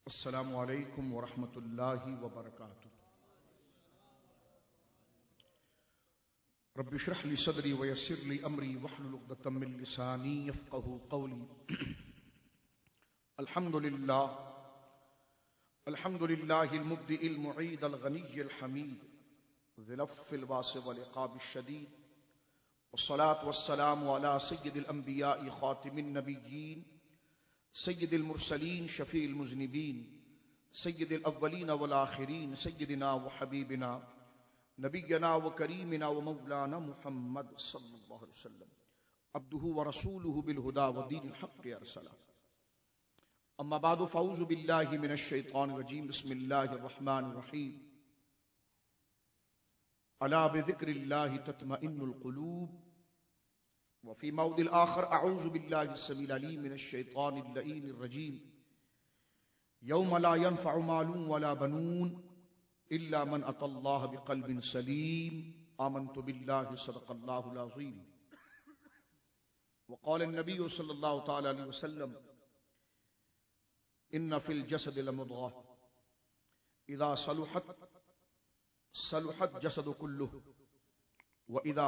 السلام علیکم ورحمۃ اللہ وبرکاتہ۔ رب اشرح لي صدري ويسر لي امري واحلل عقدة من لساني يفقهوا قولي۔ الحمد لله المبدئ المعيد الغني الحميد ذي العفو الواسع والعقاب الشديد، والصلاة والسلام على سيد الأنبياء خاتم النبيين سيد المرسلين شفيع المذنبين سيد الأولين والآخرين سيدنا وحبيبنا نبينا وكريمنا ومولانا محمد صلى الله عليه وسلم عبده ورسوله بالهدى ودين الحق أرسله، أما بعد فأعوذ بالله من الشيطان الرجيم، بسم الله الرحمن الرحيم، ألا بذكر الله تطمئن القلوب، وفي موضع آخر أعوذ بالله السميع العليم من الشيطان اللعين الرجيم، يوم لا ينفع مال ولا بنون إلا من أتى الله بقلب سليم، آمنت بالله صدق الله العظيم۔ وقال النبي صلى الله تعالى عليه وسلم، إن في الجسد لمضغة إذا صلحت جسد كله، وإذا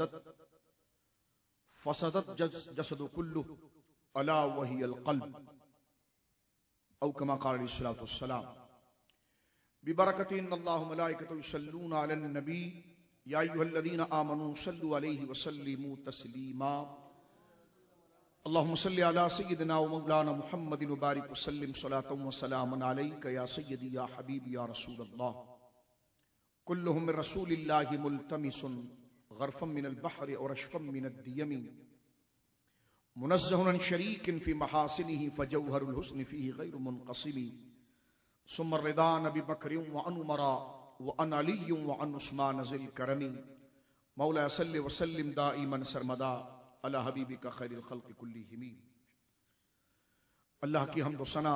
فسدت جسد كله، ألا وهي القلب، أو كما قال عليه الصلاة والسلام۔ ببركة إن الله وملائكته يصلون على النبي يا أيها الذين آمنوا صلوا عليه وسلموا تسليما، اللهم صل على سيدنا ومولانا محمد وبارك وسلم صلاة وسلاما عليك يا سيدي يا حبيبي يا رسول الله، كلهم من رسول الله ملتمس غرفا من البحر ورشفا من الديم، منزه عن شريك في محاسنه فجوهر الحسن فيه غير منقسم، ثم الرضا عن أبي بكر وعن عمر وعن علي وعن عثمان ذي الكرم، مولاي صل وسلم دائما سرمدا على حبيبك خير الخلق كلهم۔ اللہ کی حمد و ثنا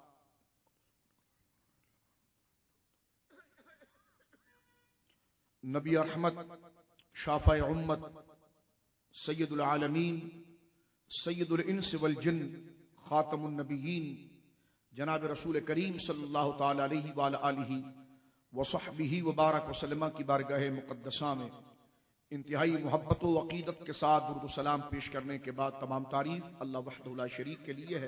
نبی رحمت شافع امت سید العالمین سید الانس والجن خاتم النبیین جناب رسول کریم صلی اللہ تعالی علیہ وآلہ وصحبہ وبارک وسلم کی بارگاہ مقدسہ میں انتہائی محبت و عقیدت کے ساتھ درود و سلام پیش کرنے کے بعد تمام تعریف اللہ وحدہ لا شریک کے لیے ہے۔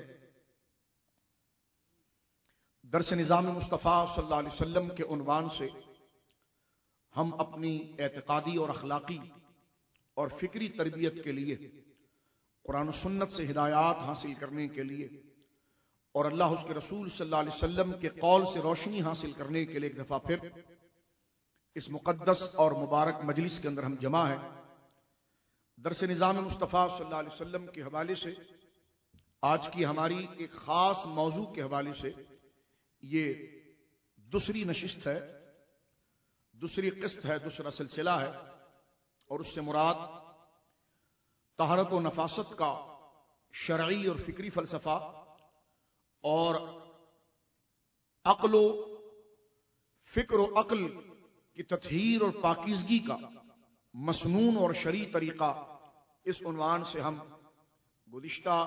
درس نظام مصطفیٰ صلی اللہ علیہ وسلم کے عنوان سے ہم اپنی اعتقادی اور اخلاقی اور فکری تربیت کے لیے قرآن و سنت سے ہدایات حاصل کرنے کے لیے اور اللہ اس کے رسول صلی اللہ علیہ وسلم کے قول سے روشنی حاصل کرنے کے لیے ایک دفعہ پھر اس مقدس اور مبارک مجلس کے اندر ہم جمع ہیں۔ درس نظام مصطفیٰ صلی اللہ علیہ وسلم کے حوالے سے آج کی ہماری ایک خاص موضوع کے حوالے سے یہ دوسری نشست ہے، دوسری قسط ہے، دوسرا سلسلہ ہے، اور اس سے مراد طہارت و نفاست کا شرعی اور فکری فلسفہ اور عقل و فکر و عقل کی تطہیر اور پاکیزگی کا مسنون اور شرعی طریقہ، اس عنوان سے ہم گزشتہ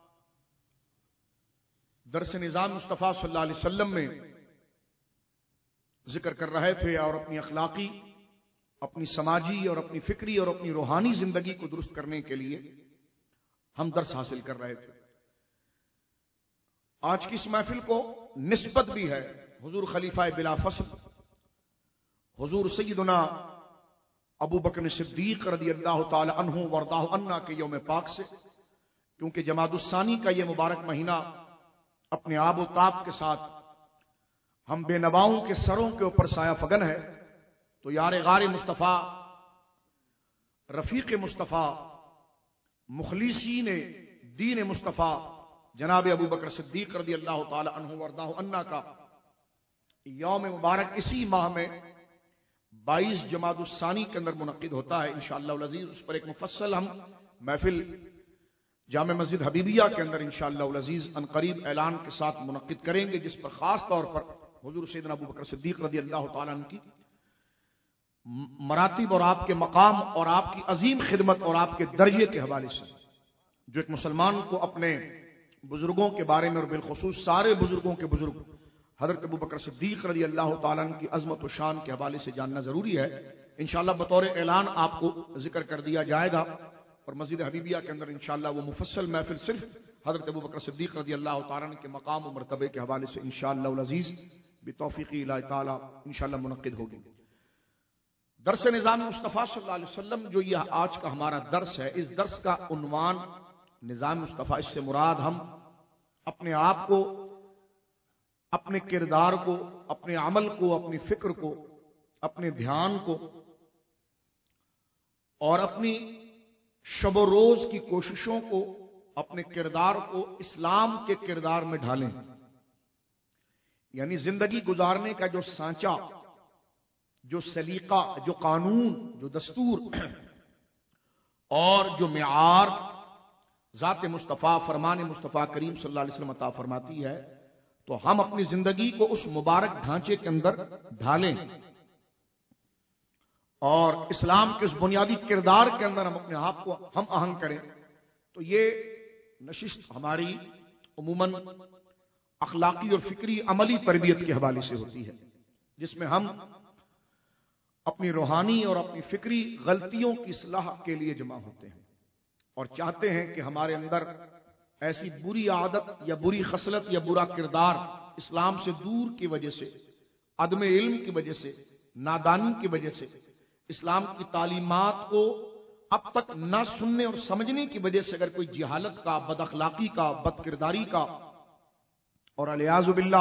درس نظام مصطفیٰ صلی اللہ علیہ وسلم میں ذکر کر رہے تھے، اور اپنی اخلاقی، اپنی سماجی اور اپنی فکری اور اپنی روحانی زندگی کو درست کرنے کے لیے ہم درس حاصل کر رہے تھے۔ آج کی اس محفل کو نسبت بھی ہے حضور خلیفہ بلا فصل حضور سیدنا ابو بکر صدیق رضی اللہ تعالی عنہ ورداہ عنہ کے یوم پاک سے، کیونکہ جمادی الثانی کا یہ مبارک مہینہ اپنے آب و تاب کے ساتھ ہم بے نواؤں کے سروں کے اوپر سایہ فگن ہے، تو یار غار مصطفیٰ، رفیق مصطفیٰ، مخلصین دین مصطفیٰ جناب ابو بکر صدیق رضی اللہ تعالی عنہ ورداہ عنہ کا یوم مبارک اسی ماہ میں 22 جمادی الثانی کے اندر منعقد ہوتا ہے انشاءاللہ العزیز۔ اس پر ایک مفصل ہم محفل جامع مسجد حبیبیہ کے اندر انشاءاللہ العزیز ان قریب اعلان کے ساتھ منعقد کریں گے، جس پر خاص طور پر حضور سیدنا ابو بکر صدیق رضی اللہ تعالیٰ عنہ کی مراتب اور آپ کے مقام اور آپ کی عظیم خدمت اور آپ کے درجے کے حوالے سے، جو ایک مسلمان کو اپنے بزرگوں کے بارے میں اور بالخصوص سارے بزرگوں کے بزرگ حضرت ابوبکر صدیق رضی اللہ تعالیٰ عنہ کی عظمت و شان کے حوالے سے جاننا ضروری ہے. انشاءاللہ بطور اعلان آپ کو ذکر کر دیا جائے گا، اور مسجد حبیبیہ کے اندر انشاءاللہ وہ مفصل محفل صرف حضرت ابوبکر صدیق رضی اللہ تعالیٰ عنہ کے مقام و مرتبے کے حوالے سے انشاءاللہ العزیز بتوفیق الہ تعالی انشاءاللہ منعقد ہوگی. درس نظام مصطفیٰ صلی اللہ علیہ وسلم جو یہ آج کا ہمارا درس ہے، اس درس کا عنوان نظام مصطفیٰ، اس سے مراد ہم اپنے آپ کو، اپنے کردار کو، اپنے عمل کو، اپنی فکر کو، اپنے دھیان کو اور اپنی شب و روز کی کوششوں کو، اپنے کردار کو اسلام کے کردار میں ڈھالیں. یعنی زندگی گزارنے کا جو سانچہ، جو سلیقہ، جو قانون، جو دستور اور جو معیار ذات مصطفیٰ، فرمان مصطفیٰ کریم صلی اللہ علیہ وسلم عطا فرماتی ہے، تو ہم اپنی زندگی کو اس مبارک ڈھانچے کے اندر ڈھالیں اور اسلام کے اس بنیادی کردار کے اندر ہم اپنے آپ کو ہم آہنگ کریں. تو یہ نشست ہماری عموماً اخلاقی اور فکری عملی تربیت کے حوالے سے ہوتی ہے، جس میں ہم اپنی روحانی اور اپنی فکری غلطیوں کی اصلاح کے لیے جمع ہوتے ہیں اور چاہتے ہیں کہ ہمارے اندر ایسی بری عادت یا بری خصلت یا برا کردار اسلام سے دور کی وجہ سے، عدم علم کی وجہ سے، نادانی کی وجہ سے، اسلام کی تعلیمات کو اب تک نہ سننے اور سمجھنے کی وجہ سے اگر کوئی جہالت کا، بد اخلاقی کا، بد کرداری کا اور الیاذ باللہ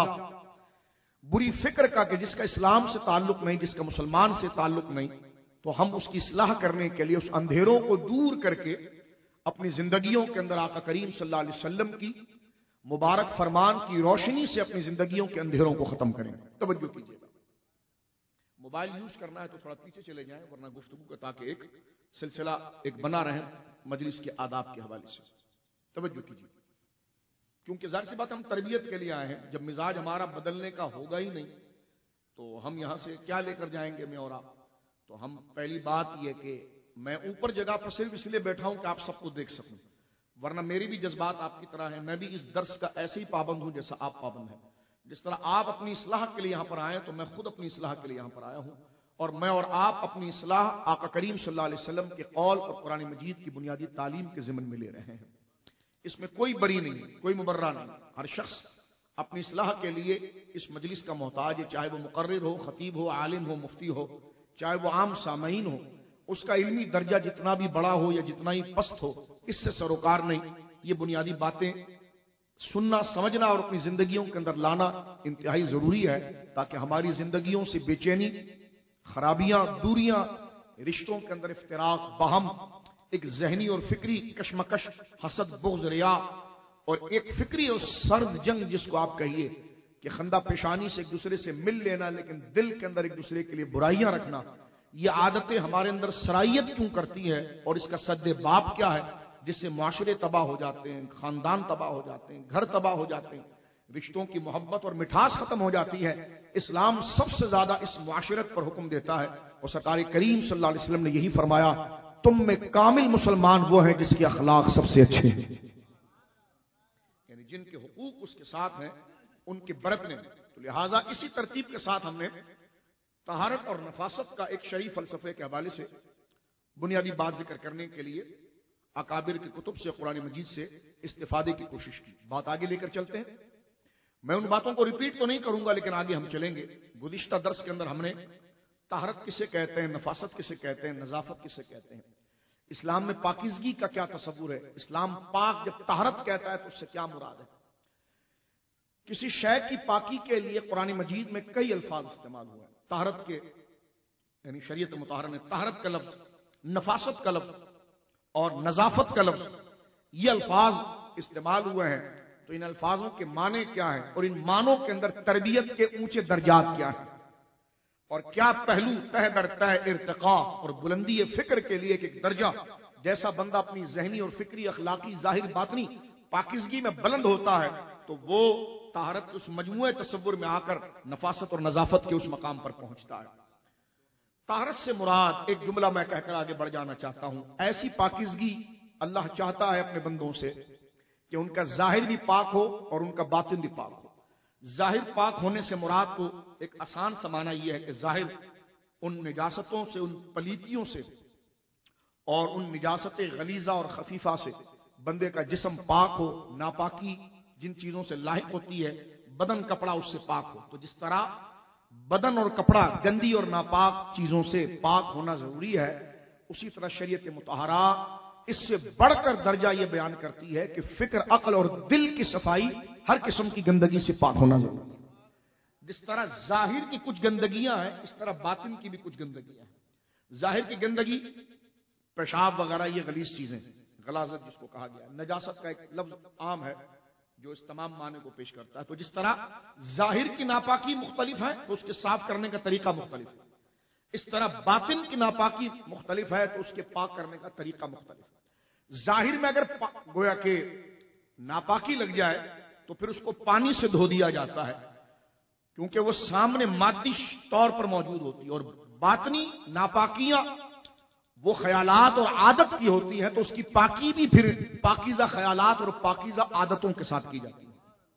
بری فکر کا کہ جس کا اسلام سے تعلق نہیں، جس کا مسلمان سے تعلق نہیں، تو ہم اس کی اصلاح کرنے کے لیے اس اندھیروں کو دور کر کے اپنی زندگیوں کے اندر آقا کریم صلی اللہ علیہ وسلم کی مبارک فرمان کی روشنی سے اپنی زندگیوں کے اندھیروں کو ختم کریں. توجہ کیجیے گا. موبائل یوز کرنا ہے تو تھوڑا پیچھے چلے جائیں، ورنہ گفتگو کا تاکہ ایک سلسلہ ایک بنا رہے مجلس کے آداب کے حوالے سے. توجہ کیجیے، کیونکہ ظاہر سی بات ہم تربیت کے لیے آئے ہیں. جب مزاج ہمارا بدلنے کا ہوگا ہی نہیں تو ہم یہاں سے کیا لے کر جائیں گے میں اور آپ. تو ہم پہلی بات یہ کہ میں اوپر جگہ پر صرف اس لیے بیٹھا ہوں کہ آپ سب کو دیکھ سکوں، ورنہ میری بھی جذبات آپ کی طرح ہیں. میں بھی اس درس کا ایسے ہی پابند ہوں جیسا آپ پابند ہیں. جس طرح آپ اپنی اصلاح کے لیے یہاں پر آئے تو میں خود اپنی اصلاح کے لیے یہاں پر آیا ہوں، اور میں اور آپ اپنی اصلاح آقا کریم صلی اللہ علیہ وسلم کے قول اور قرآن مجید کی بنیادی تعلیم کے ضمن میں لے رہے ہیں. اس میں کوئی بری نہیں، کوئی مبرہ نہیں. ہر شخص اپنی اصلاح کے لیے اس مجلس کا محتاج ہے، چاہے وہ مقرر ہو، خطیب ہو، عالم ہو، مفتی ہو، چاہے وہ عام سامعین ہو. اس کا علمی درجہ جتنا بھی بڑا ہو یا جتنا ہی پست ہو، اس سے سروکار نہیں. یہ بنیادی باتیں سننا، سمجھنا اور اپنی زندگیوں کے اندر لانا انتہائی ضروری ہے، تاکہ ہماری زندگیوں سے بے چینی، خرابیاں، دوریاں، رشتوں کے اندر افتراق، باہم، ایک ذہنی اور فکری کشمکش، حسد، بغض، ریا، اور ایک فکری اور سرد جنگ جس کو آپ کہیے کہ خندہ پیشانی سے ایک دوسرے سے مل لینا لیکن دل کے اندر ایک دوسرے کے لیے برائیاں رکھنا، یہ عادتیں ہمارے اندر سرائیت کیوں کرتی ہے اور اس کا سد باب کیا ہے جس سے معاشرے تباہ ہو جاتے ہیں، خاندان تباہ ہو جاتے ہیں، گھر تباہ ہو جاتے ہیں، رشتوں کی محبت اور مٹھاس ختم ہو جاتی ہے. اسلام سب سے زیادہ اس معاشرت پر حکم دیتا ہے اور سرکار کریم صلی اللہ علیہ وسلم نے یہی فرمایا، تم میں کامل مسلمان وہ ہیں جس کے اخلاق سب سے اچھے ہیں. یعنی جن کے حقوق اس کے ساتھ ہیں ان کے برتنے. تو لہٰذا اسی ترتیب کے ساتھ ہم نے طہارت اور نفاست کا ایک شریف فلسفے کے حوالے سے بنیادی بات ذکر کرنے کے لیے اکابر کی کتب سے، قرآن مجید سے استفادے کی کوشش کی. بات آگے لے کر چلتے ہیں. میں ان باتوں کو ریپیٹ تو نہیں کروں گا لیکن آگے ہم چلیں گے. گزشتہ درس کے اندر ہم نے طہارت کسے کہتے ہیں، نفاست کسے کہتے ہیں، نظافت کسے کہتے ہیں، اسلام میں پاکیزگی کا کیا تصور ہے، اسلام پاک جب طہارت کہتا ہے تو اس سے کیا مراد ہے. کسی شے کی پاکی کے لیے قرآن مجید میں کئی الفاظ استعمال ہوئے ہیں. طہارت کے یعنی شریعت مطہرہ میں طہارت کا لفظ، نفاست کا لفظ اور نظافت کا لفظ، یہ الفاظ استعمال ہوئے ہیں. تو ان الفاظوں کے معنی کیا ہیں اور ان معنوں کے اندر تربیت کے اونچے درجات کیا ہیں اور کیا پہلو تہ در تہ ارتقاء اور بلندی فکر کے لیے ایک درجہ جیسا بندہ اپنی ذہنی اور فکری، اخلاقی، ظاہر، باطنی پاکیزگی میں بلند ہوتا ہے تو وہ طہارت اس مجموعے تصور میں آ کر نفاست اور نظافت کے اس مقام پر پہنچتا ہے. طہارت سے مراد ایک جملہ میں کہہ کر آگے بڑھ جانا چاہتا ہوں، ایسی پاکیزگی اللہ چاہتا ہے اپنے بندوں سے کہ ان کا ظاہر بھی پاک ہو اور ان کا باطن بھی پاک ہو۔ ظاہر پاک ہونے سے مراد کو ایک آسان سا معنی یہ ہے کہ ظاہر ان نجاستوں سے، ان پلیتیوں سے اور ان نجاست غلیظہ اور خفیفہ سے بندے کا جسم پاک ہو، ناپاکی جن چیزوں سے لاحق ہوتی ہے، بدن کپڑا اس سے پاک ہو۔ تو جس طرح بدن اور کپڑا گندی اور ناپاک چیزوں سے پاک ہونا ضروری ہے، اسی طرح شریعت مطہرہ اس سے بڑھ کر درجہ یہ بیان کرتی ہے کہ فکر، عقل اور دل کی صفائی ہر قسم کی گندگی سے پاک ہونا ضروری ہے۔ جس طرح ظاہر کی کچھ گندگیاں ہیں، اس طرح باطن کی بھی کچھ گندگیاں ہیں۔ ظاہر کی گندگی پیشاب وغیرہ، یہ غلیظ چیزیں، غلاظت جس کو کہا گیا ہے۔ نجاست کا ایک لفظ عام ہے جو اس تمام معنی کو پیش کرتا ہے۔ تو جس طرح ظاہر کی ناپاکی مختلف ہے تو اس کے صاف کرنے کا طریقہ مختلف ہے، اس طرح باطن کی ناپاکی مختلف ہے تو اس کے پاک کرنے کا طریقہ مختلف ہے۔ ظاہر میں اگر گویا کہ ناپاکی لگ جائے تو پھر اس کو پانی سے دھو دیا جاتا ہے، کیونکہ وہ سامنے مادی طور پر موجود ہوتی ہے، اور باطنی ناپاکیاں وہ خیالات اور عادت کی ہوتی ہیں، تو اس کی پاکی بھی پھر پاکیزہ خیالات اور پاکیزہ عادتوں کے ساتھ کی جاتی ہے۔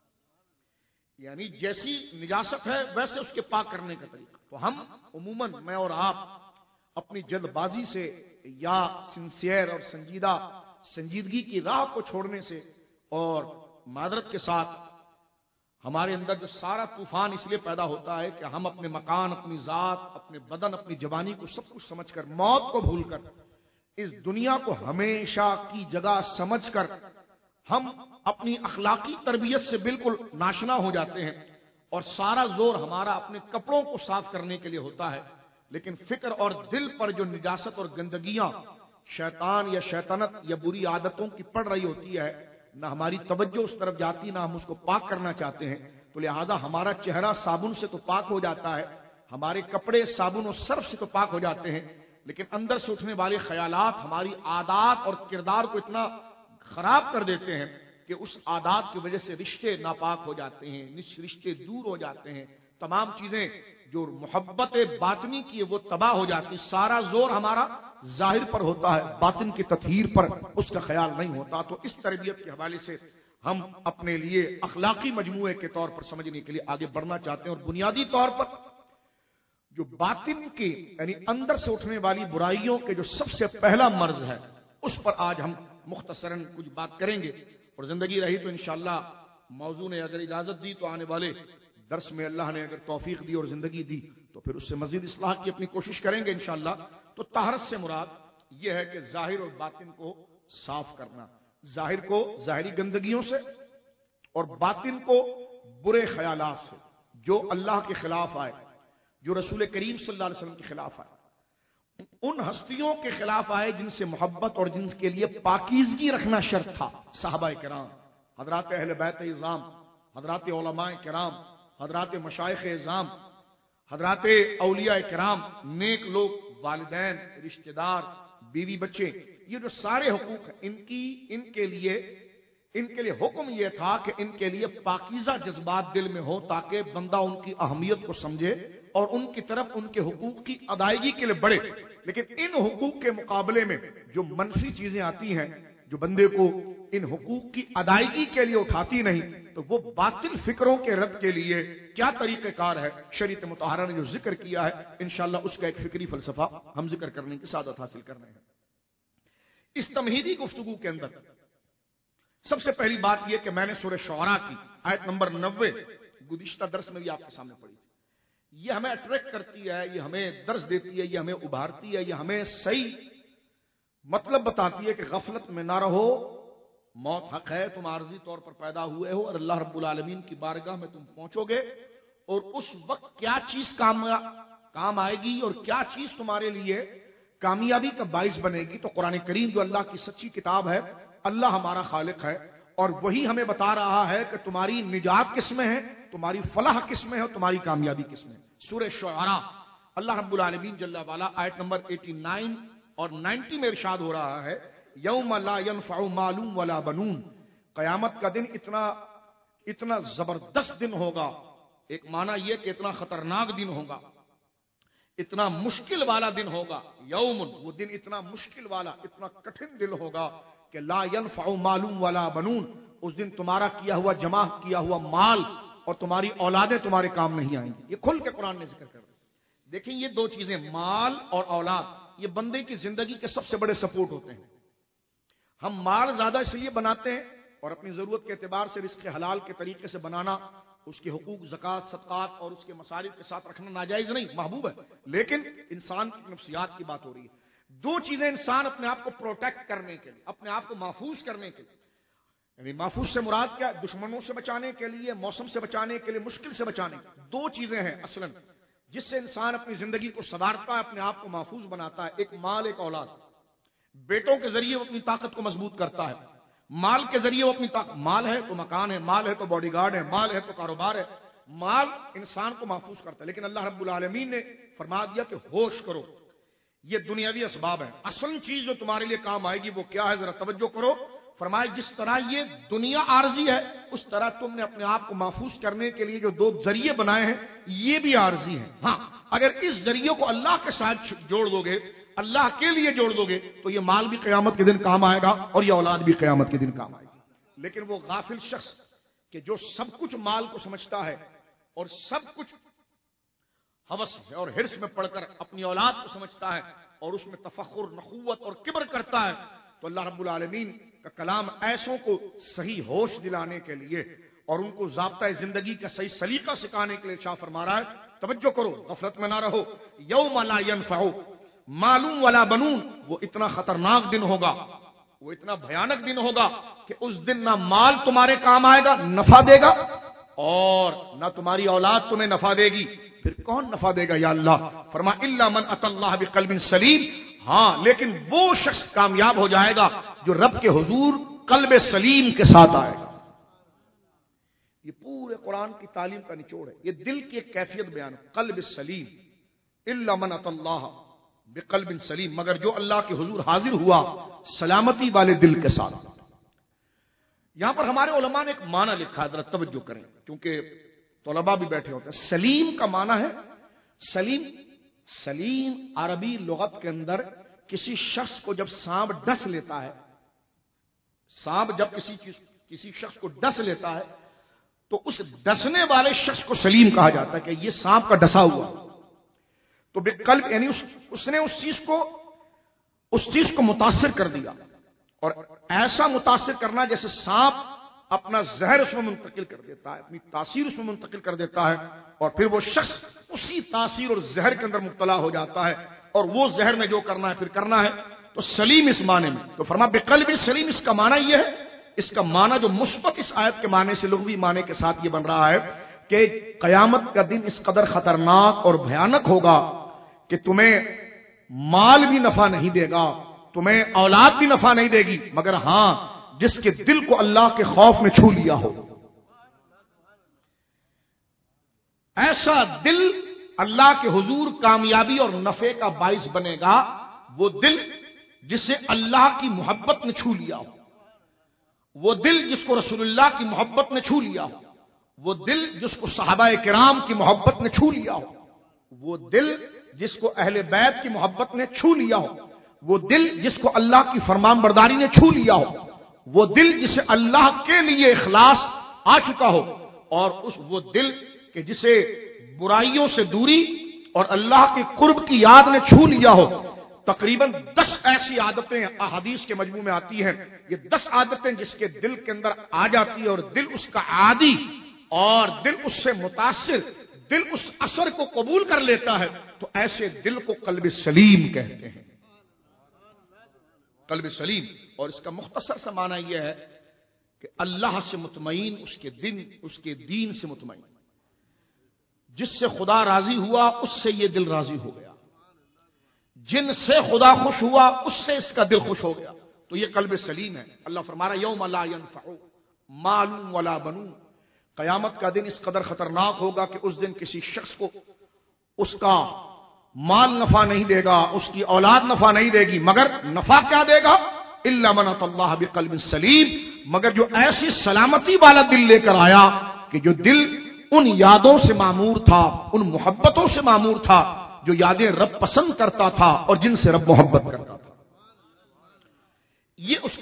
یعنی جیسی نجاست ہے ویسے اس کے پاک کرنے کا طریقہ۔ تو ہم عموماً، میں اور آپ، اپنی جلد بازی سے یا سنسیئر اور سنجیدگی کی راہ کو چھوڑنے سے اور معذرت کے ساتھ ہمارے اندر جو سارا طوفان اس لیے پیدا ہوتا ہے کہ ہم اپنے مکان، اپنی ذات، اپنے بدن، اپنی جوانی کو سب کچھ سمجھ کر، موت کو بھول کر، اس دنیا کو ہمیشہ کی جگہ سمجھ کر ہم اپنی اخلاقی تربیت سے بالکل ناشنا ہو جاتے ہیں، اور سارا زور ہمارا اپنے کپڑوں کو صاف کرنے کے لیے ہوتا ہے، لیکن فکر اور دل پر جو نجاست اور گندگیاں شیطان یا شیطنت یا بری عادتوں کی پڑ رہی ہوتی ہے، نہ ہماری توجہ اس طرف جاتی، نہ ہم اس کو پاک کرنا چاہتے ہیں، تو لہذا ہمارا چہرہ صابن سے تو پاک ہو جاتا ہے، ہمارے کپڑے صابن و صرف سے تو پاک ہو جاتے ہیں، لیکن اندر سے اٹھنے والے خیالات ہماری عادات اور کردار کو اتنا خراب کر دیتے ہیں کہ اس عادات کی وجہ سے رشتے ناپاک ہو جاتے ہیں، رشتے دور ہو جاتے ہیں، تمام چیزیں جو محبت باطنی کی ہے وہ تباہ ہو جاتی۔ سارا زور ہمارا ظاہر پر ہوتا ہے، باطن کی تطہیر پر اس کا خیال نہیں ہوتا۔ تو اس تربیت کے حوالے سے ہم اپنے لیے اخلاقی مجموعے کے طور پر سمجھنے کے لیے آگے بڑھنا چاہتے ہیں، اور بنیادی طور پر جو باطن کی یعنی اندر سے اٹھنے والی برائیوں کے جو سب سے پہلا مرض ہے، اس پر آج ہم مختصراً کچھ بات کریں گے، اور زندگی رہی تو انشاءاللہ موضوع نے اگر اجازت دی تو آنے والے درس میں اللہ نے اگر توفیق دی اور زندگی دی تو پھر اس سے مزید اصلاح کی اپنی کوشش کریں گے انشاءاللہ۔ تو طہارت سے مراد یہ ہے کہ ظاہر اور باطن کو صاف کرنا، ظاہر کو ظاہری گندگیوں سے اور باطن کو برے خیالات سے جو اللہ کے خلاف آئے، جو رسول کریم صلی اللہ علیہ وسلم کے خلاف آئے، ان ہستیوں کے خلاف آئے جن سے محبت اور جن کے لیے پاکیزگی رکھنا شرط تھا۔ صحابہ کرام، حضرات اہل بیت اعظام، حضرات علماء کرام، حضرات مشائخ اعظام، حضرات اولیاء کرام، نیک لوگ، والدین، رشتہ دار، بیوی بچے، یہ جو سارے حقوق ہیں ان کے لیے حکم یہ تھا کہ ان کے لیے پاکیزہ جذبات دل میں ہو، تاکہ بندہ ان کی اہمیت کو سمجھے اور ان کی طرف ان کے حقوق کی ادائیگی کے لیے بڑھے۔ لیکن ان حقوق کے مقابلے میں جو منفی چیزیں آتی ہیں، جو بندے کو ان حقوق کی ادائیگی کے لیے اٹھاتی نہیں، تو وہ باطل فکروں کے رد کے لیے کیا طریقہ کار ہے، شریعت مطہرہ نے جو ذکر کیا ہے، انشاءاللہ اس کا ایک فکری فلسفہ ہم ذکر کرنے کی سعادت حاصل کرنے ہیں۔ اس تمہیدی گفتگو کے اندر سب سے پہلی بات یہ کہ میں نے سورہ شعراء کی آیت نمبر 90 گزشتہ درس میں بھی آپ کے سامنے پڑھی تھی۔ یہ ہمیں اٹریکٹ کرتی ہے، یہ ہمیں درس دیتی ہے، یہ ہمیں ابھارتی ہے، یہ ہمیں صحیح مطلب بتاتی ہے کہ غفلت میں نہ رہو، موت حق ہے، تم عارضی طور پر پیدا ہوئے ہو اور اللہ رب العالمین کی بارگاہ میں تم پہنچو گے، اور اس وقت کیا چیز کام آئے گی اور کیا چیز تمہارے لیے کامیابی کا باعث بنے گی۔ تو قرآن کریم جو اللہ کی سچی کتاب ہے، اللہ ہمارا خالق ہے، اور وہی ہمیں بتا رہا ہے کہ تمہاری نجات کس میں ہے، تمہاری فلاح کس میں ہے اور تمہاری کامیابی کس میں ہے۔ سورہ شعراء اللہ رب العالمین جل وعلا آیت نمبر 89 اور 90 میں ارشاد ہو رہا ہے، یوم لا ينفع مال ولا بنون، قیامت کا دن اتنا زبردست دن ہوگا، ایک معنی یہ کہ اتنا خطرناک دن ہوگا، اتنا مشکل والا دن ہوگا، یوم، وہ دن اتنا مشکل والا، اتنا کٹھن دن ہوگا کہ لا ينفع مال ولا بنون، اس دن تمہارا کیا ہوا جمع کیا ہوا مال اور تمہاری اولادیں تمہارے کام نہیں آئیں گی. یہ کھل کے قرآن نے ذکر کر دیا. دیکھیں یہ دو چیزیں مال اور اولاد یہ بندے کی زندگی کے سب سے بڑے سپورٹ ہوتے ہیں. ہم مال زیادہ اس لیے بناتے ہیں اور اپنی ضرورت کے اعتبار سے رزق حلال کے طریقے سے بنانا, اس کے حقوق زکوٰۃ صدقات اور اس کے مصارف کے ساتھ رکھنا ناجائز نہیں, محبوب ہے, لیکن انسان کی نفسیات کی بات ہو رہی ہے. دو چیزیں انسان اپنے آپ کو پروٹیکٹ کرنے کے لیے, اپنے آپ کو محفوظ کرنے کے لیے, یعنی محفوظ سے مراد کیا, دشمنوں سے بچانے کے لیے, موسم سے بچانے کے لیے, مشکل سے بچانے کے لیے, دو چیزیں ہیں اصلاً جس سے انسان اپنی زندگی کو سنوارتا ہے, اپنے آپ کو محفوظ بناتا ہے. ایک مال, ایک اولاد. بیٹوں کے ذریعے وہ اپنی طاقت کو مضبوط کرتا ہے, مال کے ذریعے وہ اپنی طاقت, مال ہے تو مکان ہے, مال ہے تو باڈی گارڈ ہے, مال ہے تو کاروبار ہے, مال انسان کو محفوظ کرتا ہے. لیکن اللہ رب العالمین نے فرما دیا کہ ہوش کرو, یہ دنیاوی اسباب ہے, اصل چیز جو تمہارے لیے کام آئے گی وہ کیا ہے, ذرا توجہ کرو. فرمایا جس طرح یہ دنیا عارضی ہے اس طرح تم نے اپنے آپ کو محفوظ کرنے کے لیے جو دو ذریعے بنائے ہیں یہ بھی عارضی ہیں. ہاں اگر اس ذریعے کو اللہ کے ساتھ جوڑ دو گے, اللہ کے لیے جوڑ دو گے, تو یہ مال بھی قیامت کے دن کام آئے گا اور یہ اولاد بھی قیامت کے دن کام آئے گی. لیکن وہ غافل شخص کہ جو سب کچھ مال کو سمجھتا ہے اور سب کچھ ہوس اور ہرس میں پڑھ کر اپنی اولاد کو سمجھتا ہے اور اس میں تفخر, نخوت اور کبر کرتا ہے, تو اللہ رب العالمین کا کلام ایسوں کو صحیح ہوش دلانے کے لیے اور ان کو ضابطۂ زندگی کا صحیح سلیقہ سکھانے کے لیے ارشاد فرما رہا ہے. توجہ کرو, غفلت میں نہ رہو. یوم لا ينفع مال ولا بنون, وہ اتنا خطرناک دن ہوگا, وہ اتنا بھیانک دن ہوگا کہ اس دن نہ مال تمہارے کام آئے گا, نفع دے گا, اور نہ تمہاری اولاد تمہیں نفع دے گی. پھر کون نفع دے گا یا اللہ؟ فرما الا من اتى اللہ بقلب سلیم, ہاں لیکن وہ شخص کامیاب ہو جائے گا جو رب کے حضور قلب سلیم کے ساتھ آئے گا. یہ پورے قرآن کی تعلیم کا نچوڑ ہے, یہ دل کی ایک کیفیت بیان, قلب سلیم. الا من اتى اللہ بقلب سلیم, مگر جو اللہ کے حضور حاضر ہوا سلامتی والے دل کے ساتھ. یہاں پر ہمارے علماء نے ایک معنی لکھا ہے, ذرا توجہ کریں کیونکہ طلباء بھی بیٹھے ہوتے ہیں. سلیم کا معنی ہے, سلیم عربی لغت کے اندر کسی شخص کو جب سانپ ڈس لیتا ہے, سانپ جب کسی شخص کو ڈس لیتا ہے تو اس ڈسنے والے شخص کو سلیم کہا جاتا ہے کہ یہ سانپ کا ڈسا ہوا. تو بے قلب یعنی اس نے اس چیز کو متاثر کر دیا, اور ایسا متاثر کرنا جیسے سانپ اپنا زہر اس میں منتقل کر دیتا ہے, اپنی تاثیر اس میں منتقل کر دیتا ہے, اور پھر وہ شخص اسی تاثیر اور زہر کے اندر مبتلا ہو جاتا ہے, اور وہ زہر میں جو کرنا ہے پھر کرنا ہے. تو سلیم اس معنی میں, تو فرما بقلب سلیم, اس کا معنی یہ ہے, اس کا معنی جو مثبت اس آیت کے معنی سے لغوی معنی کے ساتھ یہ بن رہا ہے کہ قیامت کا دن اس قدر خطرناک اور بھیانک ہوگا کہ تمہیں مال بھی نفع نہیں دے گا, تمہیں اولاد بھی نفع نہیں دے گی, مگر ہاں جس کے دل کو اللہ کے خوف نے چھو لیا ہو. ایسا دل اللہ کے حضور کامیابی اور نفع کا باعث بنے گا, وہ دل جسے اللہ کی محبت نے چھو لیا ہو, وہ دل جس کو رسول اللہ کی محبت نے چھو لیا ہو, وہ دل جس کو صحابہ کرام کی محبت نے چھو لیا ہو, وہ دل جس کو اہل بیت کی محبت نے چھو لیا ہو, وہ دل جس کو اللہ کی فرمان برداری نے چھو لیا ہو, وہ دل جسے اللہ کے لیے اخلاص آ چکا ہو, اور وہ دل کہ جسے برائیوں سے دوری اور اللہ کے قرب کی یاد نے چھو لیا ہو. تقریباً 10 ایسی عادتیں احادیث کے مجموع میں آتی ہیں, یہ 10 عادتیں جس کے دل کے اندر آ جاتی ہے اور دل اس کا عادی اور دل اس سے متاثر, دل اس اثر کو قبول کر لیتا ہے, تو ایسے دل کو قلب سلیم کہتے ہیں. قلب سلیم, اور اس کا مختصر سا معنی یہ ہے کہ اللہ سے مطمئن, اس کے دین سے مطمئن. جس سے خدا راضی ہوا اس سے یہ دل راضی ہو گیا, جن سے خدا خوش ہوا اس سے اس کا دل خوش ہو گیا, تو یہ قلب سلیم ہے. اللہ فرما رہا ہے یوم لا ينفع مال ولا بنون, قیامت کا دن اس قدر خطرناک ہوگا کہ اس دن کسی شخص کو اس کا مال نفع نہیں دے گا, اس کی اولاد نفع نہیں دے گی, مگر نفع کیا دے گا؟ الا من اتى اللہ بقلب سلیم, مگر جو ایسی سلامتی والا دل لے کر آیا کہ جو دل ان یادوں سے معمور تھا, ان محبتوں سے معمور تھا جو یادیں رب پسند کرتا تھا اور جن سے رب محبت کرتا تھا. یہ اس کا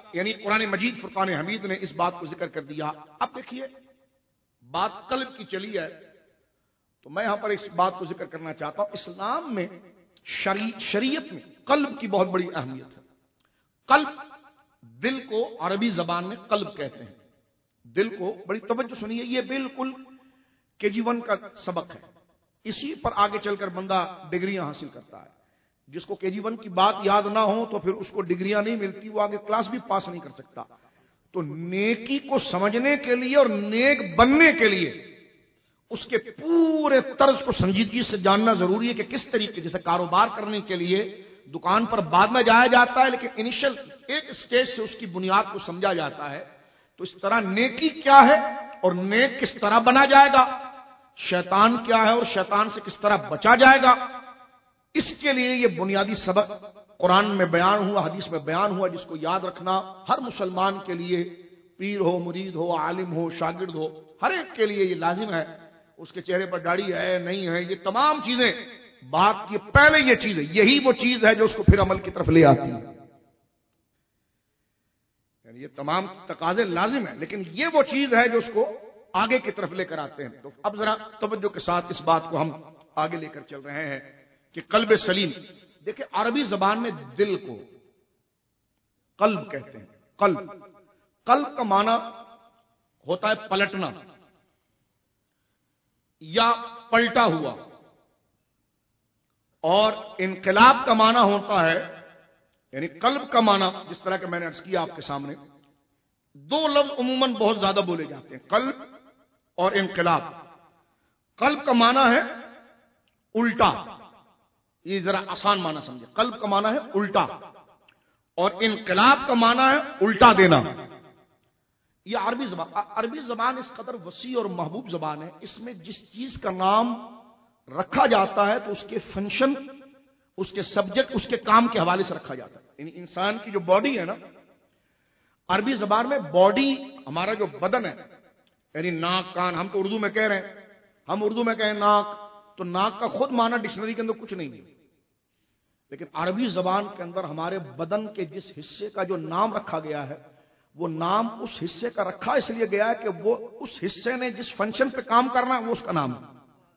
یعنی قرآن مجید فرقان حمید نے اس بات کو ذکر کر دیا. اب دیکھیے بات قلب کی چلی ہے تو میں یہاں پر اس بات کو ذکر کرنا چاہتا ہوں. اسلام میں شریعت میں قلب کی بہت بڑی اہمیت ہے. قلب، دل کو عربی زبان میں قلب کہتے ہیں. دل کو بڑی توجہ سنیے، یہ بالکل KG1 کا سبق ہے. اسی پر آگے چل کر بندہ ڈگریاں حاصل کرتا ہے. جس کو KG1 کی بات یاد نہ ہو تو پھر اس کو ڈگریاں نہیں ملتی، وہ آگے کلاس بھی پاس نہیں کر سکتا. تو نیکی کو سمجھنے کے لیے اور نیک بننے کے لیے اس کے پورے طرز کو سنجیدگی سے جاننا ضروری ہے کہ کس طریقے، جیسے کاروبار کرنے کے لیے دکان پر بعد میں جایا جاتا ہے لیکن انیشل ایک سٹیج سے اس کی بنیاد کو سمجھا جاتا ہے. تو اس طرح نیکی کیا ہے اور نیک کس طرح بنا جائے گا، شیطان کیا ہے اور شیطان سے کس طرح بچا جائے گا، اس کے لیے یہ بنیادی سبق قرآن میں بیان ہوا، حدیث میں بیان ہوا، جس کو یاد رکھنا ہر مسلمان کے لیے، پیر ہو، مرید ہو، عالم ہو، شاگرد ہو، ہر ایک کے لیے یہ لازم ہے. اس کے چہرے پر داڑھی ہے نہیں ہے، یہ تمام چیزیں بات کی پہلے یہ چیز ہے، یہی وہ چیز ہے جو اس کو پھر عمل کی طرف لے آتی ہے. یعنی یہ تمام تقاضے لازم ہیں لیکن یہ وہ چیز ہے جو اس کو آگے کی طرف لے کر آتے ہیں. تو اب ذرا توجہ کے ساتھ اس بات کو ہم آگے لے کر چل رہے ہیں کہ قلب سلیم. دیکھیں عربی زبان میں دل کو قلب کہتے ہیں. قلب کا معنی ہوتا ہے پلٹنا یا پلٹا ہوا، اور انقلاب کا معنی ہوتا ہے، یعنی قلب کا معنی جس طرح کہ میں نے عرض کیا آپ کے سامنے، دو لفظ عموماً بہت زیادہ بولے جاتے ہیں، قلب اور انقلاب. قلب کا معنی ہے الٹا، یہ ذرا آسان معنی سمجھے. قلب کا معنی ہے الٹا اور انقلاب کا معنی ہے الٹا دینا. یہ عربی زبان اس قدر وسیع اور محبوب زبان ہے، اس میں جس چیز کا نام رکھا جاتا ہے تو اس کے فنکشن، اس کے سبجیکٹ، اس کے کام کے حوالے سے رکھا جاتا ہے. یعنی انسان کی جو باڈی ہے نا، عربی زبان میں باڈی، ہمارا جو بدن ہے، یعنی ناک، کان، ہم تو اردو میں کہہ رہے ہیں، ہم اردو میں کہیں ناک، تو ناک کا خود معنی ڈکشنری کے اندر کچھ نہیں ہے، لیکن عربی زبان کے اندر ہمارے بدن کے جس حصے کا جو نام رکھا گیا ہے، وہ نام اس حصے کا رکھا اس لیے گیا ہے کہ وہ اس حصے نے جس فنکشن پہ کام کرنا ہے وہ اس کا نام ہے.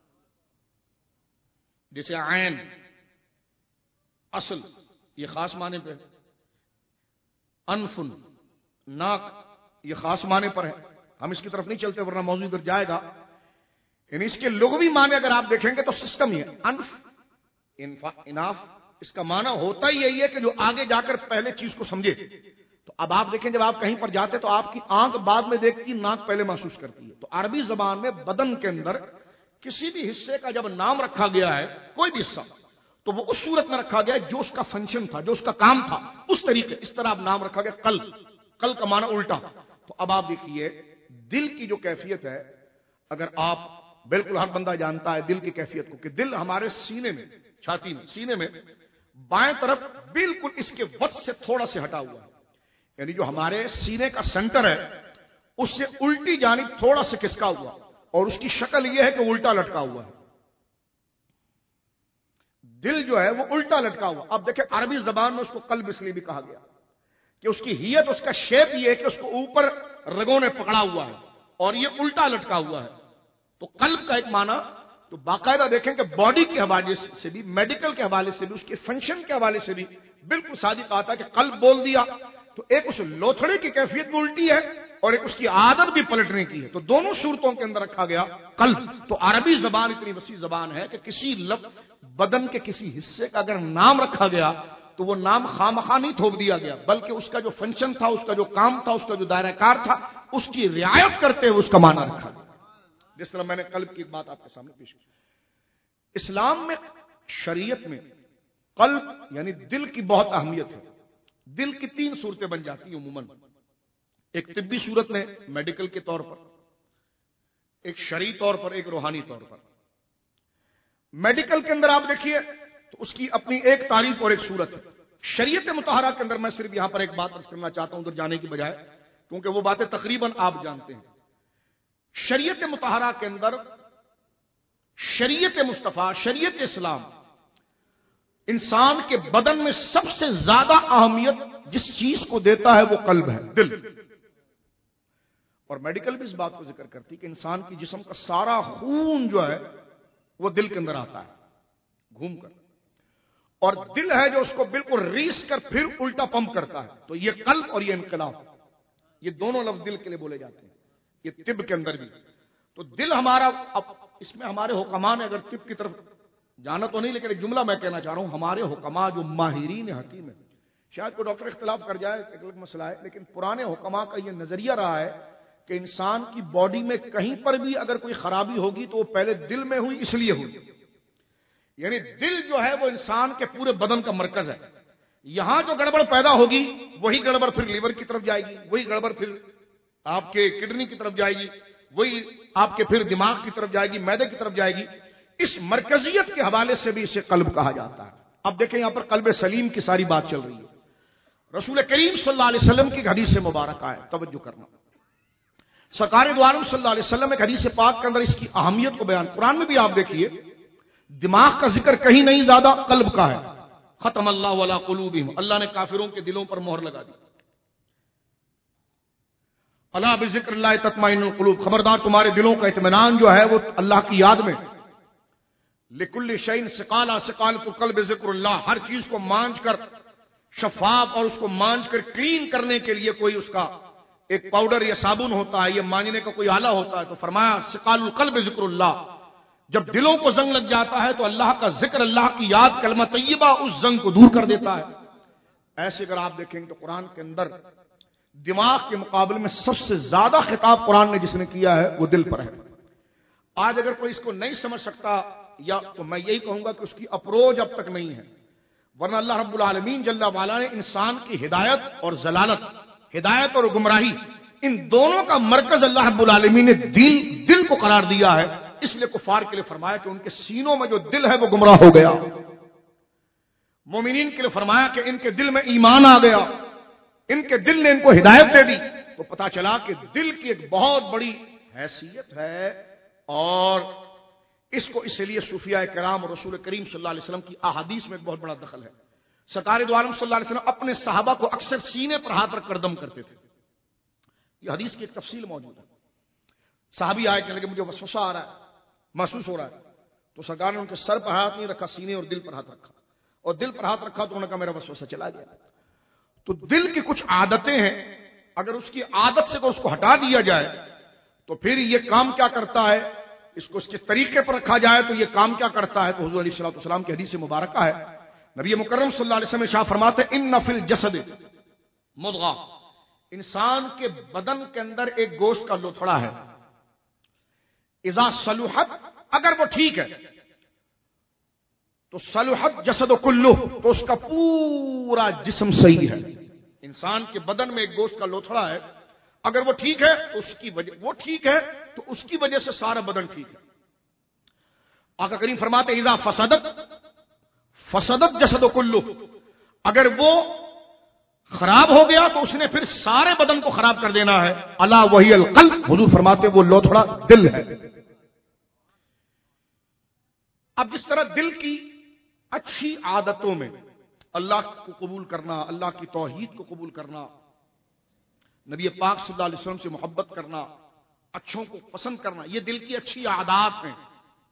جیسے عین، اصل، یہ خاص معنی پہ ہے. انفن، ناک، یہ خاص معنی پر ہے. ہم اس کی طرف نہیں چلتے ورنہ موضوع ادھر جائے گا. یعنی اس کے لغوی معنی اگر آپ دیکھیں گے تو سسٹم ہی ہے. انف، اناف، اس کا معنی ہوتا ہی یہی ہے کہ جو آگے جا کر پہلے چیز کو سمجھے. تو اب آپ دیکھیں جب آپ کہیں پر جاتے تو آپ کی آنکھ بعد میں دیکھتی، ناک پہلے محسوس کرتی ہے. تو عربی زبان میں بدن کے اندر کسی بھی حصے کا جب نام رکھا گیا ہے، کوئی بھی حصہ، تو وہ اس صورت میں رکھا گیا جو اس کا فنکشن تھا، جو اس کا کام تھا، اس طریقے. اس طرح اب نام رکھا گیا قلب. قلب کا معنی الٹا. تو اب آپ دیکھیے دل کی جو کیفیت ہے، اگر آپ، بالکل ہر بندہ جانتا ہے دل کی کیفیت کو، کہ دل ہمارے سینے میں، چھاتی میں، سینے میں بائیں طرف بالکل اس کے وسط سے تھوڑا سے ہٹا ہوا ہے. یعنی جو ہمارے سینے کا سینٹر ہے اس سے الٹی جانب تھوڑا سے کسکا ہوا، اور اس کی شکل یہ ہے کہ الٹا لٹکا ہوا ہے. دل جو ہے وہ الٹا لٹکا ہوا. اب دیکھیں عربی زبان میں اس کو قلب اس لیے بھی کہا گیا کہ اس کی ہیئت، اس کا شیپ یہ ہے کہ اس کو اوپر رگوں نے پکڑا ہوا ہے اور یہ الٹا لٹکا ہوا ہے. تو قلب کا ایک معنی تو باقاعدہ دیکھیں کہ باڈی کے حوالے سے بھی، میڈیکل کے حوالے سے بھی، اس کے فنکشن کے حوالے سے بھی بالکل صادق آتا کہ قلب بول دیا تو ایک اس لوتھڑے کی کیفیت بھی الٹی ہے اور ایک اس کی عادت بھی پلٹنے کی ہے. تو دونوں صورتوں کے اندر رکھا گیا قلب. تو عربی زبان اتنی وسیع زبان ہے کہ کسی بدن کے کسی حصے کا اگر نام رکھا گیا تو وہ نام خامخواہ نہیں تھوپ دیا گیا، بلکہ اس کا جو فنکشن تھا، اس کا جو کام تھا، اس کا جو دائرہ کار تھا، اس کی رعایت کرتے ہوئے اس کا معنی رکھا گیا. جس طرح میں نے قلب کی بات آپ کے سامنے پیش کی. اسلام میں، شریعت میں قلب یعنی دل کی بہت اہمیت ہے. دل کی 3 صورتیں بن جاتی ہیں عموماً. ایک طبی صورت میں، میڈیکل کے طور پر، ایک شرعی طور پر، ایک روحانی طور پر. میڈیکل کے اندر آپ دیکھیے تو اس کی اپنی ایک تعریف اور ایک صورت ہے. شریعت مطہرہ کے اندر میں صرف یہاں پر ایک بات عرض کرنا چاہتا ہوں ادھر جانے کی بجائے، کیونکہ وہ باتیں تقریباً آپ جانتے ہیں. شریعت مطہرہ کے اندر، شریعت مصطفیٰ، شریعت اسلام انسان کے بدن میں سب سے زیادہ اہمیت جس چیز کو دیتا ہے وہ قلب ہے، دل. اور میڈیکل بھی اس بات کو ذکر کرتی کہ انسان کی جسم کا سارا خون جو ہے وہ دل کے اندر آتا ہے گھوم کر، اور دل ہے جو اس کو بالکل ریس کر پھر الٹا پمپ کرتا ہے. تو یہ قلب اور یہ انقلاب، یہ دونوں لفظ دل کے لیے بولے جاتے ہیں، یہ طب کے اندر بھی. تو دل ہمارا، اب اس میں ہمارے حکماء نے، اگر طب کی طرف جانا تو نہیں لیکن ایک جملہ میں کہنا چاہ رہا ہوں، ہمارے حکماء جو ماہرین حکیم ہیں، شاید کوئی ڈاکٹر اختلاف کر جائے ایک الگ مسئلہ ہے، لیکن پرانے حکماء کا یہ نظریہ رہا ہے کہ انسان کی باڈی میں کہیں پر بھی اگر کوئی خرابی ہوگی تو وہ پہلے دل میں ہوئی، اس لیے ہوئی. یعنی دل جو ہے وہ انسان کے پورے بدن کا مرکز ہے. یہاں جو گڑبڑ پیدا ہوگی وہی گڑبڑ پھر لیور کی طرف جائے گی، وہی گڑبڑ پھر آپ کے کڈنی کی طرف جائے گی، وہی آپ کے پھر دماغ کی طرف جائے گی، معدے کی طرف جائے گی. اس مرکزیت کے حوالے سے بھی اسے قلب کہا جاتا ہے. اب دیکھیں یہاں پر قلب سلیم کی ساری بات چل رہی ہے. رسول کریم صلی اللہ علیہ وسلم کی حدیث مبارکہ ہے، توجہ کرنا. سرکار دو عالم صلی اللہ علیہ وسلم ایک حدیث پاک کے اندر اس کی اہمیت کو بیان، قرآن میں بھی آپ دیکھیے دماغ کا ذکر کہیں نہیں زیادہ قلب کا ہے. ختم اللہ علی قلوبہم، اللہ نے کافروں کے دلوں پر مہر لگا دی. الا بذکر اللہ تطمئن القلوب، خبردار تمہارے دلوں کا اطمینان جو ہے وہ اللہ کی یاد میں. لکل شیء ثقالا، ثقالۃ القلب ذکر اللہ، ہر چیز کو مانج کر شفاف اور اس کو مانج کر کلین کرنے کے لیے کوئی اس کا ایک پاؤڈر یا صابن ہوتا ہے، یہ مانجنے کا کوئی آلہ ہوتا ہے. تو فرمایا ثقال القلب ذکر اللہ، جب دلوں کو زنگ لگ جاتا ہے تو اللہ کا ذکر، اللہ کی یاد، کلمہ طیبہ اس زنگ کو دور کر دیتا ہے. ایسے اگر آپ دیکھیں تو قرآن کے اندر دماغ کے مقابلے میں سب سے زیادہ خطاب قرآن نے جس نے کیا ہے وہ دل پر ہے. آج اگر کوئی اس کو نہیں سمجھ سکتا، یا تو میں یہی کہوں گا کہ اس کی اپروچ اب تک نہیں ہے. ورنہ اللہ رب العالمین جل وعلا نے انسان کی ہدایت اور ضلالت، ہدایت اور گمراہی، ان دونوں کا مرکز اللہ رب العالمین نے دل کو قرار دیا ہے. اس لیے کفار کے لیے فرمایا کہ ان کے سینوں میں جو دل ہے وہ گمراہ ہو گیا. مومنین کے لیے فرمایا کہ ان کے دل میں ایمان آ گیا، ان کے دل نے ان کو ہدایت دے دی. تو پتا چلا کہ دل کی ایک بہت بڑی حیثیت ہے، اور اس کو اس لیے صوفیاء کرام اور رسول کریم صلی اللہ علیہ وسلم کی احادیث میں ایک بہت بڑا دخل ہے. سرکار دو عالم صلی اللہ علیہ وسلم اپنے صحابہ کو اکثر سینے پر ہاتھ رکھ کر دم کرتے تھے. یہ حدیث کی ایک تفصیل موجود ہے. صحابی آئے کہنے لگے مجھے وسوسہ آ رہا ہے، محسوس ہو رہا ہے. تو سرکار نے ان کے سر پر ہاتھ نہیں رکھا، سینے اور دل پر ہاتھ رکھا، اور دل پر ہاتھ رکھا تو انہوں نے کہا میرا وسوسہ چلا گیا. تو دل کی کچھ عادتیں ہیں، اگر اس کی عادت سے اس کو ہٹا دیا جائے تو پھر یہ کام کیا کرتا ہے، اس کو اس کے طریقے پر رکھا جائے تو یہ کام کیا کرتا ہے. تو حضور علیہ الصلوۃ والسلام کی حدیث مبارکہ ہے، نبی مکرم صلی اللہ علیہ وسلم شاہ فرماتے ہیں ان فی الجسد مضغہ، انسان کے بدن کے اندر ایک گوشت کا لوتھڑا ہے. اذا صلحت، اگر وہ ٹھیک ہے تو صلحت جسد کلہ، تو اس کا پورا جسم صحیح ہے. انسان کے بدن میں ایک گوشت کا لوتھڑا ہے، اگر وہ ٹھیک ہے اس کی وجہ، وہ ٹھیک ہے تو اس کی وجہ سے سارا بدن ٹھیک ہے. آقا کریم فرماتے ہیں اذا فسدت جسد کلہ، اگر وہ خراب ہو گیا تو اس نے پھر سارے بدن کو خراب کر دینا ہے. الا وہی القلب، حضور فرماتے وہ لوتھڑا دل ہے. اب جس طرح دل کی اچھی عادتوں میں اللہ کو قبول کرنا، اللہ کی توحید کو قبول کرنا، نبی پاک صلی اللہ علیہ وسلم سے محبت کرنا، اچھوں کو پسند کرنا، یہ دل کی اچھی عادات ہیں.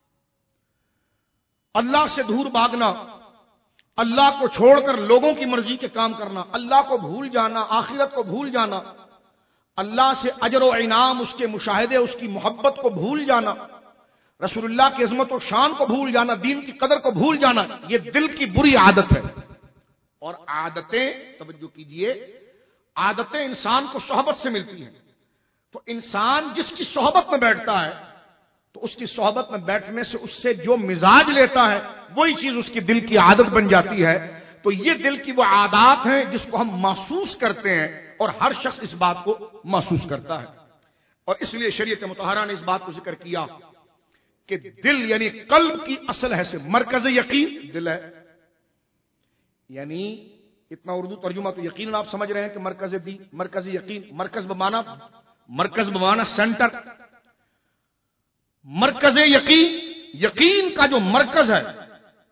اللہ سے دور بھاگنا، اللہ کو چھوڑ کر لوگوں کی مرضی کے کام کرنا، اللہ کو بھول جانا، آخرت کو بھول جانا، اللہ سے اجر و انعام، اس کے مشاہدے، اس کی محبت کو بھول جانا، رسول اللہ کی عظمت و شان کو بھول جانا، دین کی قدر کو بھول جانا، یہ دل کی بری عادت ہے. اور عادتیں، توجہ کیجئے، عادتیں انسان کو صحبت سے ملتی ہیں. تو انسان جس کی صحبت میں بیٹھتا ہے تو اس کی صحبت میں بیٹھنے سے اس سے جو مزاج لیتا ہے وہی چیز اس کی دل کی عادت بن جاتی ہے. تو یہ دل کی وہ عادات ہیں جس کو ہم محسوس کرتے ہیں، اور ہر شخص اس بات کو محسوس کرتا ہے. اور اس لیے شریعت مطہرہ نے اس بات کو ذکر کیا کہ دل یعنی قلب کی اصل ہے سے مرکز یقین دل ہے. یعنی اتنا اردو ترجمہ تو یقیناً آپ سمجھ رہے ہیں کہ مرکز یقین، مرکز بمانا سینٹر، مرکز یقین، یقین کا جو مرکز ہے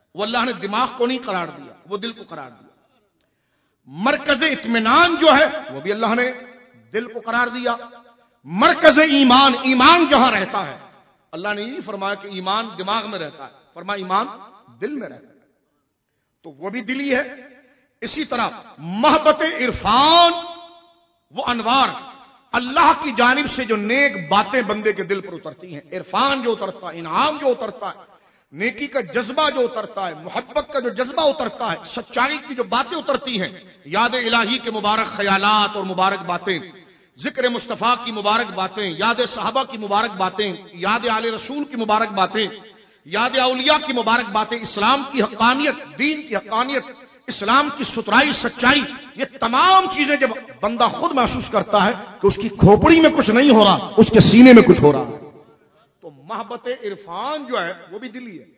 وہ اللہ نے دماغ کو نہیں قرار دیا، وہ دل کو قرار دیا۔ مرکز اطمینان جو ہے وہ بھی اللہ نے دل کو قرار دیا۔ مرکز ایمان، ایمان جہاں رہتا ہے، اللہ نے یہ فرمایا کہ ایمان دماغ میں رہتا ہے، فرمایا ایمان دل میں رہتا ہے، تو وہ بھی دلی ہے۔ اسی طرح محبت عرفان، وہ انوار اللہ کی جانب سے جو نیک باتیں بندے کے دل پر اترتی ہیں، عرفان جو اترتا ہے، انعام جو اترتا ہے، نیکی کا جذبہ جو اترتا ہے، محبت کا جو جذبہ اترتا ہے، سچائی کی جو باتیں اترتی ہیں، یاد الہی کے مبارک خیالات اور مبارک باتیں، ذکر مصطفیٰ کی مبارک باتیں، یاد صحابہ کی مبارک باتیں، یاد آل رسول کی مبارک باتیں، یاد اولیاء کی مبارک باتیں، اسلام کی حقانیت، دین کی حقانیت، اسلام کی ستھرائی، سچائی، یہ تمام چیزیں جب بندہ خود محسوس کرتا ہے کہ اس کی کھوپڑی میں کچھ نہیں ہو رہا، اس کے سینے میں کچھ ہو رہا، تو محبت عرفان جو ہے وہ بھی دلی ہے۔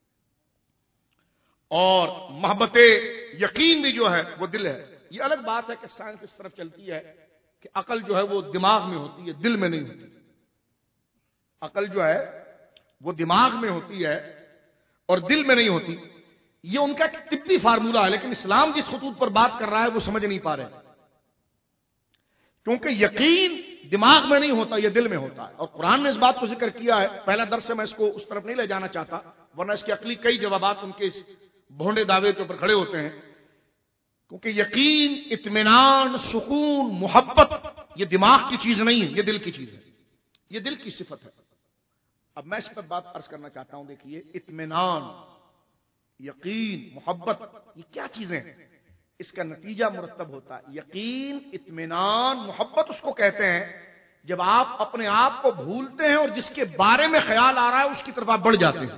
اور محبت یقین بھی جو ہے وہ دل ہے۔ یہ الگ بات ہے کہ سائنس اس طرف چلتی ہے کہ عقل جو ہے وہ دماغ میں ہوتی ہے، دل میں نہیں ہوتی۔ عقل جو ہے وہ دماغ میں ہوتی ہے اور دل میں نہیں ہوتی۔ یہ ان کا ایک طبی فارمولہ ہے، لیکن اسلام جس خطوط پر بات کر رہا ہے وہ سمجھ نہیں پا رہے، کیونکہ یقین دماغ میں نہیں ہوتا، یہ دل میں ہوتا ہے۔ اور قرآن نے اس بات کو ذکر کیا ہے، پہلا درس سے میں اس کو اس طرف نہیں لے جانا چاہتا، ورنہ اس کے عقلی کئی جوابات ان کے اس بھونڈے دعوے کے اوپر کھڑے ہوتے ہیں، کیونکہ یقین، اطمینان، سکون، محبت یہ دماغ کی چیز نہیں ہے، یہ دل کی چیز ہے، یہ دل کی صفت ہے۔ اب میں اس پر بات عرض کرنا چاہتا ہوں، دیکھیے اطمینان، یقین، محبت یہ کیا چیزیں ہیں، اس کا نتیجہ مرتب ہوتا ہے۔ یقین، اطمینان، محبت اس کو کہتے ہیں جب آپ اپنے آپ کو بھولتے ہیں اور جس کے بارے میں خیال آ رہا ہے اس کی طرف آپ بڑھ جاتے ہیں۔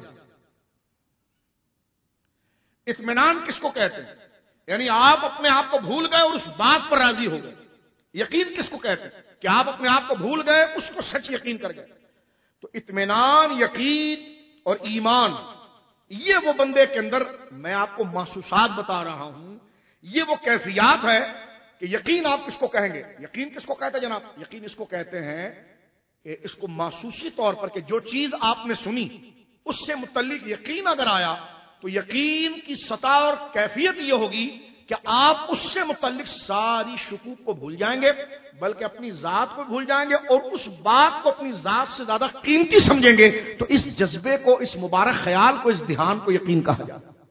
اطمینان کس کو کہتے ہیں؟ یعنی آپ اپنے آپ کو بھول گئے اور اس بات پر راضی ہو گئے۔ یقین کس کو کہتے ہیں؟ کہ آپ اپنے آپ کو بھول گئے، اس کو سچ یقین کر گئے۔ تو اطمینان، یقین اور ایمان یہ وہ بندے کے اندر، میں آپ کو محسوسات بتا رہا ہوں، یہ وہ کیفیات ہے کہ یقین آپ کس کو کہیں گے؟ یقین کس کو کہتے ہیں جناب؟ یقین اس کو کہتے ہیں کہ اس کو محسوسی طور پر کہ جو چیز آپ نے سنی اس سے متعلق یقین اگر آیا تو یقین کی سطح اور کیفیت یہ ہوگی کہ آپ اس سے متعلق ساری شکوک کو بھول جائیں گے، بلکہ اپنی ذات کو بھول جائیں گے اور اس بات کو اپنی ذات سے زیادہ قیمتی سمجھیں گے۔ تو اس جذبے کو، اس مبارک خیال کو، اس دھیان کو یقین کہا جاتا ہے۔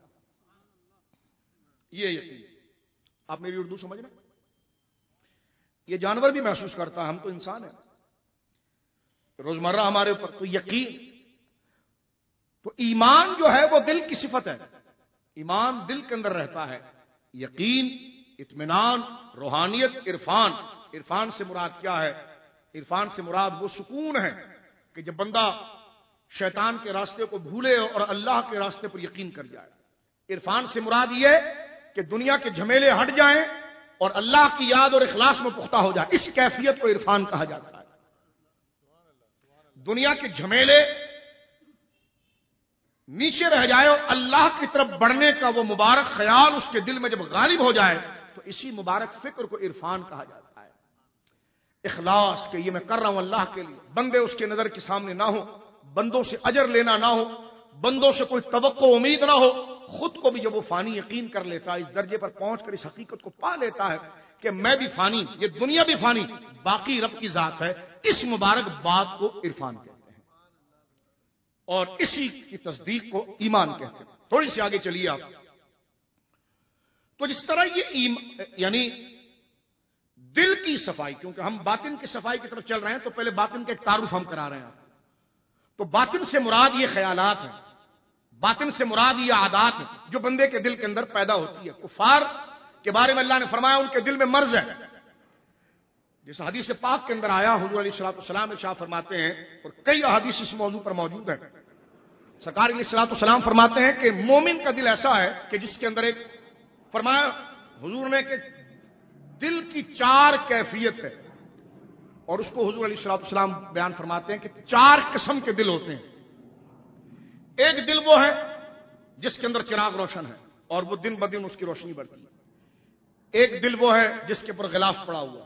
یہ یقین، آپ میری اردو سمجھ رہے ہیں؟ یہ جانور بھی محسوس کرتا ہے، ہم تو انسان ہیں، روزمرہ ہمارے اوپر تو یقین۔ تو ایمان جو ہے وہ دل کی صفت ہے، ایمان دل کے اندر رہتا ہے۔ یقین، اطمینان، روحانیت، عرفان۔ عرفان سے مراد کیا ہے؟ عرفان سے مراد وہ سکون ہے کہ جب بندہ شیطان کے راستے کو بھولے اور اللہ کے راستے پر یقین کر جائے۔ عرفان سے مراد یہ کہ دنیا کے جھمیلے ہٹ جائیں اور اللہ کی یاد اور اخلاص میں پختہ ہو جائے، اس کیفیت کو عرفان کہا جاتا ہے۔ دنیا کے جھمیلے نیچے رہ جائے اور اللہ کی طرف بڑھنے کا وہ مبارک خیال اس کے دل میں جب غالب ہو جائے تو اسی مبارک فکر کو عرفان کہا جاتا ہے۔ اخلاص کہ یہ میں کر رہا ہوں اللہ کے لیے، بندے اس کے نظر کے سامنے نہ ہو، بندوں سے اجر لینا نہ ہو، بندوں سے کوئی توقع امید نہ ہو، خود کو بھی جب وہ فانی یقین کر لیتا ہے، اس درجے پر پہنچ کر اس حقیقت کو پا لیتا ہے کہ میں بھی فانی، یہ دنیا بھی فانی، باقی رب کی ذات ہے، اس مبارک بات کو عرفان کہتے ہیں اور اسی کی تصدیق کو ایمان کہتے ہیں۔ تھوڑی سی آگے چلیے آپ۔ تو جس طرح یہ یعنی دل کی صفائی، کیونکہ ہم باطن کی صفائی کی طرف چل رہے ہیں تو پہلے باطن کا ایک تعارف ہم کرا رہے ہیں۔ تو باطن سے مراد یہ خیالات ہیں، باطن سے مراد یہ عادات ہیں جو بندے کے دل کے اندر پیدا ہوتی ہے۔ کفار کے بارے میں اللہ نے فرمایا ان کے دل میں مرض ہے، جس حدیث پاک کے اندر آیا، حضور علیہ الصلوۃ والسلام ارشاد فرماتے ہیں، اور کئی احادیث اس موضوع پر موجود ہیں، سرکار علیہ الصلوۃ والسلام فرماتے ہیں کہ مومن کا دل ایسا ہے کہ جس کے اندر ایک، فرمایا حضور نے کہ دل کی 4 کیفیت ہے، اور اس کو حضور علیہ الصلوۃ والسلام بیان فرماتے ہیں کہ 4 قسم کے دل ہوتے ہیں۔ ایک دل وہ ہے جس کے اندر چراغ روشن ہے اور وہ دن بدن اس کی روشنی بڑھتی ہے۔ ایک دل وہ ہے جس کے اوپر غلاف پڑا ہوا ہے۔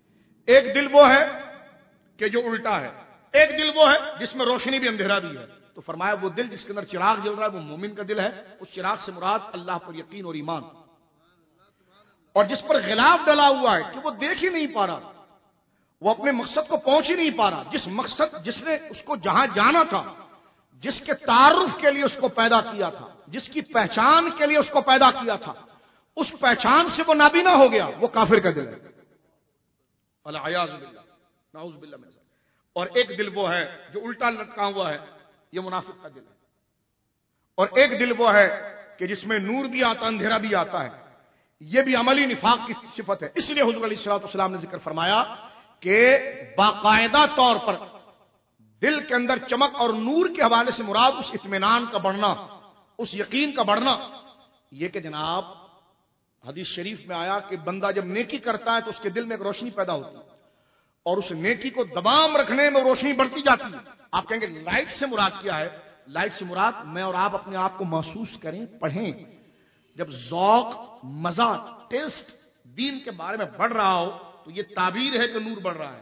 ایک دل وہ ہے کہ جو الٹا ہے۔ ایک دل وہ ہے جس میں روشنی بھی اندھیرا بھی ہے۔ تو فرمایا وہ دل جس کے اندر چراغ جل رہا ہے وہ مومن کا دل ہے. اس چراغ سے مراد اللہ پر یقین اور ایمان. اور جس پر غلاف ڈلا ہوا ہے کہ وہ دیکھ ہی نہیں پا رہا, وہ اپنے مقصد کو پہنچ ہی نہیں پا رہا, جس نے اس کو جہاں جانا تھا, جس کے تعارف کے لیے اس کو پیدا کیا تھا, جس کی پہچان کے لیے اس کو پیدا کیا تھا, اس پہچان سے وہ نابینا ہو گیا, وہ کافر کا دل ہے. العیاذ باللہ, نعوذ باللہ من ذلک. اور ایک دل وہ ہے جو الٹا لٹکا ہوا ہے, یہ منافق کا دل ہے. اور ایک دل وہ ہے کہ جس میں نور بھی آتا ہے, اندھیرا بھی آتا ہے. یہ بھی عملی نفاق کی صفت ہے. اس لیے حضور علیہ الصلوۃ والسلام نے ذکر فرمایا کہ باقاعدہ طور پر دل کے اندر چمک اور نور کے حوالے سے مراد اس اطمینان کا بڑھنا, اس یقین کا بڑھنا. یہ کہ جناب حدیث شریف میں آیا کہ بندہ جب نیکی کرتا ہے تو اس کے دل میں ایک روشنی پیدا ہوتی ہے, اور اس نیکی کو دبام رکھنے میں روشنی بڑھتی جاتی ہے. آپ کہیں گے لائٹ سے مراد کیا ہے؟ لائٹ سے مراد میں اور آپ اپنے آپ کو محسوس کریں, پڑھیں. جب ذوق, مزہ, ٹیسٹ دین کے بارے میں بڑھ رہا ہو تو یہ تعبیر ہے کہ نور بڑھ رہا ہے.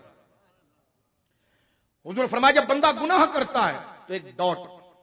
حضور نے فرمایا جب بندہ گناہ کرتا ہے تو ایک ڈاٹ,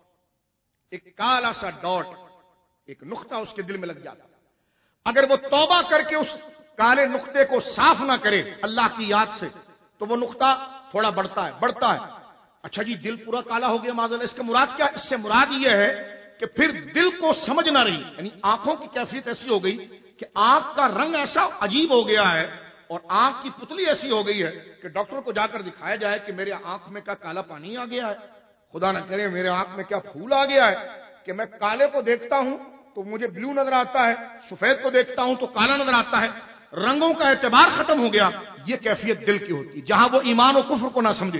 ایک کالا سا ڈاٹ, ایک نقطہ اس کے دل میں لگ جاتا ہے. اگر وہ توبہ کر کے اس کالے نقطے کو صاف نہ کرے اللہ کی یاد سے تو وہ نقطہ تھوڑا بڑھتا ہے. اچھا جی دل پورا کالا ہو گیا معاذ اللہ, اس کا مراد کیا؟ اس سے مراد یہ ہے کہ پھر دل کو سمجھ نہ رہی, یعنی آنکھوں کی کیفیت ایسی ہو گئی کہ آنکھ کا رنگ ایسا عجیب ہو گیا ہے اور آنکھ کی پتلی ایسی ہو گئی ہے کہ ڈاکٹر کو جا کر دکھایا جائے کہ میرے آنکھ میں کیا کالا پانی آ گیا ہے, خدا نہ کرے میرے آنکھ میں کیا پھول آ گیا ہے کہ میں کالے کو دیکھتا ہوں تو مجھے بلو نظر آتا ہے, سفید کو دیکھتا ہوں تو کالا نظر آتا ہے, رنگوں کا اعتبار ختم ہو گیا. یہ کیفیت دل کی ہوتی ہے جہاں وہ ایمان و کفر کو نہ سمجھے,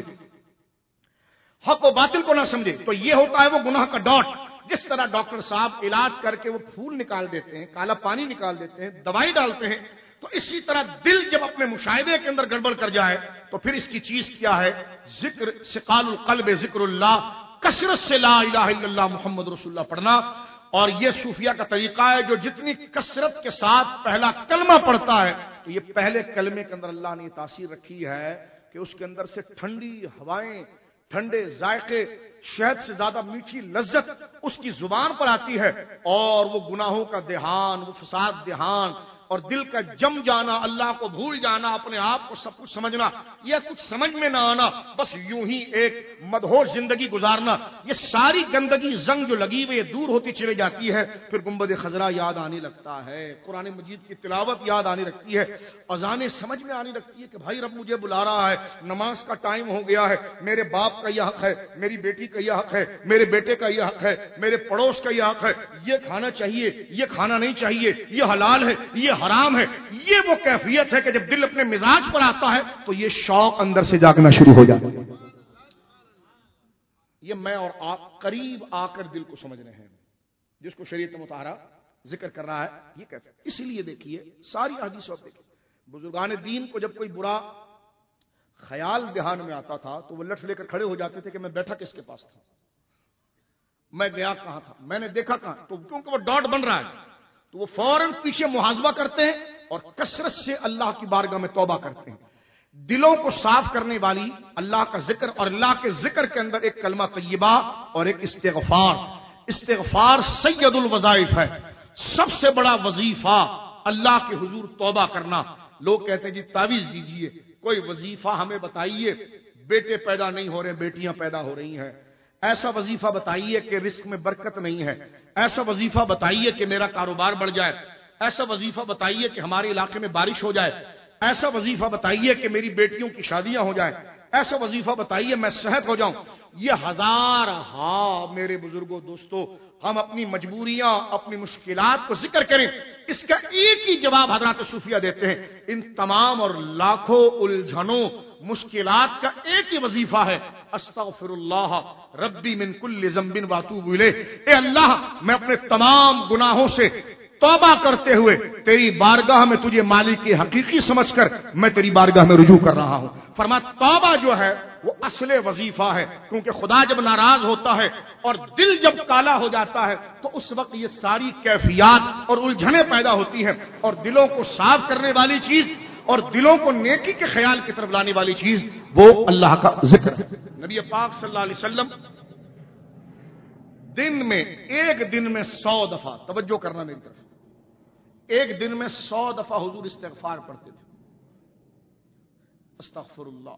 حق و باطل کو نہ سمجھے, تو یہ ہوتا ہے وہ گناہ کا ڈاٹ. جس طرح ڈاکٹر صاحب علاج کر کے وہ پھول نکال دیتے ہیں, کالا پانی نکال دیتے ہیں, دوائی ڈالتے ہیں, تو اسی طرح دل جب اپنے مشاہدے کے اندر گڑبڑ کر جائے تو پھر اس کی چیز کیا ہے؟ ذکر, سقال القلب ذکر اللہ, کثرت سے لا الہ الا اللہ محمد رسول اللہ پڑھنا. اور یہ صوفیہ کا طریقہ ہے جو جتنی کثرت کے ساتھ پہلا کلمہ پڑھتا ہے تو یہ پہلے کلمے کے اندر اللہ نے یہ تاثیر رکھی ہے کہ اس کے اندر سے ٹھنڈی ہوائیں, ٹھنڈے ذائقے, شہد سے زیادہ میٹھی لذت اس کی زبان پر آتی ہے, اور وہ گناہوں کا دھیان, وہ فساد دھیان اور دل کا جم جانا, اللہ کو بھول جانا, اپنے آپ کو سب کچھ سمجھنا, یہ کچھ سمجھ میں نہ آنا, بس یوں ہی ایک مدہوش زندگی گزارنا, یہ ساری گندگی زنگ جو لگی ہوئی دور ہوتی چلی جاتی ہے. پھر گنبد خضرا یاد آنے لگتا ہے, قرآن مجید کی تلاوت یاد آنے لگتی ہے, اذانیں سمجھ میں آنے لگتی ہے کہ بھائی رب مجھے بلا رہا ہے, نماز کا ٹائم ہو گیا ہے, میرے باپ کا یہ حق ہے, میری بیٹی کا یہ حق ہے, میرے بیٹے کا یہ حق ہے, میرے پڑوس کا یہ حق ہے, یہ کھانا چاہیے, یہ کھانا نہیں چاہیے, یہ حلال ہے, یہ حرام ہے. یہ وہ کیفیت ہے کہ جب دل اپنے مزاج پر آتا ہے تو یہ شوق اندر سے جاگنا شروع ہو جاتا ہے. یہ میں اور آپ قریب آ کر دل کو سمجھ رہے ہیں, جس کو شریعت مطہرہ ذکر کر رہا ہے یہ کیفیت. اسی لیے دیکھیے ساری حدیثوں دیکھیے, بزرگان دین کو جب کوئی برا خیال دھیان میں آتا تھا تو وہ لٹھ لے کر کھڑے ہو جاتے تھے کہ میں بیٹھا کس کے پاس تھا, میں گیا کہاں تھا, میں نے دیکھا کہاں. تو کیونکہ وہ ڈاٹ بن رہا ہے تو وہ فوراً پیچھے محاسبہ کرتے ہیں اور کثرت سے اللہ کی بارگاہ میں توبہ کرتے ہیں. دلوں کو صاف کرنے والی اللہ کا ذکر, اور اللہ کے ذکر کے اندر ایک کلمہ طیبہ اور ایک استغفار. استغفار سید الوظائف ہے, سب سے بڑا وظیفہ اللہ کے حضور توبہ کرنا. لوگ کہتے ہیں جی تعویذ دیجئے, کوئی وظیفہ ہمیں بتائیے, بیٹے پیدا نہیں ہو رہے, بیٹیاں پیدا ہو رہی ہیں, ایسا وظیفہ بتائیے کہ رزق میں برکت نہیں ہے, ایسا وظیفہ بتائیے کہ میرا کاروبار بڑھ جائے, ایسا وظیفہ بتائیے کہ ہمارے علاقے میں بارش ہو جائے, ایسا وظیفہ بتائیے کہ میری بیٹیوں کی شادیاں ہو جائیں, ایسا وظیفہ بتائیے میں صحت ہو جاؤں. یہ ہزار میرے بزرگوں دوستو, ہم اپنی مجبوریاں, اپنی مشکلات کو ذکر کریں, اس کا ایک ہی جواب حضرات صوفیہ دیتے ہیں. ان تمام اور لاکھوں الجھنوں مشکلات کا ایک ہی وظیفہ ہے, استغفر اللہ ربی من کل ذنب واتوب الیہ. اے اللہ میں اپنے تمام گناہوں سے توبہ کرتے ہوئے تیری بارگاہ میں تجھے مالک کی حقیقی سمجھ کر میں تیری بارگاہ میں رجوع کر رہا ہوں. فرمایا توبہ جو ہے وہ اصل وظیفہ ہے, کیونکہ خدا جب ناراض ہوتا ہے اور دل جب کالا ہو جاتا ہے تو اس وقت یہ ساری کیفیات اور الجھنیں پیدا ہوتی ہیں, اور دلوں کو صاف کرنے والی چیز اور دلوں کو نیکی کے خیال کی طرف لانے والی چیز وہ اللہ کا ذکر ہے. نبی پاک صلی اللہ علیہ وسلم دن میں ایک دن میں 100 دفعہ، توجہ کرنا میری طرف، ایک دن میں 100 دفعہ حضور استغفار پڑھتے تھے. استغفر اللہ.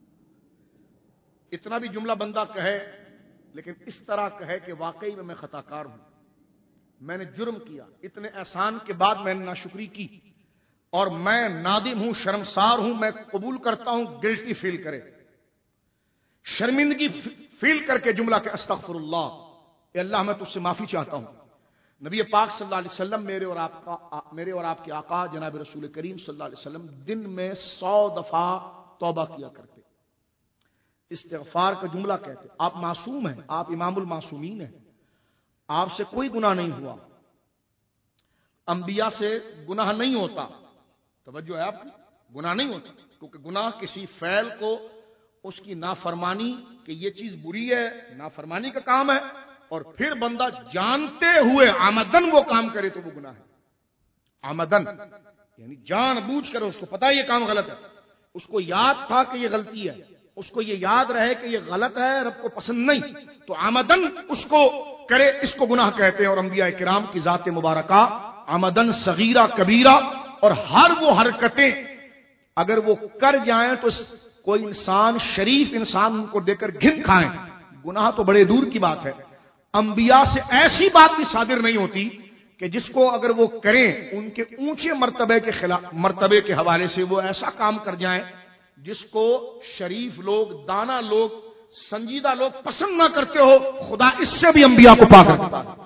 اتنا بھی جملہ بندہ کہے لیکن اس طرح کہے کہ واقعی میں خطا کار ہوں، میں نے جرم کیا، اتنے احسان کے بعد میں نے ناشکری کی اور میں نادم ہوں، شرمسار ہوں، میں قبول کرتا ہوں، گلٹی فیل کرے، شرمندگی فیل کر کے جملہ کہ استغفر اللہ، اے اللہ میں تجھ سے معافی چاہتا ہوں. نبی پاک صلی اللہ علیہ وسلم میرے اور آپ کے آقا جناب رسول کریم صلی اللہ علیہ وسلم دن میں 100 دفعہ توبہ کیا کرتے، استغفار کا جملہ کہتے. آپ معصوم ہیں، آپ امام المعصومین ہیں، آپ سے کوئی گناہ نہیں ہوا، انبیاء سے گناہ نہیں ہوتا. توجہ ہے آپ کی، گناہ نہیں ہوتا، کیونکہ گناہ کسی فعل کو اس کی نافرمانی کہ یہ چیز بری ہے، نافرمانی کا کام ہے، اور پھر بندہ جانتے ہوئے آمدن وہ کام کرے تو وہ گناہ ہے. آمدن یعنی جان بوجھ کر، اس کو پتا یہ کام غلط ہے، اس کو یاد تھا کہ یہ غلطی ہے، اس کو یہ یاد رہے کہ یہ غلط ہے، رب کو پسند نہیں، تو آمدن اس کو کرے، اس کو گناہ کہتے ہیں. اور انبیاء کرام کی ذات مبارکہ آمدن صغیرہ کبیرہ اور ہر وہ حرکتیں اگر وہ کر جائیں تو کوئی انسان، شریف انسان ان کو دیکھ کر گھن کھائیں، گناہ تو بڑے دور کی بات ہے. انبیاء سے ایسی بات بھی صادر نہیں ہوتی کہ جس کو اگر وہ کریں ان کے اونچے مرتبے کے حوالے سے وہ ایسا کام کر جائیں جس کو شریف لوگ، دانا لوگ، سنجیدہ لوگ پسند نہ کرتے ہو. خدا اس سے بھی انبیاء کو پاک رکھتا ہے.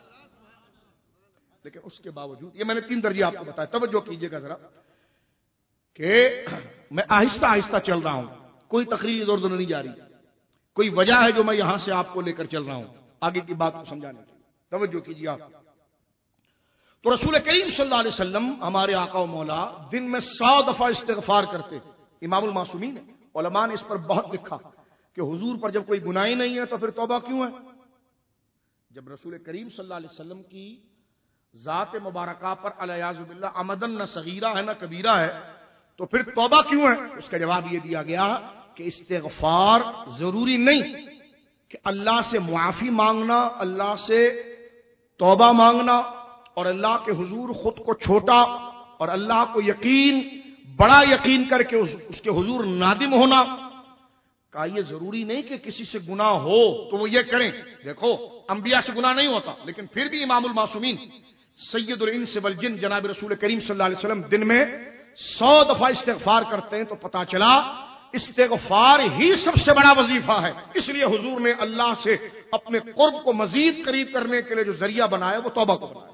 لیکن اس کے باوجود یہ میں نے 3 درجے آپ کو بتایا، توجہ کیجئے گا ذرا کہ میں آہستہ آہستہ چل رہا ہوں، کوئی تقریر ادھر ادھر نہیں جا رہی، کوئی وجہ ہے جو میں یہاں سے آپ کو لے کر چل رہا ہوں آگے کی بات کو سمجھانے کے لیے. توجہ کیجئے آپ. تو رسول کریم صلی اللہ علیہ وسلم ہمارے آقا و مولا دن میں 100 دفعہ استغفار کرتے. امام المعصومین ہے. علماء نے اس پر بہت لکھا کہ حضور پر جب کوئی گناہ ہی نہیں ہے تو پھر توبہ کیوں ہے؟ جب رسول کریم صلی اللہ علیہ وسلم کی ذات مبارکہ پر الیاذ باللہ آمدن نہ صغیرہ ہے نہ کبیرہ ہے تو پھر توبہ کیوں ہے؟ اس کا جواب یہ دیا گیا کہ استغفار ضروری نہیں کہ اللہ سے معافی مانگنا، اللہ سے توبہ مانگنا اور اللہ کے حضور خود کو چھوٹا اور اللہ کو بڑا یقین کر کے اس کے حضور نادم ہونا کا یہ ضروری نہیں کہ کسی سے گناہ ہو تو وہ یہ کریں. دیکھو انبیاء سے گناہ نہیں ہوتا، لیکن پھر بھی امام المعصومین سید الانس والجن جناب رسول کریم صلی اللہ علیہ وسلم دن میں 100 دفعہ استغفار کرتے ہیں. تو پتا چلا استغفار ہی سب سے بڑا وظیفہ ہے. اس لیے حضور نے اللہ سے اپنے قرب کو مزید قریب کرنے کے لیے جو ذریعہ بنایا وہ توبہ کو بنایا.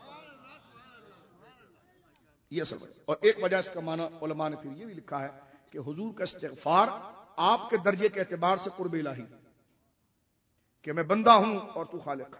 یہ سب ہے. اور ایک وجہ اس کا معنی علماء نے پھر یہ بھی لکھا ہے کہ حضور کا استغفار آپ کے درجے کے اعتبار سے قرب الہی کہ میں بندہ ہوں اور تو خالق ہے،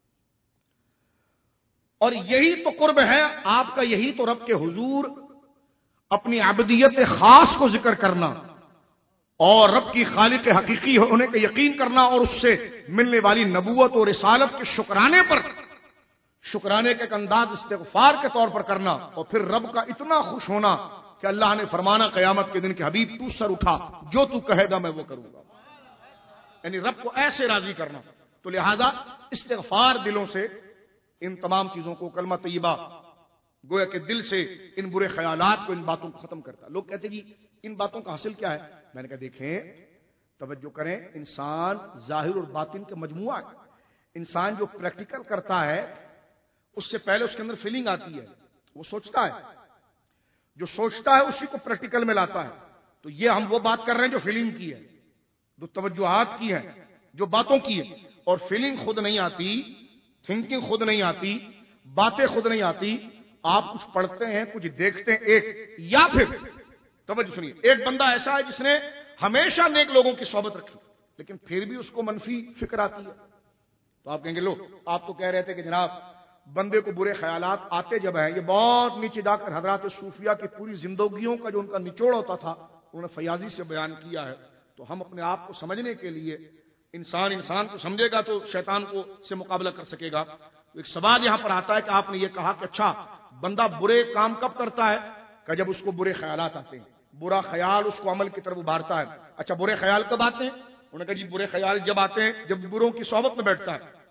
اور یہی تو قرب ہے آپ کا، یہی تو رب کے حضور اپنی عبدیت خاص کو ذکر کرنا اور رب کی خالق حقیقی ہونے کا یقین کرنا اور اس سے ملنے والی نبوت اور رسالت کے شکرانے کے انداز استغفار کے طور پر کرنا، اور پھر رب کا اتنا خوش ہونا کہ اللہ نے فرمانا قیامت کے دن کہ حبیب تو سر اٹھا، جو تو کہے گا میں وہ کروں گا. یعنی رب کو ایسے راضی کرنا. تو لہذا استغفار دلوں سے ان تمام چیزوں کو، کلمہ طیبہ گویا کہ دل سے ان برے خیالات کو، ان باتوں کو ختم کرتا. لوگ کہتے جی ان باتوں کا حاصل کیا ہے؟ میں نے کہا دیکھیں، توجہ کریں، انسان ظاہر اور باطن کا مجموعہ ہے. انسان جو پریکٹیکل کرتا ہے اس سے پہلے اس کے اندر فیلنگ آتی ہے، وہ سوچتا ہے، جو سوچتا ہے اسی کو پریکٹیکل میں لاتا ہے. تو یہ ہم وہ بات کر رہے ہیں جو فیلنگ کی ہے، جو توجہات کی ہے، جو باتوں کی ہے. اور فیلنگ خود نہیں آتی، تھنکنگ خود نہیں آتی، باتیں خود نہیں آتی. آپ کچھ پڑھتے ہیں، کچھ دیکھتے ہیں، یا پھر توجہ سنیے، ایک بندہ ایسا ہے جس نے ہمیشہ نیک لوگوں کی صحبت رکھی لیکن پھر بھی اس کو منفی فکر آتی ہے. تو آپ کہیں گے لو آپ تو کہہ رہے تھے کہ جناب بندے کو برے خیالات آتے جب ہیں، یہ بہت نیچے جا کر حضرات صوفیہ کی پوری زندگیوں کا جو ان کا نچوڑ ہوتا تھا انہوں نے فیاضی سے بیان کیا ہے. تو ہم اپنے آپ کو سمجھنے کے لیے، انسان کو سمجھے گا تو شیطان کو سے مقابلہ کر سکے گا. ایک سوال یہاں پر آتا ہے کہ آپ نے یہ کہا کہ اچھا بندہ برے کام کب کرتا ہے؟ کہ جب اس کو برے خیالات آتے ہیں، برا خیال اس کو عمل کی طرف ابھارتا ہے. اچھا برے خیال کب آتے ہیں؟ انہوں نے کہا جی برے خیال جب آتے ہیں جب بروں کی صحبت میں بیٹھتا ہے.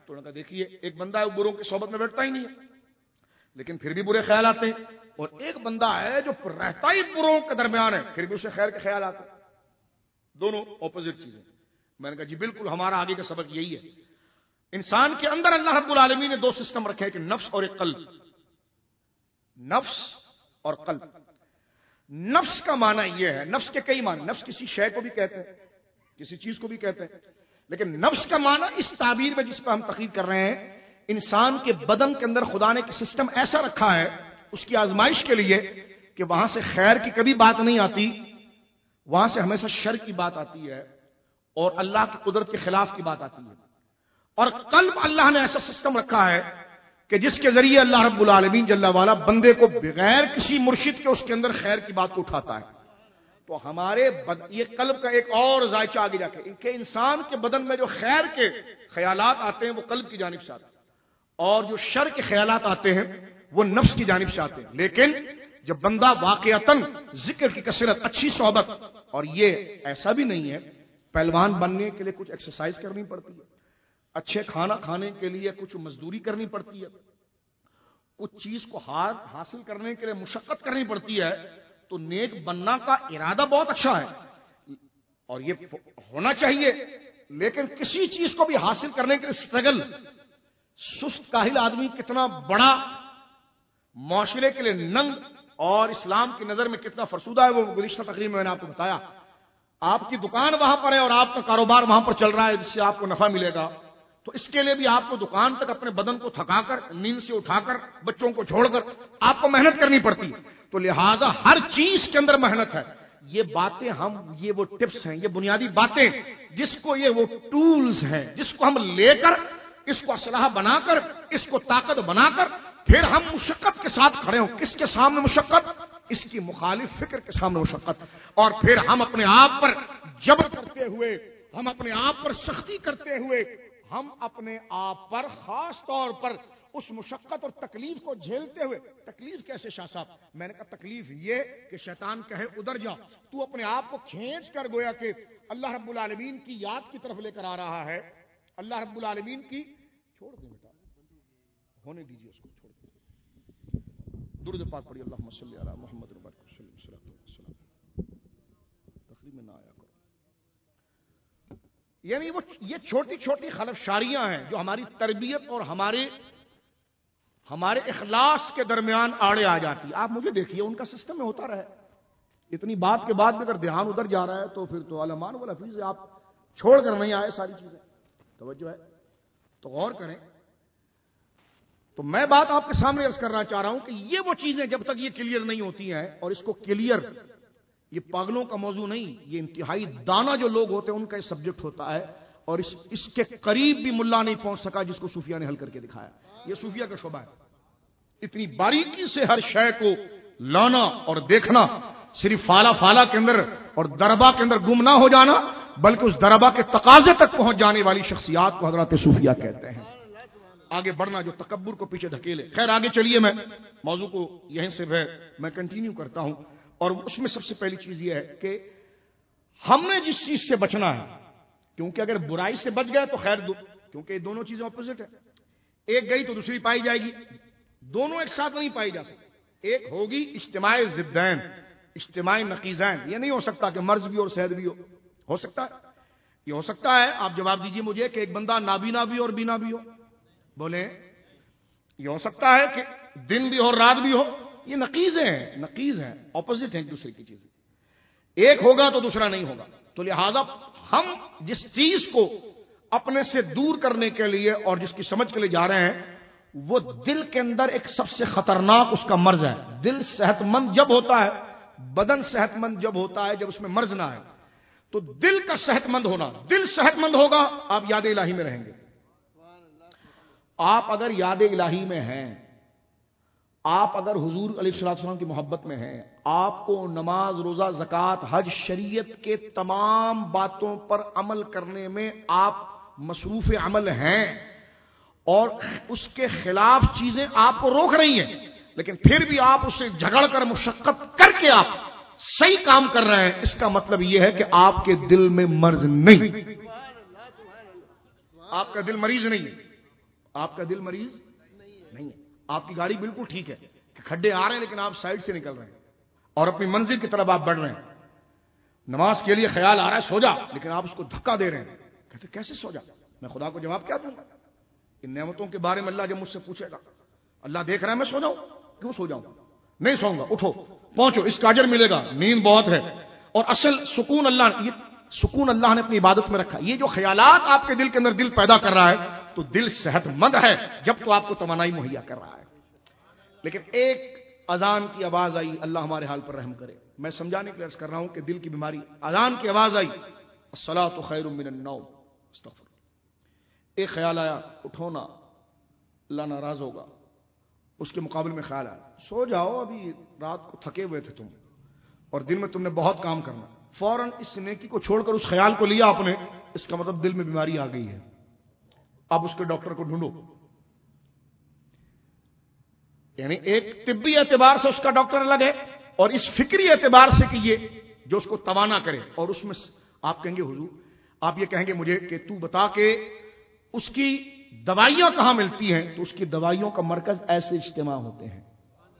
تو انہوں نے کہا دیکھیے ایک بندہ ہے بروں کی صحبت میں بیٹھتا ہی نہیں ہے لیکن پھر بھی برے خیال آتے ہیں، اور ایک بندہ ہے جو رہتا ہی بروں کے درمیان ہے پھر بھی اسے خیر کے خیال آتے ہیں، دونوں اپوزٹ چیزیں۔ میں نے کہا جی بالکل ہمارا آگے کا سبق یہی ہے، انسان کے اندر اللہ رب العالمین نے دو سسٹم رکھے ہیں کہ نفس اور ایک قلب، نفس اور قلب۔ نفس کا معنی یہ ہے، نفس کے کئی معنی، نفس کسی شے کو بھی کہتے ہیں، کسی چیز کو بھی کہتے ہیں، لیکن نفس کا معنی اس تعبیر میں جس پہ ہم تقریر کر رہے ہیں، انسان کے بدن کے اندر خدا نے ایک سسٹم ایسا رکھا ہے اس کی آزمائش کے لیے کہ وہاں سے خیر کی کبھی بات نہیں آتی، وہاں سے ہمیشہ شر کی بات آتی ہے اور اللہ کی قدرت کے خلاف کی بات آتی ہے۔ اور قلب اللہ نے ایسا سسٹم رکھا ہے کہ جس کے ذریعے اللہ رب العالمین جل وعلا بندے کو بغیر کسی مرشد کے اس کے اندر خیر کی بات کو اٹھاتا ہے۔ تو ہمارے یہ قلب کا ایک اور ذائچہ آگے جا کے کہ انسان کے بدن میں جو خیر کے خیالات آتے ہیں وہ قلب کی جانب سے آتے ہیں اور جو شر کے خیالات آتے ہیں وہ نفس کی جانب سے آتے ہیں۔ لیکن جب بندہ واقعتاً ذکر کی کثرت، اچھی صحبت، اور یہ ایسا بھی نہیں ہے پہلوان بننے کے لیے کچھ ایکسرسائز کرنی پڑتی ہے، اچھے کھانا کھانے کے لیے کچھ مزدوری کرنی پڑتی ہے، کچھ چیز کو حاصل کرنے کے لیے مشقت کرنی پڑتی ہے، تو نیک بننا کا ارادہ بہت اچھا ہے اور یہ ہونا چاہیے، لیکن کسی چیز کو بھی حاصل کرنے کے لیے اسٹرگل، سست کاہل آدمی کتنا بڑا معاشرے کے لیے ننگ اور اسلام کی نظر میں کتنا فرسودہ ہے وہ گزشتہ تقریر میں نے آپ کو بتایا۔ آپ کی دکان وہاں پر ہے اور آپ کا کاروبار وہاں پر چل رہا ہے جس سے آپ کو نفع ملے گا، تو اس کے لیے بھی آپ کو دکان تک اپنے بدن کو تھکا کر، نیند سے اٹھا کر، بچوں کو چھوڑ کر آپ کو محنت کرنی پڑتی ہے، تو لہذا ہر چیز کے اندر محنت ہے۔ یہ باتیں یہ وہ ٹپس ہیں، یہ بنیادی باتیں جس کو یہ وہ ٹولز ہیں جس کو ہم لے کر، اس کو اسلحہ بنا کر، اس کو طاقت بنا کر پھر ہم مشقت کے ساتھ کھڑے ہوں۔ کس کے سامنے مشقت؟ اس کی مخالف فکر کے سامنے مشقت، اور پھر ہم اپنے آپ پر جبر کرتے ہوئے، ہم اپنے آپ پر سختی کرتے ہوئے، ہم اپنے آپ پر خاص طور پر اس مشقت اور تکلیف کو جھیلتے ہوئے۔ تکلیف کیسے شاہ صاحب؟ میں نے کہا تکلیف یہ کہ شیطان کہے ادھر جا، تو اپنے آپ کو کھینچ کر گویا کہ اللہ رب العالمین کی یاد کی طرف لے کر آ رہا ہے، اللہ رب العالمین کی، چھوڑ دیں بیٹا ہونے دیجیے اس کو، چھوڑ دیں، درود پاک پڑھی، اللہم صلی علی محمد وبارک وسلم، تقریر میں نہ آیا کرو۔ یعنی وہ یہ چھوٹی چھوٹی خلفشاریاں ہیں جو ہماری تربیت اور ہمارے اخلاص کے درمیان آڑے آ جاتی۔ آپ مجھے دیکھیے ان کا سسٹم میں ہوتا رہے، اتنی بات کے بعد بھی اگر دھیان ادھر جا رہا ہے تو پھر تو علمان والحفیظ آپ چھوڑ کر نہیں آئے ساری چیزیں، توجہ ہے تو غور کریں۔ تو میں بات آپ کے سامنے عرض کرنا چاہ رہا ہوں کہ یہ وہ چیزیں جب تک یہ کلیئر نہیں ہوتی ہیں، اور اس کو کلیئر، یہ پاگلوں کا موضوع نہیں، یہ انتہائی دانا جو لوگ ہوتے ہیں ان کا یہ سبجیکٹ ہوتا ہے، اور اس کے قریب بھی ملا نہیں پہنچ سکا جس کو صوفیہ نے حل کر کے دکھایا۔ یہ صوفیہ کا شعبہ ہے، اتنی باریکی سے ہر شے کو لانا اور دیکھنا، صرف فالا کے اندر اور دربا کے اندر گم نہ ہو جانا، بلکہ اس دربا کے تقاضے تک پہنچ جانے والی شخصیات کو حضرات صوفیہ کہتے ہیں۔ آگے بڑھنا جو تکبر کو پیچھے دھکیلے۔ خیر آگے چلیے، میں موضوع کو یہیں سے میں کنٹینیو کرتا ہوں، اور اس میں سب سے پہلی چیز یہ ہے کہ ہم نے جس چیز سے بچنا ہے، کیونکہ اگر برائی سے بچ گئے تو خیر دو، کیونکہ یہ دونوں چیزیں اپوزٹ ہیں، ایک گئی تو دوسری پائی جائے گی، دونوں ایک ساتھ نہیں پائی جا سکتی۔ ایک ہوگی اجتماع ضدین، اجتماع نقیضین، یہ نہیں ہو سکتا کہ مرض بھی اور صحت بھی ہو سکتا ہے؟ یہ ہو سکتا ہے؟ آپ جواب دیجئے مجھے کہ ایک بندہ نابینا بھی اور بینا بھی ہو، بولیں یہ ہو سکتا ہے کہ دن بھی ہو رات بھی ہو؟ یہ نقیض ہیں، اپوزٹ ہیں ایک دوسرے کی چیزیں، ایک ہوگا تو دوسرا نہیں ہوگا۔ تو لہذا ہم جس چیز کو اپنے سے دور کرنے کے لیے اور جس کی سمجھ کے لیے جا رہے ہیں، وہ دل کے اندر ایک سب سے خطرناک اس کا مرض ہے۔ دل صحت مند جب ہوتا ہے، بدن صحت مند جب ہوتا ہے، جب اس میں مرض نہ ہے، تو دل کا صحت مند ہونا، دل صحت مند ہوگا، آپ یاد الہی میں رہیں گے۔ آپ اگر یاد الہی میں ہیں، آپ اگر حضور علیہ السلام کی محبت میں ہیں، آپ کو نماز، روزہ، زکوٰۃ، حج، شریعت کے تمام باتوں پر عمل کرنے میں آپ مصروف عمل ہیں، اور اس کے خلاف چیزیں آپ کو روک رہی ہیں، لیکن پھر بھی آپ اسے جھگڑ کر، مشقت کر کے آپ صحیح کام کر رہے ہیں، اس کا مطلب یہ ہے کہ آپ کے دل میں مرض نہیں، آپ کا دل مریض نہیں ہے۔ آپ کا دل مریض نہیں ہے. آپ کی گاڑی بالکل ٹھیک ہے کہ کھڈے آ رہے ہیں لیکن آپ سائڈ سے نکل رہے ہیں اور اپنی منزل کی طرف آپ بڑھ رہے ہیں. نماز کے لیے خیال آ رہا ہے سو جا، لیکن آپ اس کو دھکا دے رہے ہیں. کہتے کیسے سو جا؟ میں خدا کو جواب کیا دوں گا؟ ان نعمتوں کے بارے میں اللہ جب مجھ سے پوچھے گا، اللہ دیکھ رہا ہے میں سو جاؤں، کیوں سو جاؤں؟ نہیں سوؤں گا. اٹھو پہنچو، اس کا اجر ملے گا، نیند بہت ہے. اور اصل سکون اللہ نے اپنی عبادت میں رکھا. یہ جو خیالات آپ کے دل کے اندر دل پیدا کر رہا ہے تو دل صحت مند ہے جب تو آپ کو توانائی مہیا کر رہا ہے. لیکن ایک اذان کی آواز آئی، اللہ ہمارے حال پر رحم کرے. میں سمجھانے کے لیے عرض کر رہا ہوں کہ دل کی بیماری، اذان کی آواز آئی، الصلاۃ خیر من النوم، استغفر. ایک خیال آیا، اٹھو نا، اللہ ناراض ہوگا. اس کے مقابل میں خیال آیا، سو جاؤ، ابھی رات کو تھکے ہوئے تھے تم اور دن میں تم نے بہت کام کرنا. فوراً اس نیکی کو چھوڑ کر اس خیال کو لیا آپ نے، اس کا مطلب دل میں بیماری آ گئی ہے. اب اس کے ڈاکٹر کو ڈھونڈو. یعنی ایک طبی اعتبار سے اس کا ڈاکٹر الگ ہے اور اس فکری اعتبار سے کہ یہ جو اس کو توانا کرے. اور اس میں آپ کہیں گے حضور، آپ یہ کہیں گے مجھے کہ تو بتا کہ اس کی دوائیاں کہاں ملتی ہیں؟ تو اس کی دوائیوں کا مرکز ایسے اجتماع ہوتے ہیں،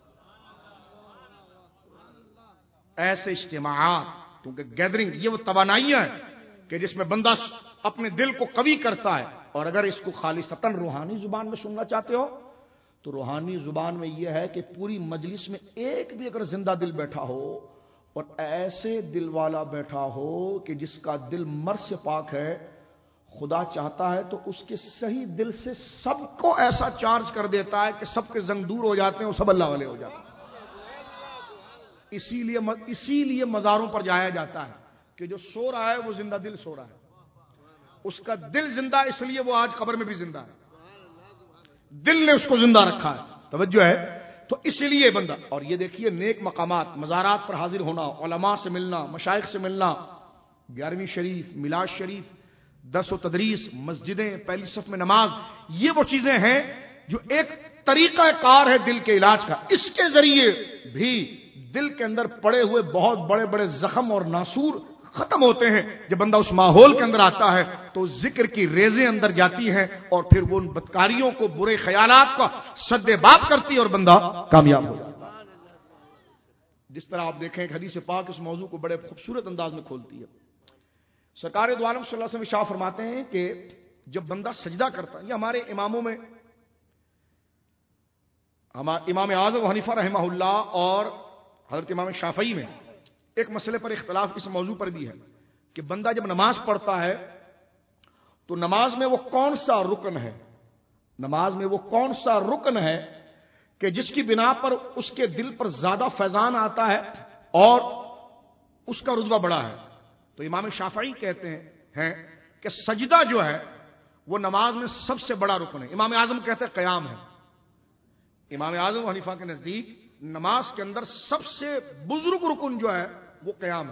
ایسے اجتماعات. کیونکہ گیدرنگ یہ وہ توانائیاں ہیں کہ جس میں بندہ اپنے دل کو قوی کرتا ہے. اور اگر اس کو خالصتاً روحانی زبان میں سننا چاہتے ہو تو روحانی زبان میں یہ ہے کہ پوری مجلس میں ایک بھی اگر زندہ دل بیٹھا ہو اور ایسے دل والا بیٹھا ہو کہ جس کا دل مرض سے پاک ہے، خدا چاہتا ہے تو اس کے صحیح دل سے سب کو ایسا چارج کر دیتا ہے کہ سب کے زنگ دور ہو جاتے ہیں اور سب اللہ والے ہو جاتے ہیں. اسی لیے مزاروں پر جایا جاتا ہے کہ جو سو رہا ہے وہ زندہ دل سو رہا ہے. اس کا دل زندہ، اس لیے وہ آج قبر میں بھی زندہ ہے. دل نے اس کو زندہ رکھا ہے. توجہ ہے. تو اس لیے بندہ، اور یہ دیکھیے نیک مقامات، مزارات پر حاضر ہونا، علماء سے ملنا، مشائخ سے ملنا، 11ویں شریف، میلاد شریف، درس و تدریس، مسجدیں، پہلی صف میں نماز، یہ وہ چیزیں ہیں جو ایک طریقہ کار ہے دل کے علاج کا. اس کے ذریعے بھی دل کے اندر پڑے ہوئے بہت بڑے بڑے زخم اور ناسور ختم ہوتے ہیں. جب بندہ اس ماحول کے اندر آتا ہے تو ذکر کی ریزیں اندر جاتی ہیں اور پھر وہ ان بدکاریوں کو، برے خیالات کا سد باب کرتی ہے اور بندہ کامیاب ہو جاتا ہے. جس طرح آپ دیکھیں ایک حدیث پاک اس موضوع کو بڑے خوبصورت انداز میں کھولتی ہے. سرکار دو عالم صلی اللہ علیہ وسلم ارشاد فرماتے ہیں کہ جب بندہ سجدہ کرتا ہے، یہ ہمارے اماموں میں، امام اعظم حنیفہ رحمہ اللہ اور حضرت امام شافعی میں ایک مسئلے پر اختلاف اس موضوع پر بھی ہے کہ بندہ جب نماز پڑھتا ہے تو نماز میں وہ کون سا رکن ہے، نماز میں وہ کون سا رکن ہے کہ جس کی بنا پر اس کے دل پر زیادہ فیضان آتا ہے اور اس کا رتبہ بڑا ہے. تو امام شافعی کہتے ہیں کہ سجدہ جو ہے وہ نماز میں سب سے بڑا رکن ہے. امام اعظم کہتے ہیں قیام ہے. امام اعظم حنیفہ کے نزدیک نماز کے اندر سب سے بزرگ رکن جو ہے وہ قیام ہے.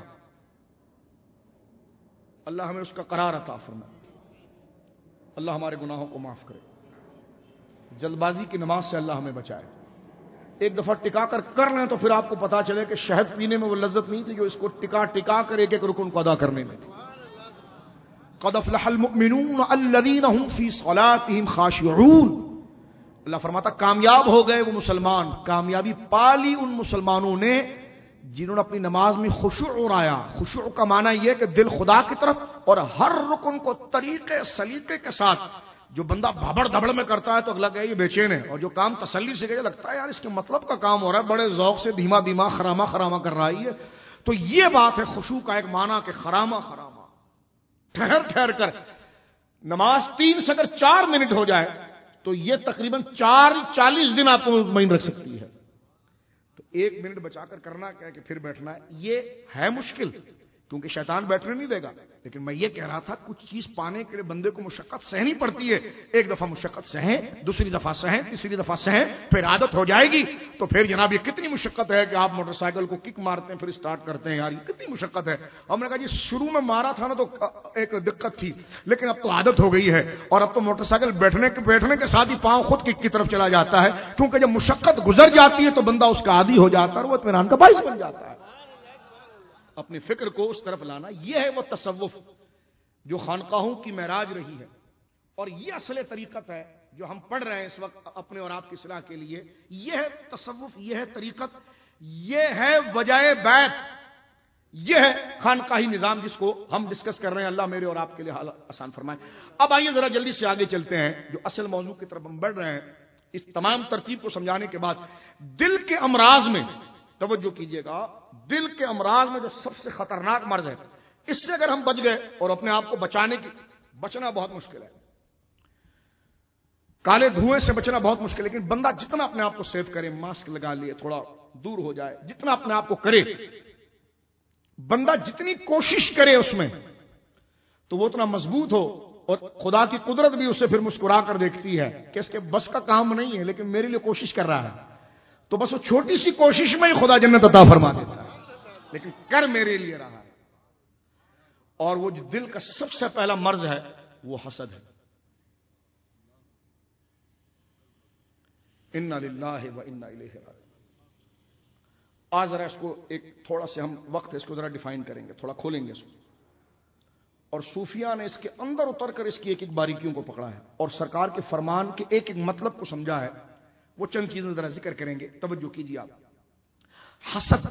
اللہ ہمیں اس کا قرار عطا فرمائے. اللہ ہمارے گناہوں کو معاف کرے. جلد بازی کی نماز سے اللہ ہمیں بچائے. ایک دفعہ ٹکا کر لیں تو پھر آپ کو پتا چلے کہ شہد پینے میں وہ لذت نہیں تھی جو اس کو ٹکا کر ایک ایک رکن کو ادا کرنے میں تھی. قد افلح المؤمنون الذين هم في صلاتهم خاشعون. اللہ فرماتا کامیاب ہو گئے وہ مسلمان، کامیابی پالی ان مسلمانوں نے جنہوں نے اپنی نماز میں خشوع اڑایا. خشوع کا معنی یہ کہ دل خدا کی طرف اور ہر رکن کو طریقے سلیقے کے ساتھ. جو بندہ بھبڑ دھبڑ میں کرتا ہے تو اگلا کہ یہ بے چین ہے، اور جو کام تسلی سے کہ لگتا ہے یار اس کے مطلب کا کام ہو رہا ہے، بڑے ذوق سے دھیما دھیما خراما کر رہا ہے. تو یہ بات ہے خشوع کا ایک معنی کہ خراما ٹھہر کر. نماز 3 سے اگر 4 منٹ ہو جائے تو یہ تقریباً 40 دن آپ کو مطمئن رکھ سکتی ہے. تو 1 منٹ بچا کر کرنا کیا کہ پھر بیٹھنا ہے. یہ ہے مشکل کیونکہ شیطان بیٹھنے نہیں دے گا. لیکن میں یہ کہہ رہا تھا کچھ چیز پانے کے لیے بندے کو مشقت سہنی پڑتی ہے. ایک دفعہ مشقت سہیں، دوسری دفعہ سہیں، تیسری دفعہ سہیں، پھر عادت ہو جائے گی. تو پھر جناب یہ کتنی مشقت ہے کہ آپ موٹر سائیکل کو کک مارتے ہیں پھر سٹارٹ کرتے ہیں. یار یہ کتنی مشقت ہے. ہم نے کہا جی شروع میں مارا تھا نا تو ایک دقت تھی، لیکن اب تو عادت ہو گئی ہے اور اب تو موٹر سائیکل بیٹھنے کے ساتھ ہی پاؤں خود کک کی طرف چلا جاتا ہے. کیونکہ جب مشقت گزر جاتی ہے تو بندہ اس کا عادی ہو جاتا ہے اور وہ اطمینان کا باعث بن جاتا ہے. اپنی فکر کو اس طرف لانا، یہ ہے وہ تصوف جو خانقاہوں کی معراج رہی ہے. اور یہ اصل طریقت ہے جو ہم پڑھ رہے ہیں اس وقت اپنے اور آپ کی اصلاح کے لیے. یہ ہے تصوف، یہ ہے طریقت، یہ ہے وجہ بیت، یہ ہے خانقاہی نظام جس کو ہم ڈسکس کر رہے ہیں. اللہ میرے اور آپ کے لیے حال آسان فرمائے. اب آئیے ذرا جلدی سے آگے چلتے ہیں، جو اصل موضوع کی طرف ہم بڑھ رہے ہیں. اس تمام ترتیب کو سمجھانے کے بعد دل کے امراض میں توجہ کیجئے گا. دل کے امراض میں جو سب سے خطرناک مرض ہے، اس سے اگر ہم بچ گئے، اور اپنے آپ کو بچنا بہت مشکل ہے. کالے دھوئیں سے بچنا بہت مشکل ہے، لیکن بندہ جتنا اپنے آپ کو سیف کرے، ماسک لگا لیے، تھوڑا دور ہو جائے، جتنا اپنے آپ کو کرے، بندہ جتنی کوشش کرے اس میں، تو وہ اتنا مضبوط ہو. اور خدا کی قدرت بھی اسے پھر مسکرا کر دیکھتی ہے کہ اس کے بس کا کام نہیں ہے، لیکن میرے لیے کوشش کر رہا ہے. تو بس وہ چھوٹی سی کوشش میں ہی خدا جنت عطا فرما دیتا ہے، لیکن کر میرے لیے رہا ہے. اور وہ جو دل کا سب سے پہلا مرض ہے وہ حسد ہے. انا للہ و انا الیہ راجعون. آج ذرا اس کو ایک تھوڑا سے ہم وقت اس کو ذرا ڈیفائن کریں گے، تھوڑا کھولیں گے اس کو. اور صوفیاء نے اس کے اندر اتر کر اس کی ایک ایک باریکیوں کو پکڑا ہے، اور سرکار کے فرمان کے ایک ایک مطلب کو سمجھا ہے. وہ چند چیزیں ذرا ذکر کریں گے، توجہ کیجیے آپ. حسد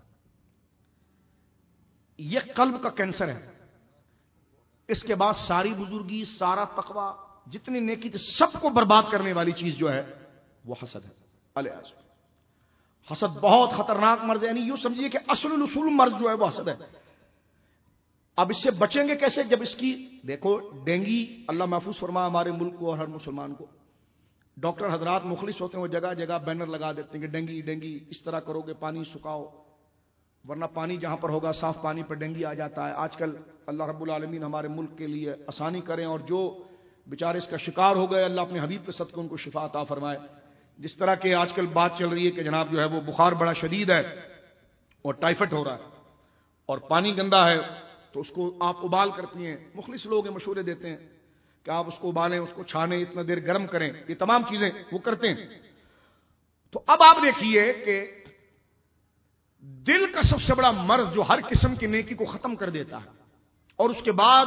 یہ قلب کا کینسر ہے. اس کے بعد ساری بزرگی، سارا تقوی، جتنی نیکی تھی، سب کو برباد کرنے والی چیز جو ہے وہ حسد ہے. علیہ حسد بہت خطرناک مرض ہے. یعنی یوں سمجھیے کہ اصل الاصول مرض جو ہے وہ حسد ہے. اب اس سے بچیں گے کیسے؟ جب اس کی دیکھو ڈینگی، اللہ محفوظ فرما ہمارے ملک کو اور ہر مسلمان کو. ڈاکٹر حضرات مخلص ہوتے ہیں، وہ جگہ جگہ بینر لگا دیتے ہیں کہ ڈینگی ڈینگی اس طرح کرو گے، پانی سکھاؤ، ورنہ پانی جہاں پر ہوگا صاف پانی پر ڈینگی آ جاتا ہے. آج کل اللہ رب العالمین ہمارے ملک کے لیے آسانی کریں، اور جو بیچارے اس کا شکار ہو گئے، اللہ اپنے حبیب کے صدقے ان کو شفا عطا فرمائے. جس طرح کہ آج کل بات چل رہی ہے کہ جناب جو ہے وہ بخار بڑا شدید ہے اور ٹائیفائڈ ہو رہا ہے، اور پانی گندا ہے، تو اس کو آپ ابال کرتی ہیں. مخلص لوگ ہیں، مشورے دیتے ہیں کہ آپ اس کو ابالیں، اس کو چھانیں، اتنا دیر گرم کریں. یہ تمام چیزیں وہ کرتے ہیں. تو اب آپ دیکھیے کہ دل کا سب سے بڑا مرض جو ہر قسم کی نیکی کو ختم کر دیتا ہے، اور اس کے بعد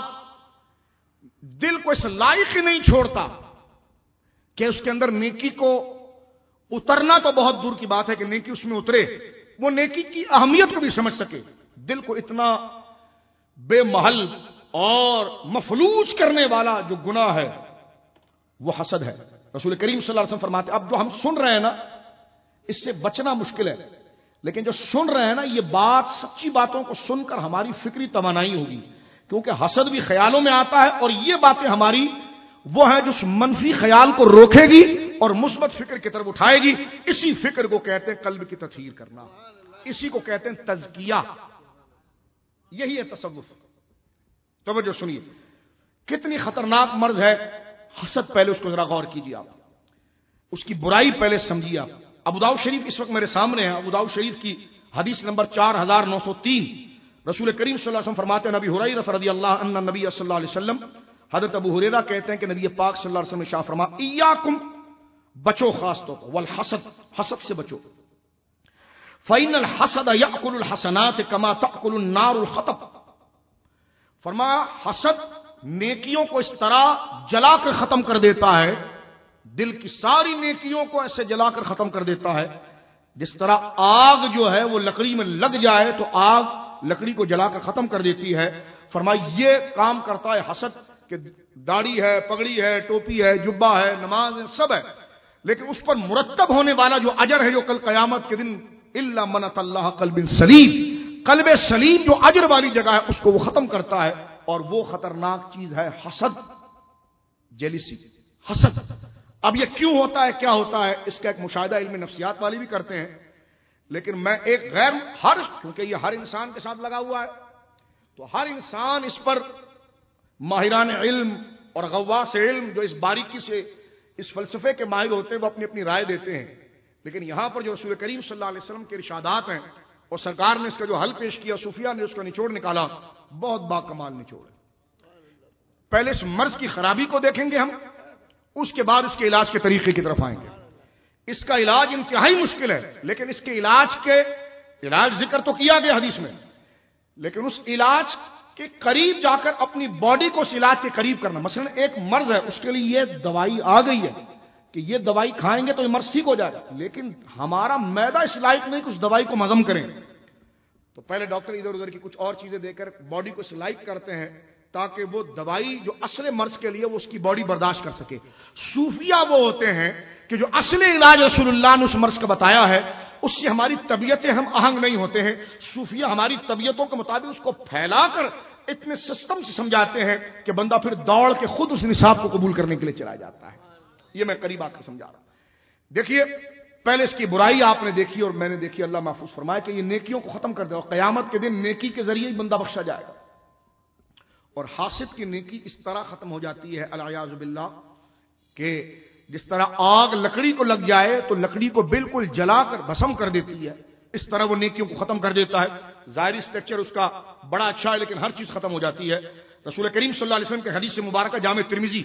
دل کو اس لائق ہی نہیں چھوڑتا کہ اس کے اندر نیکی کو اترنا تو بہت دور کی بات ہے کہ نیکی اس میں اترے، وہ نیکی کی اہمیت کو بھی سمجھ سکے. دل کو اتنا بے محل اور مفلوج کرنے والا جو گناہ ہے وہ حسد ہے. رسول کریم صلی اللہ علیہ وسلم فرماتے ہیں، اب جو ہم سن رہے ہیں نا، اس سے بچنا مشکل ہے، لیکن جو سن رہے ہیں نا، یہ بات سچی باتوں کو سن کر ہماری فکری توانائی ہوگی، کیونکہ حسد بھی خیالوں میں آتا ہے، اور یہ باتیں ہماری وہ ہیں جو منفی خیال کو روکے گی اور مثبت فکر کی طرف اٹھائے گی. اسی فکر کو کہتے ہیں قلب کی تطہیر کرنا، اسی کو کہتے ہیں تزکیہ. یہی ہے تصوف. توجہ سنیے کتنی خطرناک مرض ہے حسد. پہلے اس کو ذرا غور کیجیے آپ، اس کی برائی پہلے سمجھیے آپ. ابو داؤد شریف اس وقت میرے سامنے ہے. ابو داؤد شریف کی حدیث نمبر 4903. رسول کریم صلی اللہ علیہ وسلم فرماتے ہیں، نبی ہریرہ رضی اللہ عنہ نبی صلی اللہ علیہ وسلم، حضرت ابو ہریرہ کہتے ہیں کہ نبی پاک صلی اللہ علیہ وسلم نے ارشاد فرمایا، ایاکم، بچو خاص طور پر، والحسد، حسد سے بچو. فإن الحسد يأكل الحسنات كما تأكل النار الحطب. فرمایا حسد نیکیوں کو اس طرح جلا کر ختم کر دیتا ہے، دل کی ساری نیکیوں کو ایسے جلا کر ختم کر دیتا ہے جس طرح آگ جو ہے وہ لکڑی میں لگ جائے تو آگ لکڑی کو جلا کر ختم کر دیتی ہے. فرمایا یہ کام کرتا ہے حسد کہ داڑھی ہے، پگڑی ہے، ٹوپی ہے، جبہ ہے، نماز ہے، سب ہے، لیکن اس پر مرتب ہونے والا جو اجر ہے جو کل قیامت کے دن الا من اتى الله قلب سلیم، قلب سلیم جو اجر والی جگہ ہے اس کو وہ ختم کرتا ہے. اور وہ خطرناک چیز ہے حسد، جیلسی، حسد. اب یہ کیوں ہوتا ہے، کیا ہوتا ہے، اس کا ایک مشاہدہ علم نفسیات والے بھی کرتے ہیں، لیکن میں ایک کیونکہ یہ ہر انسان کے ساتھ لگا ہوا ہے، تو ہر انسان اس پر ماہران علم اور غواص علم جو اس باریکی سے اس فلسفے کے ماہر ہوتے ہیں وہ اپنی اپنی رائے دیتے ہیں. لیکن یہاں پر جو رسول کریم صلی اللہ علیہ وسلم کے ارشادات ہیں اور سرکار نے اس کا جو حل پیش کیا، صوفیہ نے اس کا نچوڑ نکالا، بہت با کمال نچوڑ ہے. پہلے اس مرض کی خرابی کو دیکھیں گے ہم، اس کے بعد اس کے علاج کے طریقے کی طرف آئیں گے. اس کا علاج انتہائی مشکل ہے، لیکن اس کے علاج ذکر تو کیا گیا حدیث میں، لیکن اس علاج کہ قریب جا کر اپنی باڈی کو اس علاج کے قریب کرنا. مثلا ایک مرض ہے, اس کے لیے یہ دوائی آ گئی ہے کہ یہ دوائی کھائیں گے تو یہ مرض ٹھیک ہو جائے گا, لیکن ہمارا معدہ اس لائق نہیں کہ اس دوائی کو ہضم کریں, تو پہلے ڈاکٹر ادھر ادھر کی کچھ اور چیزیں دے کر باڈی کو اس لائق کرتے ہیں تاکہ وہ دوائی جو اصل مرض کے لیے وہ اس کی باڈی برداشت کر سکے. صوفیہ وہ ہوتے ہیں کہ جو اصل علاج رسول اللہ نے اس مرض کا بتایا ہے اس سے ہماری طبیعتیں ہم آہنگ نہیں ہوتے ہیں. صوفیہ ہماری طبیعتوں کے مطابق اس کو پھیلا کر اتنے سسٹم سے سمجھاتے ہیں کہ بندہ پھر دوڑ کے خود اس نصاب کو قبول کرنے کے لیے چلا جاتا ہے. یہ میں قریب آ کے سمجھا رہا ہوں. دیکھیے پہلے اس کی برائی آپ نے دیکھی اور میں نے دیکھی. اللہ محفوظ فرمائے کہ یہ نیکیوں کو ختم کر دے اور قیامت کے دن نیکی کے ذریعے ہی بندہ بخشا جائے گا. اور حاسد کی نیکی اس طرح ختم ہو جاتی ہے العیاذ باللہ کہ جس طرح آگ لکڑی کو لگ جائے تو لکڑی کو بالکل جلا کر بھسم کر دیتی ہے, اس طرح وہ نیکیوں کو ختم کر دیتا ہے. ظاہری اسٹرکچر اس کا بڑا اچھا ہے لیکن ہر چیز ختم ہو جاتی ہے. رسول کریم صلی اللہ علیہ وسلم کے حدیث مبارکہ جامع ترمذی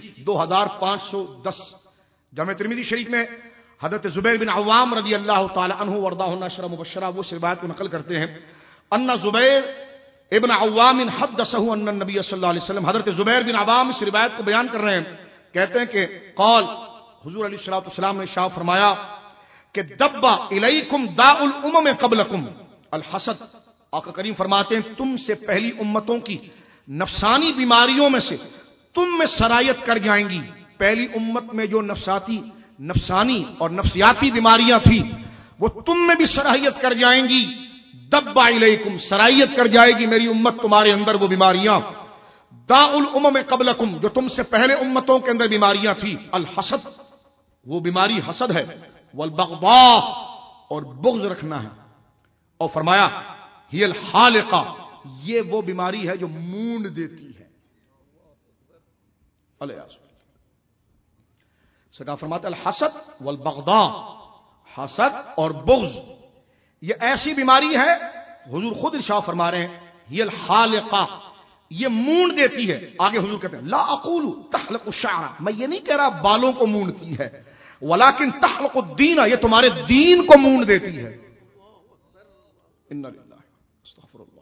2510, جامع ترمذی شریف میں حضرت زبیر بن عوام رضی اللہ تعالی عنہ ورداہ النشر مبشرہ وہ روایت کو نقل کرتے ہیں ان زبیر ابن عوام حدثه ان النبي صلی اللہ علیہ وسلم, حضرت زبیر بن عوام اس روایت کو بیان کر رہے ہیں, کہتے ہیں کہ قال حضور علیہ الصلوۃ والسلام نے ارشاد فرمایا کہ دبا الیکم داء الامم قبلکم الحسد. آقا کریم فرماتے ہیں تم سے پہلی امتوں کی نفسانی بیماریوں میں سے تم میں سرایت کر جائیں گی. پہلی امت میں جو نفسانی اور نفسیاتی بیماریاں تھی وہ تم میں بھی سرایت کر جائیں گی. دبا الیکم, سرایت کر جائے گی میری امت تمہارے اندر وہ بیماریاں. داء الامم قبلکم, جو تم سے پہلے امتوں کے اندر بیماریاں تھی. الحسد, وہ بیماری حسد ہے. والبغضاء, اور بغض رکھنا ہے. اور فرمایا ہی الحالقہ, یہ وہ بیماری ہے جو مونڈ دیتی ہے. سرکار فرماتے الحسد والبغضاء, حسد اور بغض یہ ایسی بیماری ہے, حضور خود ارشاد فرما رہے ہیں ہی الحالقہ, یہ مونڈ دیتی ہے. آگے حضور کہتے ہیں لا اقول تحلق الشعر, میں یہ نہیں کہہ رہا بالوں کو مونڈتی ہے, ولکن تحلق الدین, یہ تمہارے دین کو مونڈ دیتی ہے. ان للہ استغفر اللہ.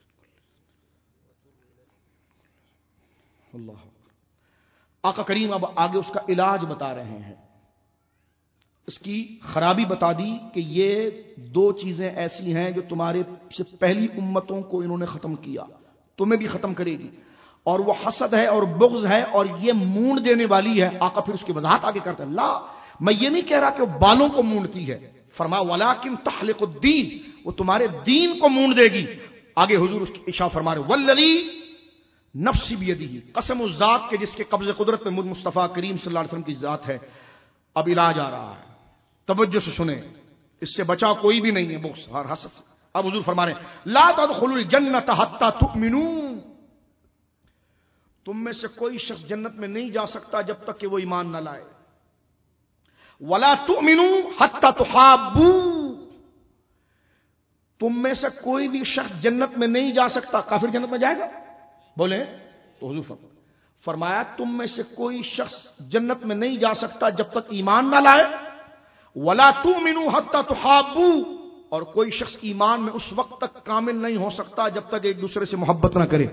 اللہ آقا کریم اب آگے اس کا علاج بتا رہے ہیں. اس کی خرابی بتا دی کہ یہ دو چیزیں ایسی ہیں جو تمہارے سے پہلی امتوں کو انہوں نے ختم کیا, تمہیں بھی ختم کرے گی. اور وہ حسد ہے اور بغض ہے اور یہ مونڈ دینے والی ہے. آقا پھر اس کی وضاحت آگے کرتے ہیں لا, میں یہ نہیں کہہ رہا کہ وہ بالوں کو مونڈتی ہے. فرمایا ولکن تحلق الدین, وہ تمہارے دین کو مونڈ دے گی. آگے حضور اس کی ارشاد فرما رہے والذی نفسی بیدہ, قسم اس ذات کے جس کے قبض قدرت میں مصطفیٰ کریم صلی اللہ علیہ وسلم کی ذات ہے. اب علاج آ رہا ہے, توجہ سے سنیں, اس سے بچا کوئی بھی نہیں ہے بغض اور حسد سے. اب حضور فرما رہے ہیں لا تدخلوا الجنۃ حتی تؤمنوا, تم میں سے کوئی شخص جنت میں نہیں جا سکتا جب تک کہ وہ ایمان نہ لائے. ولا تؤمنوا حتی تحابوا, تم میں سے کوئی بھی شخص جنت میں نہیں جا سکتا. کافر جنت میں جائے گا بولے تو حضور فرمایا تم میں سے کوئی شخص جنت میں نہیں جا سکتا جب تک ایمان نہ لائے. ولا تؤمنوا حتی تحابوا, اور کوئی شخص ایمان میں اس وقت تک کامل نہیں ہو سکتا جب تک ایک دوسرے سے محبت نہ کرے.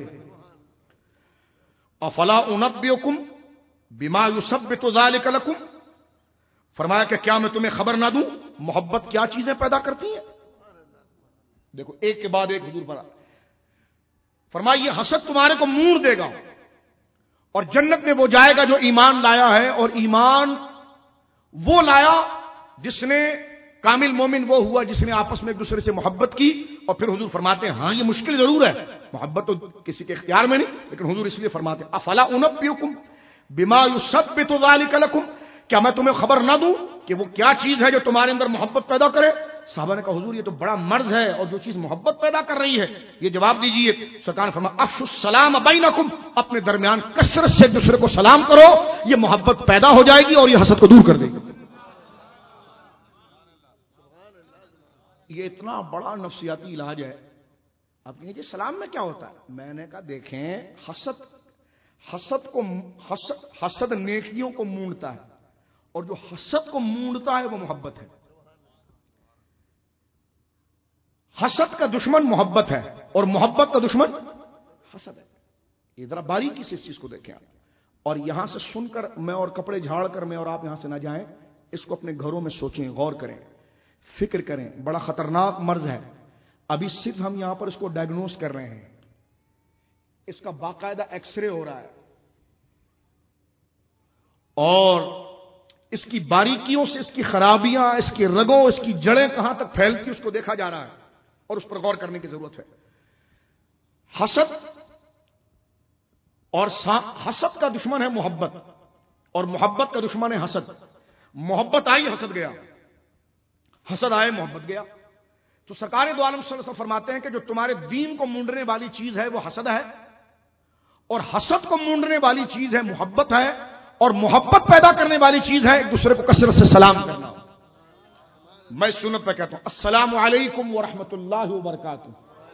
افلا انبئکم بما یثبت ذلک لکم, فرمایا کہ کیا میں تمہیں خبر نہ دوں محبت کیا چیزیں پیدا کرتی ہیں. دیکھو ایک کے بعد ایک حضور پر فرمایا یہ حسد تمہارے کو مونڈ دے گا اور جنت میں وہ جائے گا جو ایمان لایا ہے. اور ایمان وہ لایا جس نے, کامل مومن وہ ہوا جس نے آپس میں ایک دوسرے سے محبت کی. اور پھر حضور فرماتے ہیں ہاں یہ مشکل ضرور ہے, محبت تو کسی کے اختیار میں نہیں, لیکن حضور اس لیے فرماتے ہیں افلا انبئکم بما یثبت ذلک لکم, کیا میں تمہیں خبر نہ دوں کہ وہ کیا چیز ہے جو تمہارے اندر محبت پیدا کرے. صحابہ نے کہا حضور یہ تو بڑا مرض ہے اور جو چیز محبت پیدا کر رہی ہے یہ جواب دیجئے. سرکار نے فرمایا افشوا السلام بینکم, اپنے درمیان کثرت سے ایک دوسرے کو سلام کرو, یہ محبت پیدا ہو جائے گی اور یہ حسد کو دور کر دے گی. یہ اتنا بڑا نفسیاتی علاج ہے. آپ کہیں جی سلام میں کیا ہوتا ہے, میں نے کہا دیکھیں حسد نیکیوں کو مونڈتا ہے اور جو حسد کو مونڈتا ہے وہ محبت ہے. حسد کا دشمن محبت ہے اور محبت کا دشمن حسد ہے. یہ ذرا باریکی سے اس چیز کو دیکھیں آپ. اور یہاں سے سن کر میں اور کپڑے جھاڑ کر میں اور آپ یہاں سے نہ جائیں. اس کو اپنے گھروں میں سوچیں, غور کریں, فکر کریں. بڑا خطرناک مرض ہے. ابھی صرف ہم یہاں پر اس کو ڈائگنوز کر رہے ہیں. اس کا باقاعدہ ایکس رے ہو رہا ہے, اور اس کی باریکیوں سے اس کی خرابیاں, اس کی رگوں, اس کی جڑیں کہاں تک پھیلتی اس کو دیکھا جا رہا ہے, اور اس پر غور کرنے کی ضرورت ہے. حسد, اور حسد کا دشمن ہے محبت, اور محبت کا دشمن ہے حسد. محبت آئی حسد گیا, حسد آئے محبت گیا. تو سرکار دو عالم صلی اللہ علیہ وسلم فرماتے ہیں کہ جو تمہارے دین کو مونڈنے والی چیز ہے وہ حسد ہے, اور حسد کو مونڈنے والی چیز ہے محبت ہے, اور محبت پیدا کرنے والی چیز ہے ایک دوسرے کو کثرت سے سلام کرنا. میں سنت پہ کہتا ہوں السلام علیکم ورحمۃ اللہ وبرکاتہ.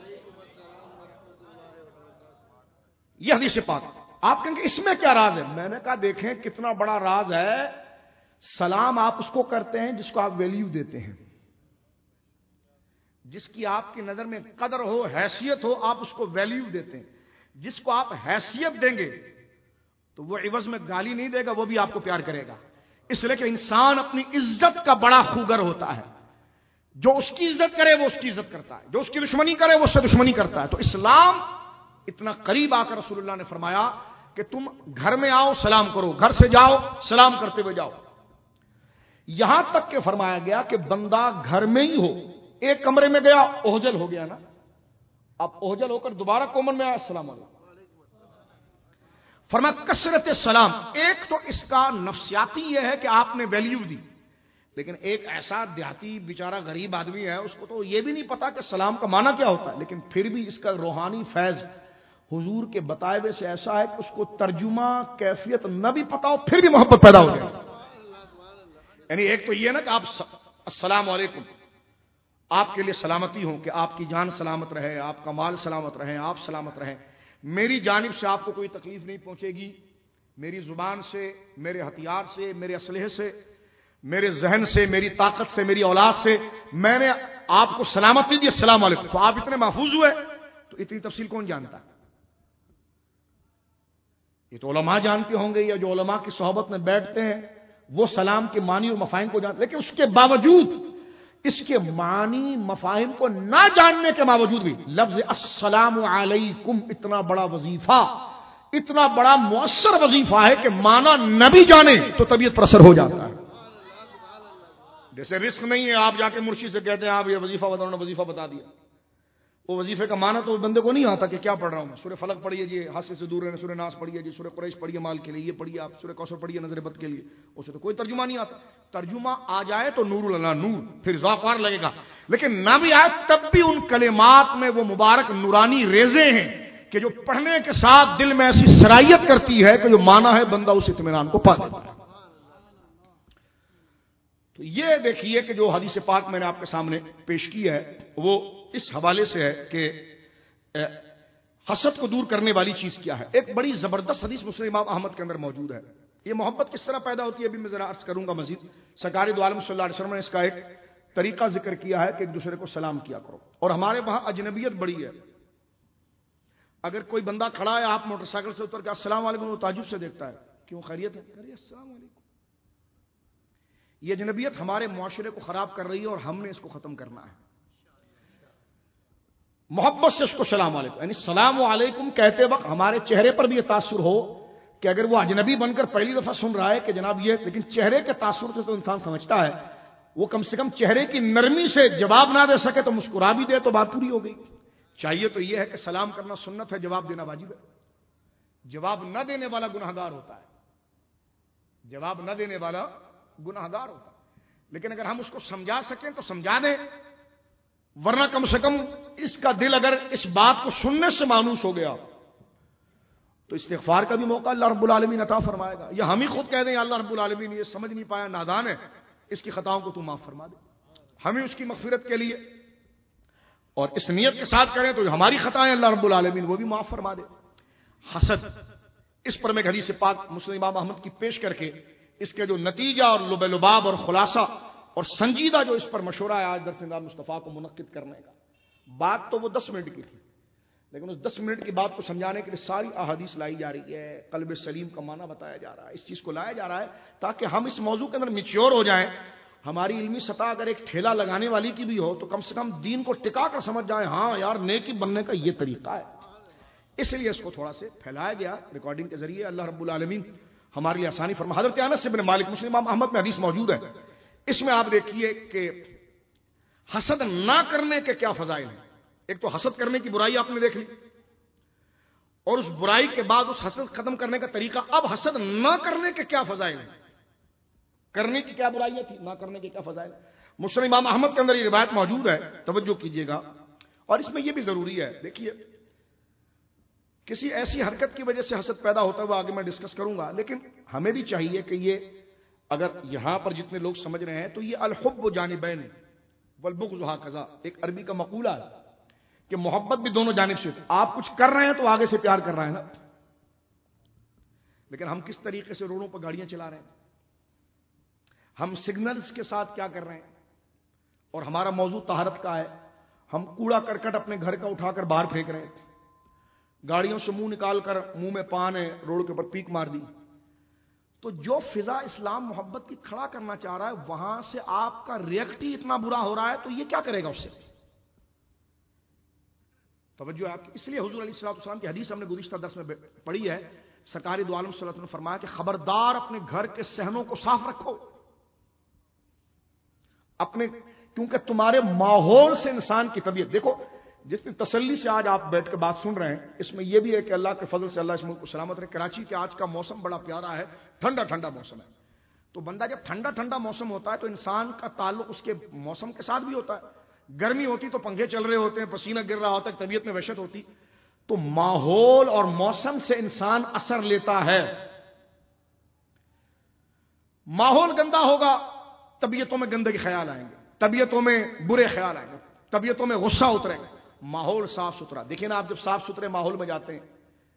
یہ حدیث پاک. آپ کہیں گے اس میں کیا راز ہے؟ میں نے کہا دیکھیں کتنا بڑا راز ہے. سلام آپ اس کو کرتے ہیں جس کو آپ ویلیو دیتے ہیں, جس کی آپ کی نظر میں قدر ہو, حیثیت ہو, آپ اس کو ویلیو دیتے ہیں. جس کو آپ حیثیت دیں گے تو وہ عوض میں گالی نہیں دے گا, وہ بھی آپ کو پیار کرے گا. اس لیے کہ انسان اپنی عزت کا بڑا خوگر ہوتا ہے. جو اس کی عزت کرے وہ اس کی عزت کرتا ہے, جو اس کی دشمنی کرے وہ اس سے دشمنی کرتا ہے. تو اسلام اتنا قریب آ کر رسول اللہ نے فرمایا کہ تم گھر میں آؤ سلام کرو, گھر سے جاؤ سلام کرتے ہوئے جاؤ. یہاں تک کہ فرمایا گیا کہ بندہ گھر میں ہی ہو, ایک کمرے میں گیا اوجل ہو گیا نا, اب اوجل ہو کر دوبارہ کومن میں آیا السلام علیکم. فرمایا کثرت سلام. ایک تو اس کا نفسیاتی یہ ہے کہ آپ نے ویلیو دی, لیکن ایک ایسا دیہاتی بیچارہ غریب آدمی ہے اس کو تو یہ بھی نہیں پتا کہ سلام کا معنی کیا ہوتا ہے, لیکن پھر بھی اس کا روحانی فیض حضور کے بتائے ہوئے سے ایسا ہے کہ اس کو ترجمہ کیفیت نہ بھی پتا ہو پھر بھی محبت پیدا ہو جائے. یعنی ایک تو یہ نا کہ آپ السلام علیکم, آپ کے لیے سلامتی ہو, کہ آپ کی جان سلامت رہے, آپ کا مال سلامت رہے, آپ سلامت رہیں, میری جانب سے آپ کو کوئی تکلیف نہیں پہنچے گی, میری زبان سے, میرے ہتھیار سے, میرے اسلحے سے, میرے ذہن سے, میری طاقت سے, میری اولاد سے میں نے آپ کو سلامتی دی, السلام علیکم. تو آپ اتنے محفوظ ہوئے, تو اتنی تفصیل کون جانتا ہے؟ یہ تو علماء جانتے ہوں گے, یا جو علماء کی صحبت میں بیٹھتے ہیں وہ سلام کے معنی اور مفاہیم کو جانتے, لیکن اس کے باوجود, اس کے معنی مفاہیم کو نہ جاننے کے باوجود بھی لفظ السلام علیکم اتنا بڑا وظیفہ, اتنا بڑا مؤثر وظیفہ ہے کہ معنی نہ بھی جانے تو طبیعت پر اثر ہو جاتا ہے. جیسے رزق نہیں ہے, آپ جا کے مرشد سے کہتے ہیں آپ یہ وظیفہ بتاؤ, نے وظیفہ بتا دیا, وہ وظیفے کا معنی تو بندے کو نہیں آتا کہ کیا پڑھ رہا ہوں میں. سورہ فلق پڑھیے جی حادثے سے دور رہنے, سورہ ناس پڑھیے جی, سورہ قریش پڑھیے مال کے لیے, یہ پڑھیے آپ, سورہ کوثر پڑھیے نظر بد کے لیے, اسے تو کوئی ترجمہ نہیں آتا. ترجمہ آ جائے تو نور اللہ نور, پھر ذوقار لگے گا, لیکن نہ بھی آئے تب بھی ان کلمات میں وہ مبارک نورانی ریزیں ہیں کہ جو پڑھنے کے ساتھ دل میں ایسی سرائیت کرتی ہے کہ جو معنی ہے بندہ اس اطمینان کو پا دیتا ہے. تو یہ دیکھیے کہ جو حدیث پاک میں نے آپ کے سامنے پیش کی ہے وہ اس حوالے سے ہے کہ حسد کو دور کرنے والی چیز کیا ہے. ایک بڑی زبردست حدیث مسلم امام احمد کے اندر موجود ہے. یہ محبت کس طرح پیدا ہوتی ہے ابھی میں ذرا عرض کروں گا مزید. سرکار دو عالم صلی اللہ علیہ وسلم نے اس کا ایک طریقہ ذکر کیا ہے کہ ایک دوسرے کو سلام کیا کرو. اور ہمارے وہاں اجنبیت بڑی ہے. اگر کوئی بندہ کھڑا ہے, آپ موٹر سائیکل سے اتر کے السلام علیکم, وہ تعجب سے دیکھتا ہے, کیوں خیریت ہے, کہہ السلام علیکم. یہ اجنبیت ہمارے معاشرے کو خراب کر رہی ہے اور ہم نے اس کو ختم کرنا ہے. محبت سے اس کو سلام علیکم, یعنی السلام علیکم کہتے وقت ہمارے چہرے پر بھی یہ تاثر ہو کہ اگر وہ اجنبی بن کر پہلی دفعہ سن رہا ہے کہ جناب یہ, لیکن چہرے کے تاثر سے تو انسان سمجھتا ہے, وہ کم سے کم چہرے کی نرمی سے جواب نہ دے سکے تو مسکرا بھی دے تو بات پوری ہو گئی. چاہیے تو یہ ہے کہ سلام کرنا سنت ہے, جواب دینا واجب ہے. جواب نہ دینے والا گناہگار ہوتا ہے, جواب نہ دینے والا گناہگار ہوتا ہے. لیکن اگر ہم اس کو سمجھا سکیں تو سمجھا دیں, ورنہ کم سے کم اس کا دل اگر اس بات کو سننے سے مانوس ہو گیا تو استغفار کا بھی موقع اللہ رب العالمین عطا فرمائے گا. یا ہم ہی خود کہہ دیں اللہ رب العالمین یہ سمجھ نہیں پایا, نادان ہے, اس کی خطاؤں کو تو معاف فرما دے. ہمیں اس کی مغفرت کے لیے اور اس نیت کے ساتھ کریں تو ہماری خطائیں اللہ رب العالمین وہ بھی معاف فرما دے. حسد, اس پر میں حدیث پاک مسلم امام احمد کی پیش کر کے اس کے جو نتیجہ اور لب لباب اور خلاصہ اور سنجیدہ جو اس پر مشورہ ہے آج درس نظام مصطفیٰ کو منعقد کرنے کا. بات تو وہ 10 منٹ کی تھی, لیکن اس 10 منٹ کی بات کو سمجھانے کے لیے ساری احادیث لائی جا رہی ہے، قلب سلیم کا معنی بتایا جا رہا ہے، اس چیز کو لایا جا رہا ہے تاکہ ہم اس موضوع کے اندر میچیور ہو جائیں. ہماری علمی سطح اگر ایک ٹھیلا لگانے والی کی بھی ہو تو کم سے کم دین کو ٹکا کر سمجھ جائیں، ہاں یار نیکی بننے کا یہ طریقہ ہے. اس لیے اس کو تھوڑا سے پھیلایا گیا ریکارڈنگ کے ذریعے. اللہ رب العالمین ہمارے لیے آسانی فرما. حضرت انس بن مالک، مسلم امام احمد میں حدیث موجود ہے، اس میں آپ دیکھیے کہ حسد نہ کرنے کے کیا فضائل ہیں. ایک تو حسد کرنے کی برائی آپ نے دیکھ لی، اور اس برائی کے بعد اس حسد ختم کرنے کا طریقہ. اب حسد نہ کرنے کے کیا فضائل ہیں، کرنے کی کیا برائیاں تھی، نہ کرنے کے کیا فضائل. مسلم امام احمد کے اندر یہ روایت موجود ہے، توجہ کیجیے گا. اور اس میں یہ بھی ضروری ہے، دیکھیے کسی ایسی حرکت کی وجہ سے حسد پیدا ہوتا ہے وہ آگے میں ڈسکس کروں گا، لیکن ہمیں بھی چاہیے کہ یہ اگر یہاں پر جتنے لوگ سمجھ رہے ہیں تو یہ الحب جانبین والبغض ہکذا، ایک عربی کا مقولہ ہے کہ محبت بھی دونوں جانب سے. آپ کچھ کر رہے ہیں تو آگے سے پیار کر رہے ہیں نا، لیکن ہم کس طریقے سے روڈوں پر گاڑیاں چلا رہے ہیں، ہم سگنلز کے ساتھ کیا کر رہے ہیں. اور ہمارا موضوع طہارت کا ہے، ہم کوڑا کرکٹ اپنے گھر کا اٹھا کر باہر پھینک رہے ہیں، گاڑیوں سے منہ نکال کر منہ میں پان ہے، روڈ کے اوپر پیک مار دی. تو جو فضا اسلام محبت کی کھڑا کرنا چاہ رہا ہے وہاں سے آپ کا ریئیکٹ ہی اتنا برا ہو رہا ہے تو یہ کیا کرے گا اس سے. توجہ آپ کی. اس لیے حضور علیہ الصلوۃ والسلام کی حدیث ہم نے گزشتہ درس میں پڑھی ہے. سرکار دو عالم صلی اللہ علیہ وسلم نے فرمایا کہ خبردار اپنے گھر کے صحنوں کو صاف رکھو، اپنے، کیونکہ تمہارے ماحول سے انسان کی طبیعت. دیکھو جتنی تسلی سے آج آپ بیٹھ کے بات سن رہے ہیں اس میں یہ بھی ہے کہ اللہ کے فضل سے اللہ اس ملک کو سلامت رکھے. کراچی کے آج کا موسم بڑا پیارا ہے، ٹھنڈا ٹھنڈا موسم ہے. تو بندہ جب ٹھنڈا ٹھنڈا موسم ہوتا ہے تو انسان کا تعلق اس کے موسم کے ساتھ بھی ہوتا ہے. گرمی ہوتی تو پنکھے چل رہے ہوتے ہیں، پسینہ گر رہا ہوتا ہے، طبیعت میں وحشت ہوتی. تو ماحول اور موسم سے انسان اثر لیتا ہے. ماحول گندا ہوگا طبیعتوں میں گندگی خیال آئیں گے، طبیعتوں میں برے خیال آئیں گے، طبیعتوں میں غصہ اترے گا. ماحول صاف ستھرا دیکھیں نا، آپ جب صاف ستھرے ماحول میں جاتے ہیں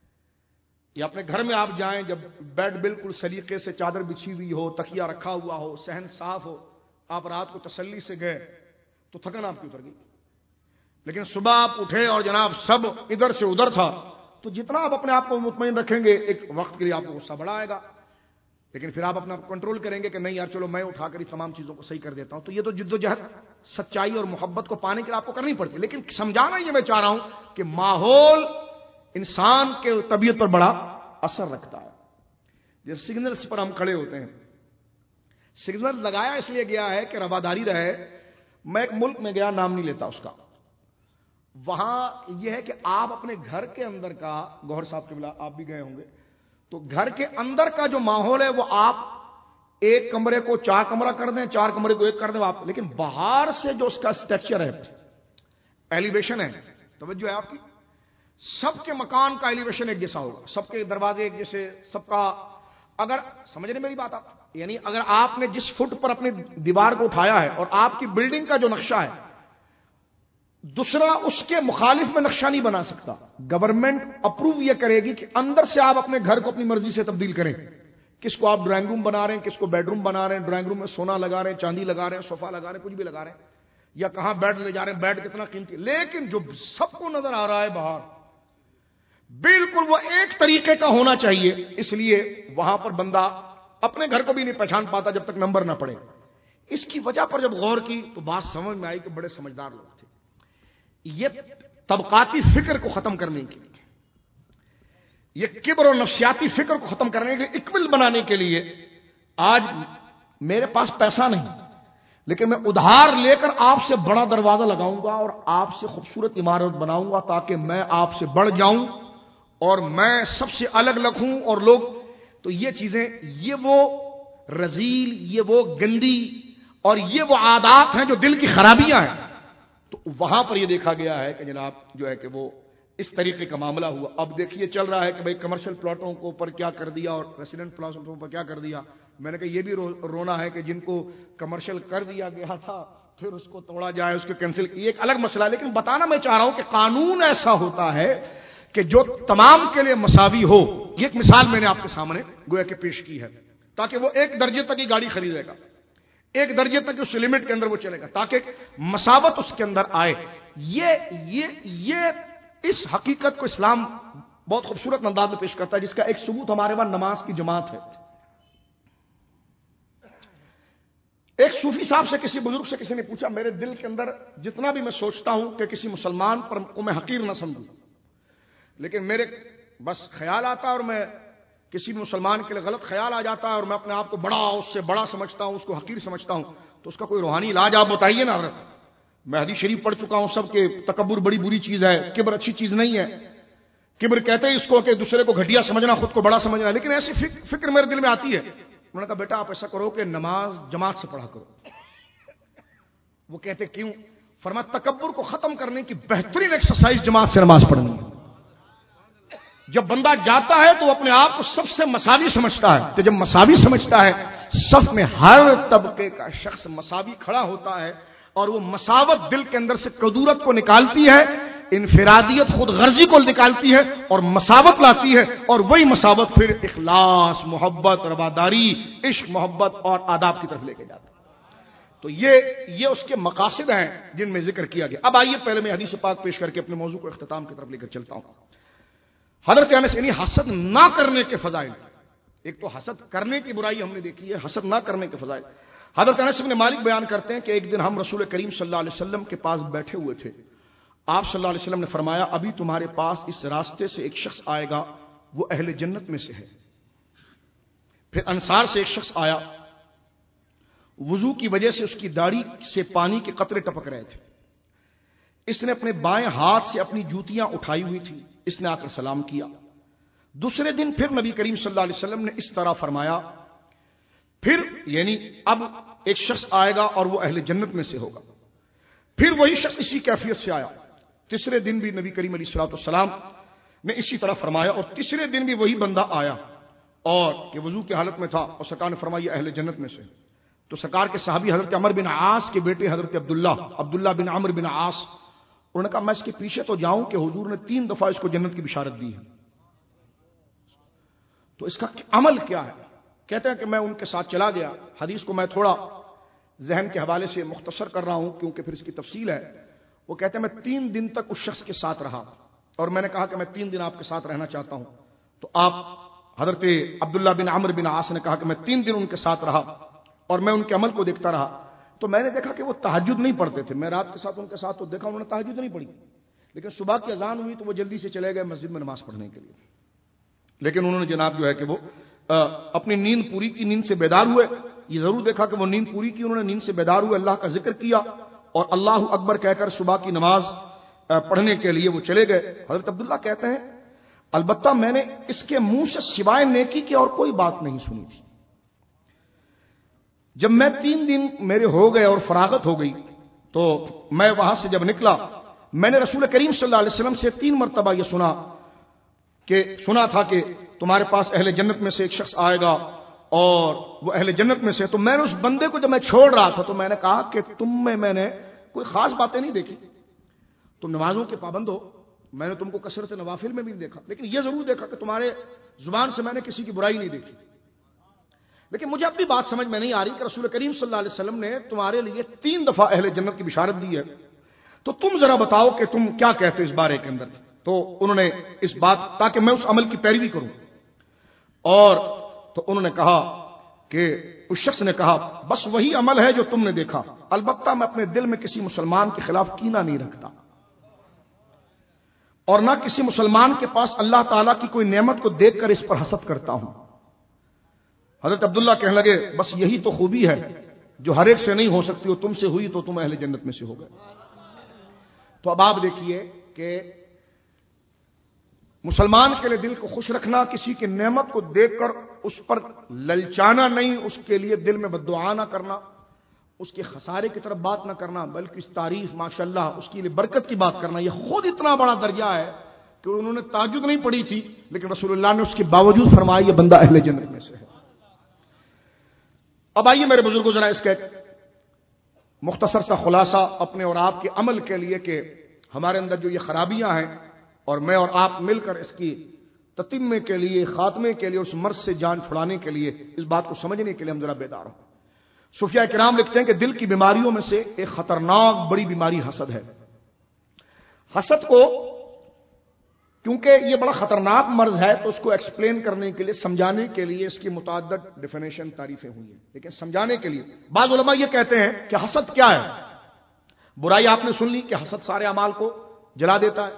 یا اپنے گھر میں آپ جائیں، جب بیڈ بالکل سلیقے سے چادر بچھی ہوئی ہو، تکیہ رکھا ہوا ہو، صحن صاف ہو، آپ رات کو تسلی سے گئے تو تھکن آپ کی اتر گئی. لیکن صبح آپ اٹھے اور جناب سب ادھر سے ادھر تھا، تو جتنا آپ اپنے آپ کو مطمئن رکھیں گے ایک وقت کے لیے آپ کو غصہ بڑا آئے گا، لیکن پھر آپ اپنا کنٹرول کریں گے کہ نہیں یار چلو میں اٹھا کر تمام چیزوں کو صحیح کر دیتا ہوں. تو یہ تو جد و جہد سچائی اور محبت کو پانے کے لیے آپ کو کرنی پڑتی ہے. لیکن سمجھانا یہ میں چاہ رہا ہوں کہ ماحول انسان کے طبیعت پر بڑا اثر رکھتا ہے. جیسے سگنلز پر ہم کھڑے ہوتے ہیں، سگنل لگایا اس لیے گیا ہے کہ رواداری رہے. میں ایک ملک میں گیا، نام نہیں لیتا اس کا، وہاں یہ ہے کہ آپ اپنے گھر کے اندر کا، گوہر صاحب قبلہ آپ بھی گئے ہوں گے، تو گھر کے اندر کا جو ماحول ہے وہ آپ ایک کمرے کو 4 کمرہ کر دیں، 4 کمرے کو 1 کر دیں آپ، لیکن باہر سے جو اس کا اسٹرکچر ہے، ایلیویشن ہے، توجہ ہے آپ کی، سب کے مکان کا ایلیویشن ایک جیسا ہوگا، سب کے دروازے ایک جیسے، سب کا، اگر سمجھ رہے میری بات آپ، یعنی اگر آپ نے جس فٹ پر اپنی دیوار کو اٹھایا ہے اور آپ کی بلڈنگ کا جو نقشہ ہے دوسرا اس کے مخالف میں نقشہ نہیں بنا سکتا. گورنمنٹ اپروو یہ کرے گی کہ اندر سے آپ اپنے گھر کو اپنی مرضی سے تبدیل کریں. کس کو آپ ڈرائنگ روم بنا رہے ہیں، کس کو بیڈ روم بنا رہے ہیں، ڈرائنگ روم میں سونا لگا رہے ہیں، چاندی لگا رہے ہیں، صوفہ لگا رہے ہیں، کچھ بھی لگا رہے ہیں، یا کہاں بیڈ لے جا رہے ہیں، بیڈ کتنا قیمتی، لیکن جو سب کو نظر آ رہا ہے باہر بالکل وہ ایک طریقے کا ہونا چاہیے. اس لیے وہاں پر بندہ اپنے گھر کو بھی نہیں پہچان پاتا جب تک نمبر نہ پڑے. اس کی وجہ پر جب غور کی تو بات سمجھ میں آئی کہ بڑے سمجھدار لوگ تھے. یہ طبقاتی فکر کو ختم کرنے کے لیے، یہ کبر اور نفسیاتی فکر کو ختم کرنے کے لیے، اکمل بنانے کے لیے، آج میرے پاس پیسہ نہیں لیکن میں ادھار لے کر آپ سے بڑا دروازہ لگاؤں گا اور آپ سے خوبصورت عمارت بناؤں گا تاکہ میں آپ سے بڑھ جاؤں اور میں سب سے الگ الگ ہوں. اور لوگ تو یہ چیزیں، یہ وہ رذیل، یہ وہ گندی اور یہ وہ عادات ہیں جو دل کی خرابیاں ہیں. تو وہاں پر یہ دیکھا گیا ہے کہ جناب جو ہے کہ وہ اس طریقے کا معاملہ ہوا. اب دیکھیے چل رہا ہے کہ بھئی کمرشل پلاٹوں کے اوپر کیا کر دیا اور ریسیڈنٹ پلاٹوں کے اوپر کیا کر دیا. میں نے کہا یہ بھی رونا ہے کہ جن کو کمرشل کر دیا گیا تھا پھر اس کو توڑا جائے، اس کو کینسل، یہ ایک الگ مسئلہ ہے. لیکن بتانا میں چاہ رہا ہوں کہ قانون ایسا ہوتا ہے کہ جو تمام کے لیے مساوی ہو. یہ ایک مثال میں نے آپ کے سامنے گویا کہ پیش کی ہے تاکہ وہ 1 درجے تک کی گاڑی خریدے گا، 1 درجے تک اس لمٹ کے اندر وہ چلے گا تاکہ مساوت اس کے اندر آئے. یہ اس حقیقت کو اسلام بہت خوبصورت انداز میں پیش کرتا ہے، جس کا ایک ثبوت ہمارے وہاں نماز کی جماعت ہے۔ ایک صوفی صاحب سے، کسی بزرگ سے کسی نے پوچھا، میرے دل کے اندر جتنا بھی میں سوچتا ہوں کہ کسی مسلمان پر کو میں حقیر نہ سمجھوں، لیکن میرے بس خیال آتا ہے اور میں کسی بھی مسلمان کے لیے غلط خیال آ جاتا ہے اور میں اپنے آپ کو بڑا، اس سے بڑا سمجھتا ہوں، اس کو حقیر سمجھتا ہوں، تو اس کا کوئی روحانی علاج آپ بتائیے نا حضرت۔ میں حدیث شریف پڑھ چکا ہوں سب کے تکبر بڑی بری چیز ہے، کبر اچھی چیز نہیں ہے۔ کبر کہتے ہیں اس کو کہ دوسرے کو گھٹیا سمجھنا، خود کو بڑا سمجھنا، لیکن ایسی فکر میرے دل میں آتی ہے۔ انہوں نے کہا بیٹا آپ ایسا کرو کہ نماز جماعت سے پڑھا کرو۔ وہ کہتے کیوں؟ فرمایا تکبر کو ختم کرنے کی بہترین ایکسرسائز جماعت سے نماز پڑھنی ہے۔ جب بندہ جاتا ہے تو اپنے آپ کو سب سے مساوی سمجھتا ہے، تو جب مساوی سمجھتا ہے، صف میں ہر طبقے کا شخص مساوی کھڑا ہوتا ہے، اور وہ مساوت دل کے اندر سے کدورت کو نکالتی ہے، انفرادیت خود غرضی کو نکالتی ہے اور مساوت لاتی ہے، اور وہی مساوت پھر اخلاص، محبت، رواداری، عشق، محبت اور آداب کی طرف لے کے جاتا ہے۔ تو یہ اس کے مقاصد ہیں جن میں ذکر کیا گیا۔ اب آئیے پہلے میں حدیث پاک پیش کر کے اپنے موضوع کو اختتام کی طرف لے کر چلتا ہوں۔ حضرت انس یعنی حسد نہ کرنے کے فضائل۔ ایک تو حسد کرنے کی برائی ہم نے دیکھی ہے، حسد نہ کرنے کے فضائل۔ حضرت انس بن مالک بیان کرتے ہیں کہ ایک دن ہم رسول کریم صلی اللہ علیہ وسلم کے پاس بیٹھے ہوئے تھے۔ آپ صلی اللہ علیہ وسلم نے فرمایا ابھی تمہارے پاس اس راستے سے ایک شخص آئے گا، وہ اہل جنت میں سے ہے۔ پھر انصار سے ایک شخص آیا، وضو کی وجہ سے اس کی داڑھی سے پانی کے قطرے ٹپک رہے تھے۔ اس نے اپنے بائیں ہاتھ سے اپنی جوتیاں اٹھائی ہوئی تھی، اس نے آ کر سلام کیا۔ دوسرے دن پھر نبی کریم صلی اللہ علیہ وسلم نے اس طرح فرمایا، پھر یعنی اب ایک شخص آئے گا اور وہ اہل جنت میں سے ہوگا۔ پھر وہی شخص اسی کیفیت سے آیا۔ تیسرے دن بھی نبی کریم علیہ الصلوۃ والسلام نے اسی طرح فرمایا، اور تیسرے دن بھی وہی بندہ آیا اور کہ وضو کی حالت میں تھا، اور سرکار نے فرمایا اہل جنت میں سے۔ تو سرکار کے صحابی حضرت عمر بن عاص کے بیٹے حضرت عبداللہ بن عمر بن عاص، انہوں نے کہا میں اس کے پیچھے تو جاؤں کہ حضور نے 3 دفعہ اس کو جنت کی بشارت دی ہے، تو اس کا عمل کیا ہے؟ کہتے ہیں کہ میں ان کے ساتھ چلا گیا۔ حدیث کو میں تھوڑا ذہن کے حوالے سے مختصر کر رہا ہوں کیونکہ پھر اس کی تفصیل ہے۔ وہ کہتے ہیں میں 3 دن تک اس شخص کے ساتھ رہا، اور میں نے کہا کہ میں 3 دن آپ کے ساتھ رہنا چاہتا ہوں۔ تو آپ حضرت عبداللہ بن عمر بن عاص نے کہا کہ میں 3 دن ان کے ساتھ رہا اور میں ان کے عمل کو دیکھتا رہا، تو میں نے دیکھا کہ وہ تہجد نہیں پڑھتے تھے۔ میں رات کے ساتھ ان کے ساتھ تو دیکھا انہوں نے تہجد نہیں پڑھی، لیکن صبح کی اذان ہوئی تو وہ جلدی سے چلے گئے مسجد میں نماز پڑھنے کے لیے۔ لیکن انہوں نے جناب جو ہے کہ وہ اپنی نیند پوری کی، نیند سے بیدار ہوئے۔ یہ ضرور دیکھا کہ وہ نیند پوری کی، انہوں نے نیند سے بیدار ہوئے، اللہ کا ذکر کیا اور اللہ اکبر کہہ کر صبح کی نماز پڑھنے کے لیے وہ چلے گئے۔ حضرت عبداللہ کہتے ہیں البتہ میں نے اس کے منہ سے سوائے نیکی کے اور کوئی بات نہیں سنی تھی۔ جب میں 3 دن میرے ہو گئے اور فراغت ہو گئی تو میں وہاں سے جب نکلا، میں نے رسول کریم صلی اللہ علیہ وسلم سے 3 مرتبہ یہ سنا تھا کہ تمہارے پاس اہل جنت میں سے ایک شخص آئے گا اور وہ اہل جنت میں سے۔ تو میں نے اس بندے کو جب میں چھوڑ رہا تھا تو میں نے کہا کہ تم میں نے کوئی خاص باتیں نہیں دیکھی، تم نمازوں کے پابند ہو، میں نے تم کو کثرت نوافل میں بھی نہیں دیکھا، لیکن یہ ضرور دیکھا کہ تمہارے زبان سے میں نے کسی کی برائی نہیں دیکھی۔ لیکن مجھے اب بھی بات سمجھ میں نہیں آ رہی کہ رسول کریم صلی اللہ علیہ وسلم نے تمہارے لیے 3 دفعہ اہل جنت کی بشارت دی ہے، تو تم ذرا بتاؤ کہ تم کیا کہتے ہو اس بارے کے اندر۔ تو انہوں نے اس بات تاکہ میں اس عمل کی پیروی کروں، اور تو انہوں نے کہا کہ اس شخص نے کہا بس وہی عمل ہے جو تم نے دیکھا، البتہ میں اپنے دل میں کسی مسلمان کے خلاف کینہ نہیں رکھتا اور نہ کسی مسلمان کے پاس اللہ تعالیٰ کی کوئی نعمت کو دیکھ کر اس پر حسد کرتا ہوں۔ حضرت عبداللہ کہنے لگے بس یہی تو خوبی ہے جو ہر ایک سے نہیں ہو سکتی، وہ تم سے ہوئی تو تم اہل جنت میں سے ہو گئے۔ تو اب آپ دیکھیے کہ مسلمان کے لیے دل کو خوش رکھنا، کسی کی نعمت کو دیکھ کر اس پر للچانا نہیں، اس کے لیے دل میں بددعا نہ کرنا، اس کے خسارے کی طرف بات نہ کرنا، بلکہ اس تعریف ماشاءاللہ اس کے لیے برکت کی بات کرنا، یہ خود اتنا بڑا درجہ ہے کہ انہوں نے تہجد نہیں پڑھی تھی لیکن رسول اللہ نے اس کے باوجود فرمایا یہ بندہ اہل جنت میں سے ہے۔ اب آئیے میرے بزرگوں ذرا اس کا ایک مختصر سا خلاصہ اپنے اور آپ کے عمل کے لیے کہ ہمارے اندر جو یہ خرابیاں ہیں اور میں اور آپ مل کر اس کی تتمے کے لیے، خاتمے کے لیے، اس مرض سے جان چھڑانے کے لیے، اس بات کو سمجھنے کے لیے ہم ذرا بیدار ہوں۔ صوفیاء کرام لکھتے ہیں کہ دل کی بیماریوں میں سے ایک خطرناک بڑی بیماری حسد ہے۔ حسد کو کیونکہ یہ بڑا خطرناک مرض ہے تو اس کو ایکسپلین کرنے کے لیے، سمجھانے کے لیے اس کی متعدد ڈیفینیشن تعریفیں ہوئی ہیں، لیکن سمجھانے کے لیے بعض علماء یہ کہتے ہیں کہ حسد کیا ہے؟ برائی آپ نے سن لی کہ حسد سارے اعمال کو جلا دیتا ہے،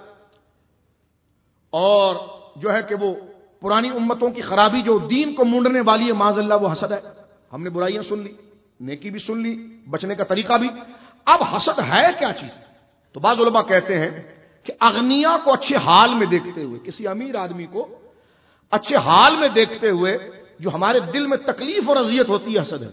اور جو ہے کہ وہ پرانی امتوں کی خرابی جو دین کو مونڈنے والی ہے معاذ اللہ وہ حسد ہے۔ ہم نے برائیاں سن لی، نیکی بھی سن لی، بچنے کا طریقہ بھی۔ اب حسد ہے کیا چیز؟ تو بعض علماء کہتے ہیں کہ اغنیا کو اچھے حال میں دیکھتے ہوئے، کسی امیر آدمی کو اچھے حال میں دیکھتے ہوئے جو ہمارے دل میں تکلیف اور اذیت ہوتی ہے، حسد ہے۔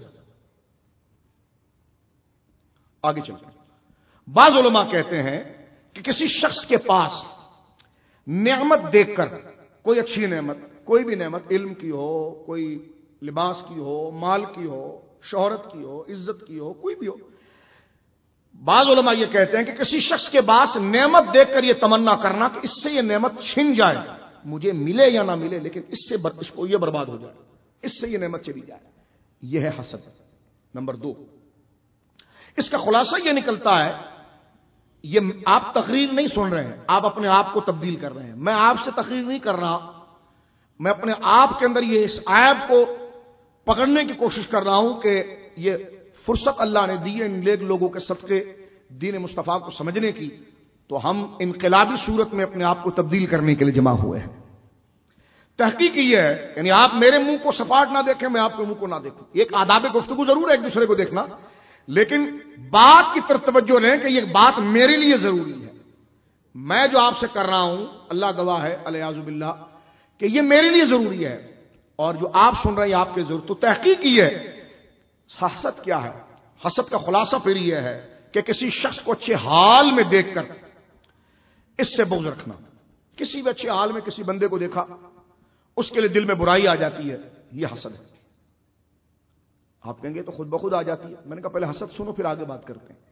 آگے چلتے ہیں، بعض علماء کہتے ہیں کہ کسی شخص کے پاس نعمت دیکھ کر، کوئی اچھی نعمت، کوئی بھی نعمت، علم کی ہو، کوئی لباس کی ہو، مال کی ہو، شہرت کی ہو، عزت کی ہو، کوئی بھی ہو، بعض علماء یہ کہتے ہیں کہ کسی شخص کے پاس نعمت دیکھ کر یہ تمنا کرنا کہ اس سے یہ نعمت چھن جائے، مجھے ملے یا نہ ملے لیکن اس کو یہ برباد ہو جائے، اس سے یہ نعمت چلی جائے، یہ ہے حسد۔ نمبر 2، اس کا خلاصہ یہ نکلتا ہے، یہ آپ تقریر نہیں سن رہے ہیں، آپ اپنے آپ کو تبدیل کر رہے ہیں، میں آپ سے تقریر نہیں کر رہا، میں اپنے آپ کے اندر یہ اس عیب کو پکڑنے کی کوشش کر رہا ہوں کہ یہ فرصت اللہ نے دی ہے ان نیک لوگوں کے صدقے دین مصطفیٰ کو سمجھنے کی، تو ہم انقلابی صورت میں اپنے آپ کو تبدیل کرنے کے لیے جمع ہوئے ہیں۔ تحقیق یہ ہے، یعنی آپ میرے منہ کو سپاٹ نہ دیکھیں، میں آپ کے منہ کو نہ دیکھوں، ایک آداب گفتگو ضرور ہے ایک دوسرے کو دیکھنا، لیکن بات کی طرف توجہ رہیں کہ یہ بات میرے لیے ضروری ہے، میں جو آپ سے کر رہا ہوں اللہ گواہ ہے الیاذ باللہ کہ یہ میرے لیے ضروری ہے، اور جو آپ سن رہے ہیں آپ کے ضرور۔ تو تحقیق یہ ہے حسد کیا ہے؟ حسد کا خلاصہ پھر یہ ہے کہ کسی شخص کو اچھے حال میں دیکھ کر اس سے بغض رکھنا۔ کسی بھی اچھے حال میں کسی بندے کو دیکھا، اس کے لیے دل میں برائی آ جاتی ہے، یہ حسد ہے۔ آپ کہیں گے تو خود بخود آ جاتی ہے، میں نے کہا پہلے حسد سنو پھر آگے بات کرتے ہیں۔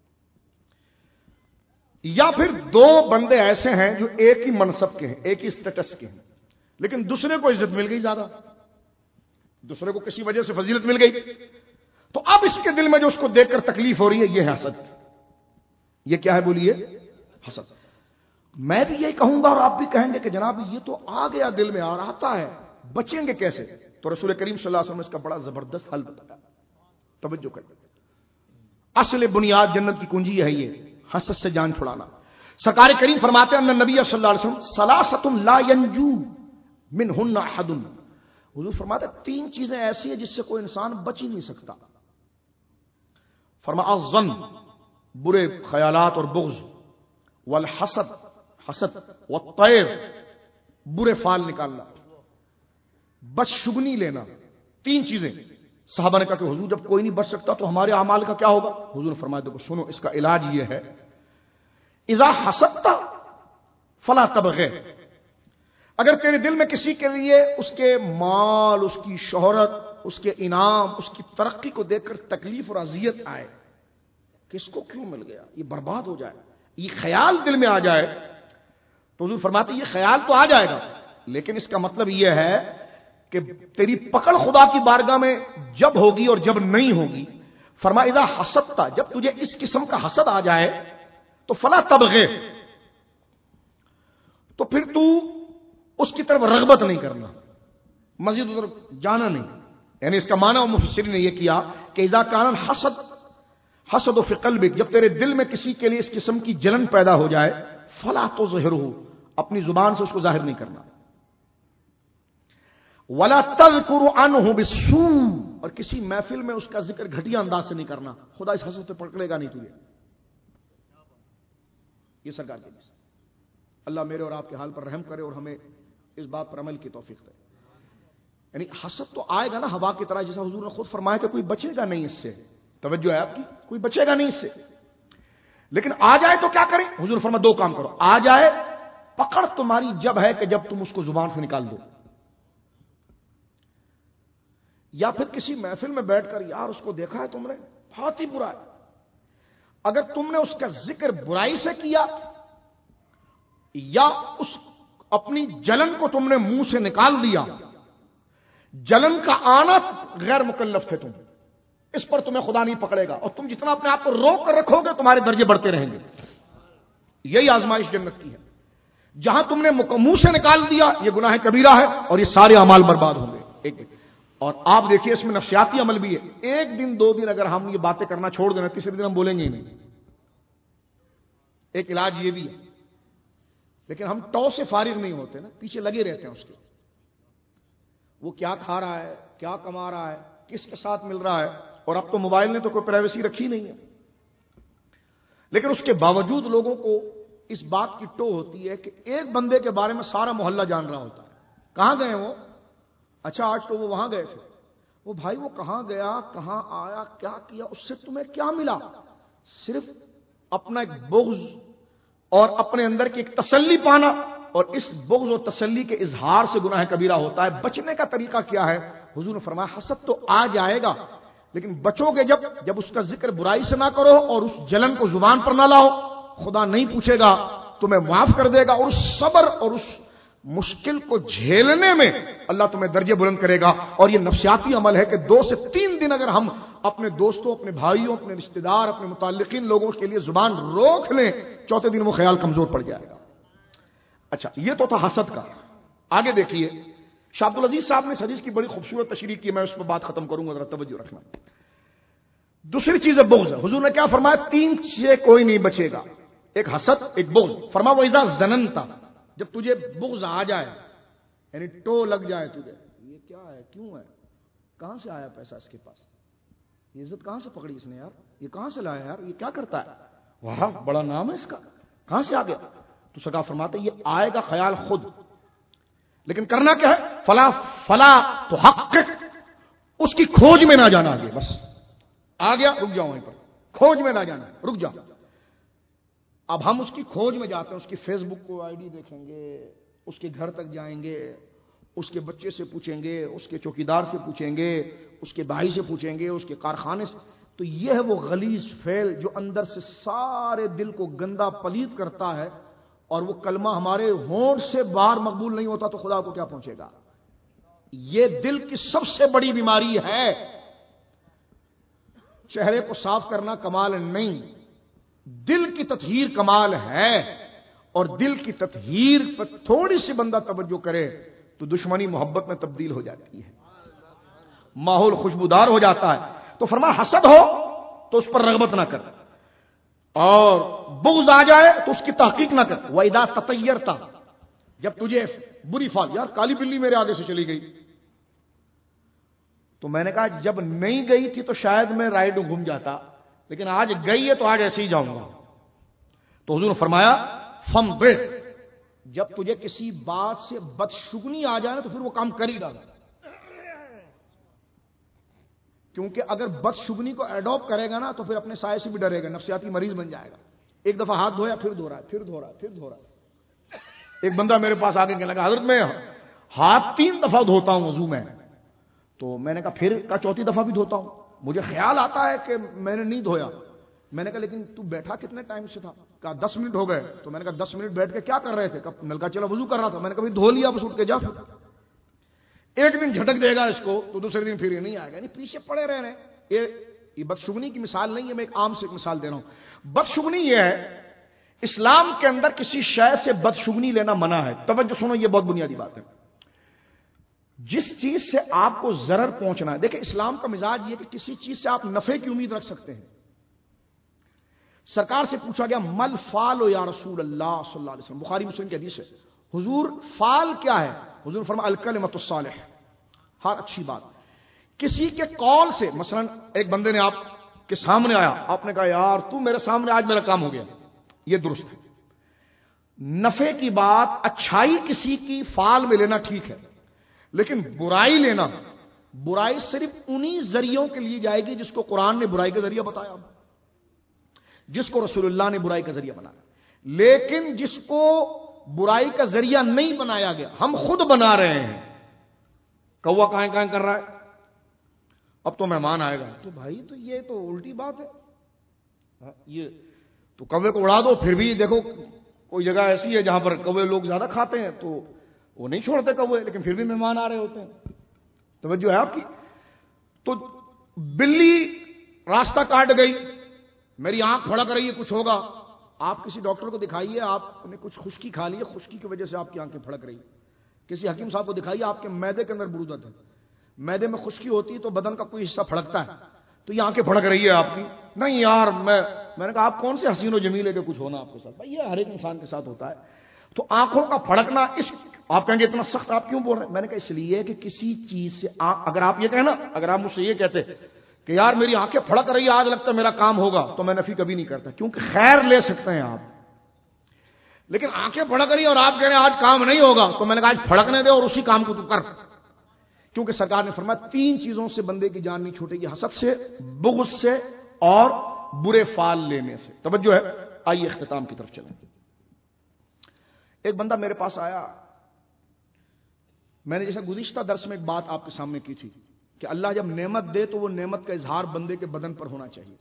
یا پھر 2 بندے ایسے ہیں جو ایک ہی منصب کے ہیں، ایک ہی سٹیٹس کے ہیں، لیکن دوسرے کو عزت مل گئی زیادہ، دوسرے کو کسی وجہ سے فضیلت مل گئی، تو اب اس کے دل میں جو اس کو دیکھ کر تکلیف ہو رہی ہے یہ ہے حسد۔ یہ کیا ہے بولیے؟ حسد۔ میں بھی یہی کہوں گا اور آپ بھی کہیں گے کہ جناب یہ تو آ گیا دل میں، اور آتا ہے، بچیں گے کیسے؟ تو رسول کریم صلی اللہ علیہ وسلم نے اس کا بڑا زبردست حل بتایا، توجہ کریں۔ اصل بنیاد جنت کی کنجی ہے یہ حسد سے جان چھڑانا۔ سرکار کریم فرماتے ہیں ان نبی صلی اللہ علیہ وسلم ثلاثۃ لا ينجو منہن احد، حضور فرماتے ہیں 3 چیزیں ایسی ہیں جس سے کوئی انسان بچ ہی نہیں سکتا۔ فرمایا الظن، برے خیالات اور بغض، والحسد، حسد، والطیر، برے فال نکالنا، بدشگنی لینا، 3 چیزیں۔ صحابہ نے کہا کہ حضور جب کوئی نہیں بچ سکتا تو ہمارے اعمال کا کیا ہوگا؟ حضور نے فرمایا دیکھو سنو، اس کا علاج یہ ہے اذا حسدت فلا تبغ، اگر تیرے دل میں کسی کے لیے اس کے مال، اس کی شہرت، اس کے انعام، اس کی ترقی کو دیکھ کر تکلیف اور اذیت آئے کہ اس کو کیوں مل گیا، یہ برباد ہو جائے، یہ خیال دل میں آ جائے، تو حضور فرماتے یہ خیال تو آ جائے گا، لیکن اس کا مطلب یہ ہے کہ تیری پکڑ خدا کی بارگاہ میں جب ہوگی اور جب نہیں ہوگی۔ فرمایا اذا حسدت، جب تجھے اس قسم کا حسد آ جائے تو فلا تبغ، تو پھر تو اس کی طرف رغبت نہیں کرنا، مزید ادھر جانا نہیں۔ یعنی اس کا معنی مفسرین نے یہ کیا کہ اذا کان حسد فی قلبک، جب تیرے دل میں کسی کے لیے اس قسم کی جلن پیدا ہو جائے فلا تظہرہ، اپنی زبان سے اس کو ظاہر نہیں کرنا، ولا تذکر عنہ بالسوء، اور کسی محفل میں اس کا ذکر گھٹیا انداز سے نہیں کرنا، خدا اس حسد سے پکڑے گا نہیں تجھے۔ یہ سرکار کی بات۔ اللہ میرے اور آپ کے حال پر رحم کرے اور ہمیں اس بات پر عمل کی توفیق دے۔ یعنی حسد تو آئے گا نا ہوا کی طرح، جیسا حضور نے خود فرمایا کہ کوئی بچے گا نہیں اس سے، توجہ ہے آپ کی، کوئی بچے گا نہیں اس سے، لیکن آ جائے تو کیا کریں؟ حضور فرمایا 2 کام کرو، آ جائے پکڑ تمہاری جب ہے کہ جب تم اس کو زبان سے نکال دو، یا پھر کسی محفل میں بیٹھ کر یار اس کو دیکھا ہے تم نے بہت ہی برا ہے، اگر تم نے اس کا ذکر برائی سے کیا یا اس اپنی جلن کو تم نے منہ سے نکال دیا، جلن کا آنا غیر مکلف تھے تم، اس پر تمہیں خدا نہیں پکڑے گا، اور تم جتنا اپنے آپ کو روک کر رکھو گے تمہارے درجے بڑھتے رہیں گے۔ یہی آزمائش جنت کی ہے۔ جہاں تم نے منہ سے نکال دیا یہ گناہ کبیرہ ہے اور یہ سارے اعمال برباد ہوں گے. اور آپ دیکھیے اس میں نفسیاتی عمل بھی ہے. ایک دن دو دن اگر ہم یہ باتیں کرنا چھوڑ دیں تیسرے دن ہم بولیں گے ہی نہیں. ایک علاج یہ بھی ہے. لیکن ہم ٹو سے فارغ نہیں ہوتے نا, پیچھے لگے رہتے ہیں اس کے. وہ کیا کھا رہا ہے, کیا کما رہا ہے, کس کے ساتھ مل رہا ہے. اور اب تو موبائل نے تو کوئی پرائیویسی رکھی نہیں ہے. لیکن اس کے باوجود لوگوں کو اس بات کی ٹو ہوتی ہے کہ ایک بندے کے بارے میں سارا محلہ جان رہا ہوتا ہے. کہاں گئے وہ؟ اچھا آج تو وہ وہاں گئے تھے. وہ بھائی وہ کہاں گیا, کہاں آیا, کیا کیا, اس سے تمہیں کیا ملا؟ صرف اپنا ایک بغض اور اپنے اندر کی ایک تسلی پانا. اور اس بغض و تسلی کے اظہار سے گناہ کبیرہ ہوتا ہے. بچنے کا طریقہ کیا ہے؟ حضور نے فرمایا حسد تو آ جائے گا, لیکن بچو گے جب اس کا ذکر برائی سے نہ کرو اور اس جلن کو زبان پر نہ لاؤ. خدا نہیں پوچھے گا, تمہیں معاف کر دے گا. اور اس صبر اور اس مشکل کو جھیلنے میں اللہ تمہیں درجے بلند کرے گا. اور یہ نفسیاتی عمل ہے کہ 2 سے 3 دن اگر ہم اپنے دوستوں, اپنے بھائیوں, اپنے رشتہ دار, اپنے متعلقین لوگوں کے لیے زبان روک لیں, چوتھے دن وہ خیال کمزور پڑ جائے گا. اچھا یہ تو تھا حسد کا. آگے دیکھیے شاہ عبد العزیز صاحب نے اس حدیث کی بڑی خوبصورت تشریح کی. میں اس پر بات ختم کروں گا, ذرا توجہ رکھنا. دوسری چیز ہے بغض. حضور نے کیا فرمایا؟ 3 چیزیں کوئی نہیں بچے گا. ایک حسد, ایک بغض. فرما وَإِذَا ظَنَنْتَ, جب تجھے بغض آ جائے, یعنی ٹو لگ جائے تجھے, یہ کیا ہے, کیوں ہے, کہاں سے آیا پیسہ اس کے پاس, یہ عزت کہاں سے پکڑی اس نے یار, یہ کہاں سے لایا یار, یہ کیا کرتا ہے, واہ بڑا نام ہے اس کا, کہاں سے آ گیا. تو سرکار فرماتے یہ آئے گا خیال خود, لیکن کرنا کیا ہے؟ فلا تو حقق, اس کی کھوج میں نہ جانا. آگے بس آ گیا, رک جاؤ وہیں پر, کھوج میں نہ جانا, رک جاؤ. اب ہم اس کی کھوج میں جاتے ہیں, اس کی فیس بک کو آئی ڈی دیکھیں گے, اس کے گھر تک جائیں گے, اس کے بچے سے پوچھیں گے, اس کے چوکیدار سے پوچھیں گے, اس کے بھائی سے پوچھیں گے, اس کے کارخانے سے. تو یہ ہے وہ غلیظ فعل جو اندر سے سارے دل کو گندا پلید کرتا ہے. اور وہ کلمہ ہمارے ہونٹ سے باہر مقبول نہیں ہوتا تو خدا کو کیا پہنچے گا. یہ دل کی سب سے بڑی بیماری ہے. چہرے کو صاف کرنا کمال نہیں, دل کی تطہیر کمال ہے. اور دل کی تطہیر پر تھوڑی سی بندہ توجہ کرے تو دشمنی محبت میں تبدیل ہو جاتی ہے, ماحول خوشبودار ہو جاتا ہے. تو فرمایا حسد ہو تو اس پر رغبت نہ کر, اور بغض آ جائے تو اس کی تحقیق نہ کر. وَإِذَا تَطَيَّرْتَ, جب تجھے بری فال, یار کالی بلی میرے آگے سے چلی گئی, تو میں نے کہا جب نہیں گئی تھی تو شاید میں رائٹ گھوم جاتا, لیکن آج گئی ہے تو آج ایسے ہی جاؤں گا. تو حضور نے فرمایا فم بے, جب تجھے کسی بات سے بدشگنی آ جائے تو پھر وہ کام کر ہی ڈالا. کیونکہ اگر بدشگنی کو ایڈاپٹ کرے گا نا تو پھر اپنے سائے سے بھی ڈرے گا, نفسیاتی مریض بن جائے گا. ایک دفعہ ہاتھ دھویا, پھر دھو رہا ہے, پھر دھو رہا ہے, پھر دھو رہا ہے. ایک بندہ میرے پاس آ کے کہنے لگا حضرت میں ہاتھ 3 دفعہ دھوتا ہوں وضو میں. تو میں نے کہا پھر کا 4تھی دفعہ بھی دھوتا ہوں. مجھے خیال آتا ہے کہ میں نے نہیں دھویا. میں نے کہا لیکن تو بیٹھا کتنے ٹائم سے تھا؟ کہا 10 منٹ ہو گئے. تو میں نے کہا 10 منٹ بیٹھ کے کیا کر رہے تھے؟ کہا نلکا چلا وضو کر رہا تھا. میں نے کہا دھو لیا, بس اٹھ کے جا. ایک دن جھٹک دے گا اس کو تو دوسرے دن پھر یہ نہیں آئے گا. یعنی پیچھے پڑے رہ رہے ہیں. یہ بدشگنی کی مثال نہیں ہے, میں ایک عام سے ایک مثال دے رہا ہوں. بدشگنی یہ ہے اسلام کے اندر کسی شے سے بدشگنی لینا منع ہے. توجہ سنو, یہ بہت بنیادی بات ہے. جس چیز سے آپ کو ضرر پہنچنا ہے, دیکھیں اسلام کا مزاج یہ کہ کسی چیز سے آپ نفع کی امید رکھ سکتے ہیں. سرکار سے پوچھا گیا مل فال یا رسول اللہ صلی اللہ علیہ وسلم, بخاری مسلم کی حدیث ہے. حضور فال کیا ہے؟ حضور فرمایا الکلمۃ الصالح, ہر اچھی بات. کسی کے قول سے, مثلا ایک بندے نے آپ کے سامنے آیا, آپ نے کہا یار تو میرے سامنے, آج میرا کام ہو گیا, یہ درست ہے. نفع کی بات, اچھائی کسی کی فال میں لینا ٹھیک ہے, لیکن برائی لینا, برائی صرف انہی ذریعوں کے لیے جائے گی جس کو قرآن نے برائی کا ذریعہ بتایا, جس کو رسول اللہ نے برائی کا ذریعہ بنایا. لیکن جس کو برائی کا ذریعہ نہیں بنایا گیا, ہم خود بنا رہے ہیں. کوا کہیں کہیں کر رہا ہے, اب تو مہمان آئے گا, تو بھائی تو یہ تو الٹی بات ہے. یہ تو کوے کو اڑا دو, پھر بھی دیکھو کوئی جگہ ایسی ہے جہاں پر کوے لوگ زیادہ کھاتے ہیں تو وہ نہیں چھوڑتے کوے, لیکن پھر بھی مہمان آ رہے ہوتے ہیں. توجہ ہے آپ کی. تو بلی راستہ کاٹ گئی, میری آنکھ پھڑک رہی ہے کچھ ہوگا, آپ کسی ڈاکٹر کو دکھائیے، آپ نے کچھ خشکی کھا لی ہے، خشکی کی وجہ سے آپ کی آنکھیں پھڑک رہی، کسی حکیم صاحب کو دکھائیے آپ کے معدے کے اندر برودت ہے، معدے میں خشکی ہوتی ہے تو بدن کا کوئی حصہ پھڑکتا ہے، تو یہ آنکھیں پھڑک رہی ہے آپ کی، نہیں یار میں نے کہا آپ کون سے حسین و جمیل ہے کہ کچھ ہونا آپ کے ساتھ؟ بھائی یہ ہر ایک انسان کے ساتھ ہوتا ہے۔ تو آنکھوں کا پھڑکنا، اس آپ کہیں گے اتنا سخت آپ کیوں بول رہے ہیں؟ میں نے کہا اس لیے کہ کسی چیز سے اگر آپ یہ کہیں نا، اگر آپ مجھ سے یہ کہتے کہ یار میری آنکھیں پھڑک رہی ہے آج لگتا ہے میرا کام ہوگا، تو میں نفی کبھی نہیں کرتا، کیونکہ خیر لے سکتے ہیں آپ، لیکن آنکھیں پھڑک رہی ہیں اور آپ کہہ رہے ہیں آج کام نہیں ہوگا، تو میں نے کہا آج پھڑکنے دے اور اسی کام کو تو کر، کیونکہ سرکار نے فرمایا 3 چیزوں سے بندے کی جان نہیں چھوٹے گی، حسد سے، بغض سے اور برے فال لینے سے۔ توجہ ہے، آئیے اختتام کی طرف چلیں۔ ایک بندہ میرے پاس آیا، میں نے جیسے گزشتہ درس میں ایک بات آپ کے سامنے کی تھی کہ اللہ جب نعمت دے تو وہ نعمت کا اظہار بندے کے بدن پر ہونا چاہیے،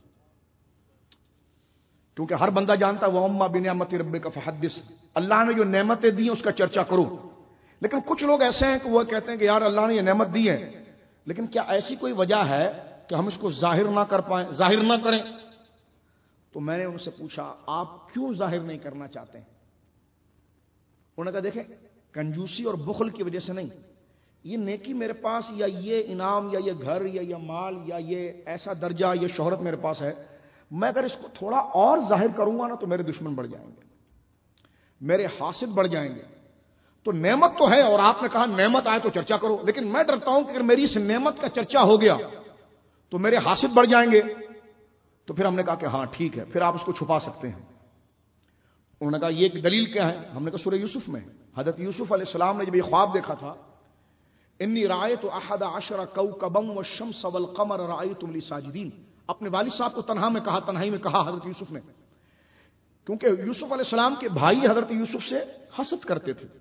کیونکہ ہر بندہ جانتا ہے وَأَمَّا بِنِعْمَتِ رَبِّكَ فَحَدِّثْ، اللہ نے جو نعمتیں دی ہیں اس کا چرچا کرو۔ لیکن کچھ لوگ ایسے ہیں کہ وہ کہتے ہیں کہ یار اللہ نے یہ نعمت دی ہے، لیکن کیا ایسی کوئی وجہ ہے کہ ہم اس کو ظاہر نہ کر پائیں، ظاہر نہ کریں؟ تو میں نے ان سے پوچھا آپ کیوں ظاہر نہیں کرنا چاہتے ہیں؟ انہوں نے کہا دیکھیں کنجوسی اور بخل کی وجہ سے نہیں، یہ نیکی میرے پاس یا یہ انعام یا یہ گھر یا یہ مال یا یہ ایسا درجہ یہ شہرت میرے پاس ہے، میں اگر اس کو تھوڑا اور ظاہر کروں گا نا تو میرے دشمن بڑھ جائیں گے، میرے حاسد بڑھ جائیں گے۔ تو نعمت تو ہے اور آپ نے کہا نعمت آئے تو چرچا کرو، لیکن میں ڈرتا ہوں کہ اگر میری اس نعمت کا چرچا ہو گیا تو میرے حاسد بڑھ جائیں گے۔ تو پھر ہم نے کہا کہ ہاں ٹھیک ہے، پھر آپ اس کو چھپا سکتے ہیں۔ انہوں نے کہا یہ ایک دلیل کیا ہے؟ ہم نے کہا سورہ یوسف میں حضرت یوسف علیہ السلام نے جب یہ خواب دیکھا تھا، انی رأیت 11 کوکبا والشمس والقمر رأیتم لی ساجدین، اپنے والد صاحب کو تنہائی میں کہا حضرت یوسف نے، کیونکہ یوسف علیہ السلام کے بھائی حضرت یوسف سے حسد کرتے تھے،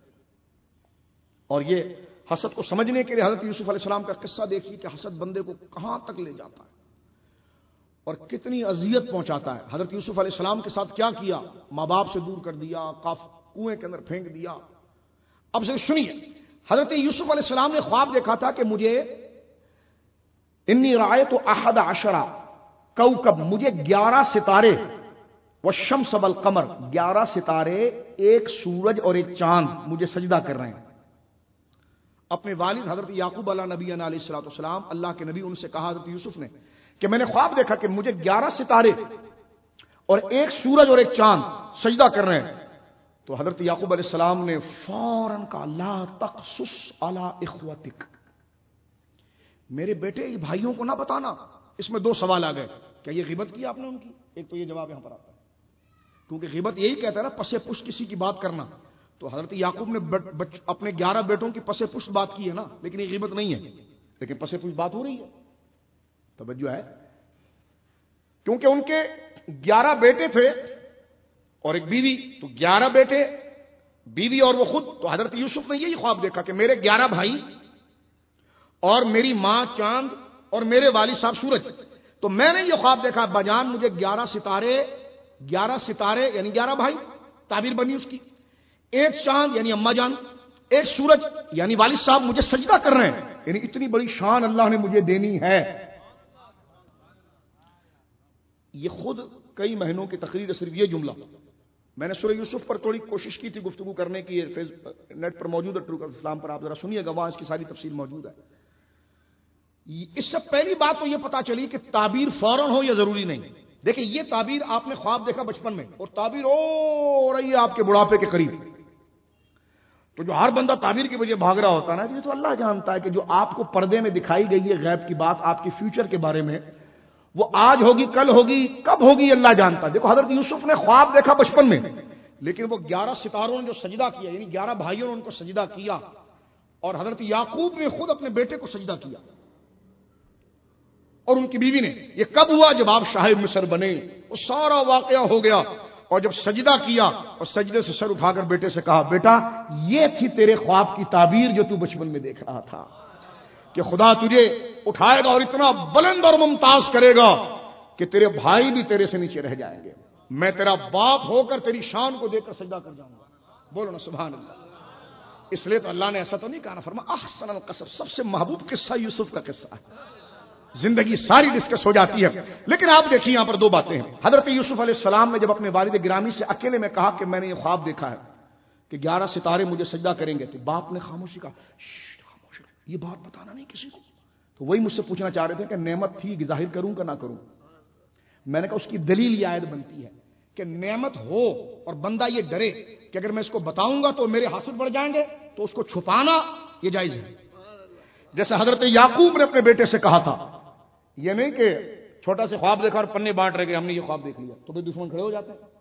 اور یہ حسد کو سمجھنے کے لیے حضرت یوسف علیہ السلام کا قصہ دیکھیے کہ حسد بندے کو کہاں تک لے جاتا ہے اور کتنی اذیت پہنچاتا ہے۔ حضرت یوسف علیہ السلام کے ساتھ کیا کیا؟ ماں باپ سے دور کر دیا، کنویں کے اندر پھینک دیا۔ اب سے سنیے، حضرت یوسف علیہ السلام نے خواب دیکھا تھا کہ مجھے انی رأیت 11 کوکب، مجھے 11 ستارے، والشمس والقمر، 11 ستارے، ایک سورج اور ایک چاند مجھے سجدہ کر رہے ہیں۔ اپنے والد حضرت یعقوب علیہ نبی علیہ الصلوۃ والسلام، اللہ کے نبی، ان سے کہا حضرت یوسف نے کہ میں نے خواب دیکھا کہ مجھے 11 ستارے اور ایک سورج اور ایک چاند سجدہ کر رہے ہیں۔ تو حضرت یعقوب علیہ السلام نے فوراً کہا لا تقصص علی اخوتک، میرے بیٹے یہ بھائیوں کو نہ بتانا۔ اس میں 2 سوال آ گئے، کیا یہ غیبت کی آپ نے ان کی؟ ایک تو یہ جواب یہاں پر آتا ہے، کیونکہ غیبت یہی کہتا ہے نا پسے پشت کسی کی بات کرنا، تو حضرت یعقوب نے اپنے 11 بیٹوں کی پسے پشت بات کی ہے نا، لیکن یہ غیبت نہیں ہے، لیکن پسے پشت بات ہو رہی ہے۔ توجہ ہے، کیونکہ ان کے 11 بیٹے تھے اور ایک بیوی، تو 11 بیٹے، بیوی اور وہ خود۔ تو حضرت یوسف نے یہی خواب دیکھا کہ میرے 11 بھائی اور میری ماں چاند اور میرے والد صاحب سورج۔ تو میں نے یہ خواب دیکھا بجان مجھے 11 ستارے یعنی 11 بھائی، تعبیر بنی اس کی، ایک چاند یعنی اما جان، ایک سورج یعنی والد صاحب مجھے سجدہ کر رہے ہیں، یعنی اتنی بڑی شان اللہ نے مجھے دینی ہے۔ یہ خود کئی مہینوں کی تقریر صرف یہ جملہ، میں نے سورہ یوسف پر تھوڑی کوشش کی تھی گفتگو کرنے کی، نیٹ پر موجود ہے، ٹرو اسلام پر، آپ ذرا سنیے گا، وہاں اس کی ساری تفصیل موجود ہے۔ اس سے پہلی بات تو یہ پتا چلی کہ تعبیر فوراً ہو یا ضروری نہیں۔ دیکھیں یہ تعبیر آپ نے خواب دیکھا بچپن میں اور تعبیر ہو رہی ہے آپ کے بڑھاپے کے قریب، تو جو ہر بندہ تعبیر کی وجہ بھاگ رہا ہوتا ہے نا، یہ تو اللہ جانتا ہے کہ جو آپ کو پردے میں دکھائی گئی ہے غیب کی بات آپ کی فیوچر کے بارے میں، وہ آج ہوگی، کل ہوگی، کب ہوگی، اللہ جانتا ہے۔ دیکھو حضرت یوسف نے خواب دیکھا بچپن میں، لیکن وہ 11 ستاروں نے جو سجدہ کیا، یعنی 11 بھائیوں نے ان کو سجدہ کیا، اور حضرت یعقوب نے خود اپنے بیٹے کو سجدہ کیا اور ان کی بیوی نے۔ یہ کب ہوا؟ جب آپ شاہ مصر بنے، وہ سارا واقعہ ہو گیا، اور جب سجدہ کیا اور سجدے سے سر اٹھا کر بیٹے سے کہا بیٹا یہ تھی تیرے خواب کی تعبیر جو تو بچپن میں دیکھ رہا تھا، کہ خدا تجھے اٹھائے گا اور اتنا بلند اور ممتاز کرے گا کہ تیرے بھائی بھی تیرے سے نیچے رہ جائیں گے، میں تیرا باپ ہو کر تیری شان کو دیکھ کر سجدہ کر جاؤں گا۔ بولو نا سبحان اللہ۔ اس لیے تو اللہ نے ایسا تو نہیں کہا نا، فرما احسن القصص، سب سے محبوب قصہ یوسف کا قصہ ہے۔ زندگی ساری ڈسکس ہو جاتی ہے. لیکن آپ دیکھیے یہاں پر دو باتیں ہیں. حضرت یوسف علیہ السلام نے جب اپنے والد گرامی سے اکیلے میں کہا کہ میں نے یہ خواب دیکھا ہے کہ 11 ستارے مجھے سجدہ کریں گے, تو باپ نے خاموشی کہا خاموش, یہ بات بتانا نہیں کسی کو. تو وہی مجھ سے پوچھنا چاہ رہے تھے کہ نعمت تھی ظاہر کروں کہ نہ کروں. میں نے کہا اس کی دلیل یہ آیت بنتی ہے کہ نعمت ہو اور بندہ یہ ڈرے کہ اگر میں اس کو بتاؤں گا تو میرے حاصل بڑھ جائیں گے, تو اس کو چھپانا یہ جائز ہے. جیسے حضرت یعقوب نے اپنے بیٹے سے کہا تھا, یہ نہیں کہ چھوٹا سے خواب دیکھا اور پنے بانٹ رہے کہ ہم نے یہ خواب دیکھ لیا تو پھر دشمن کھڑے ہو جاتے ہیں.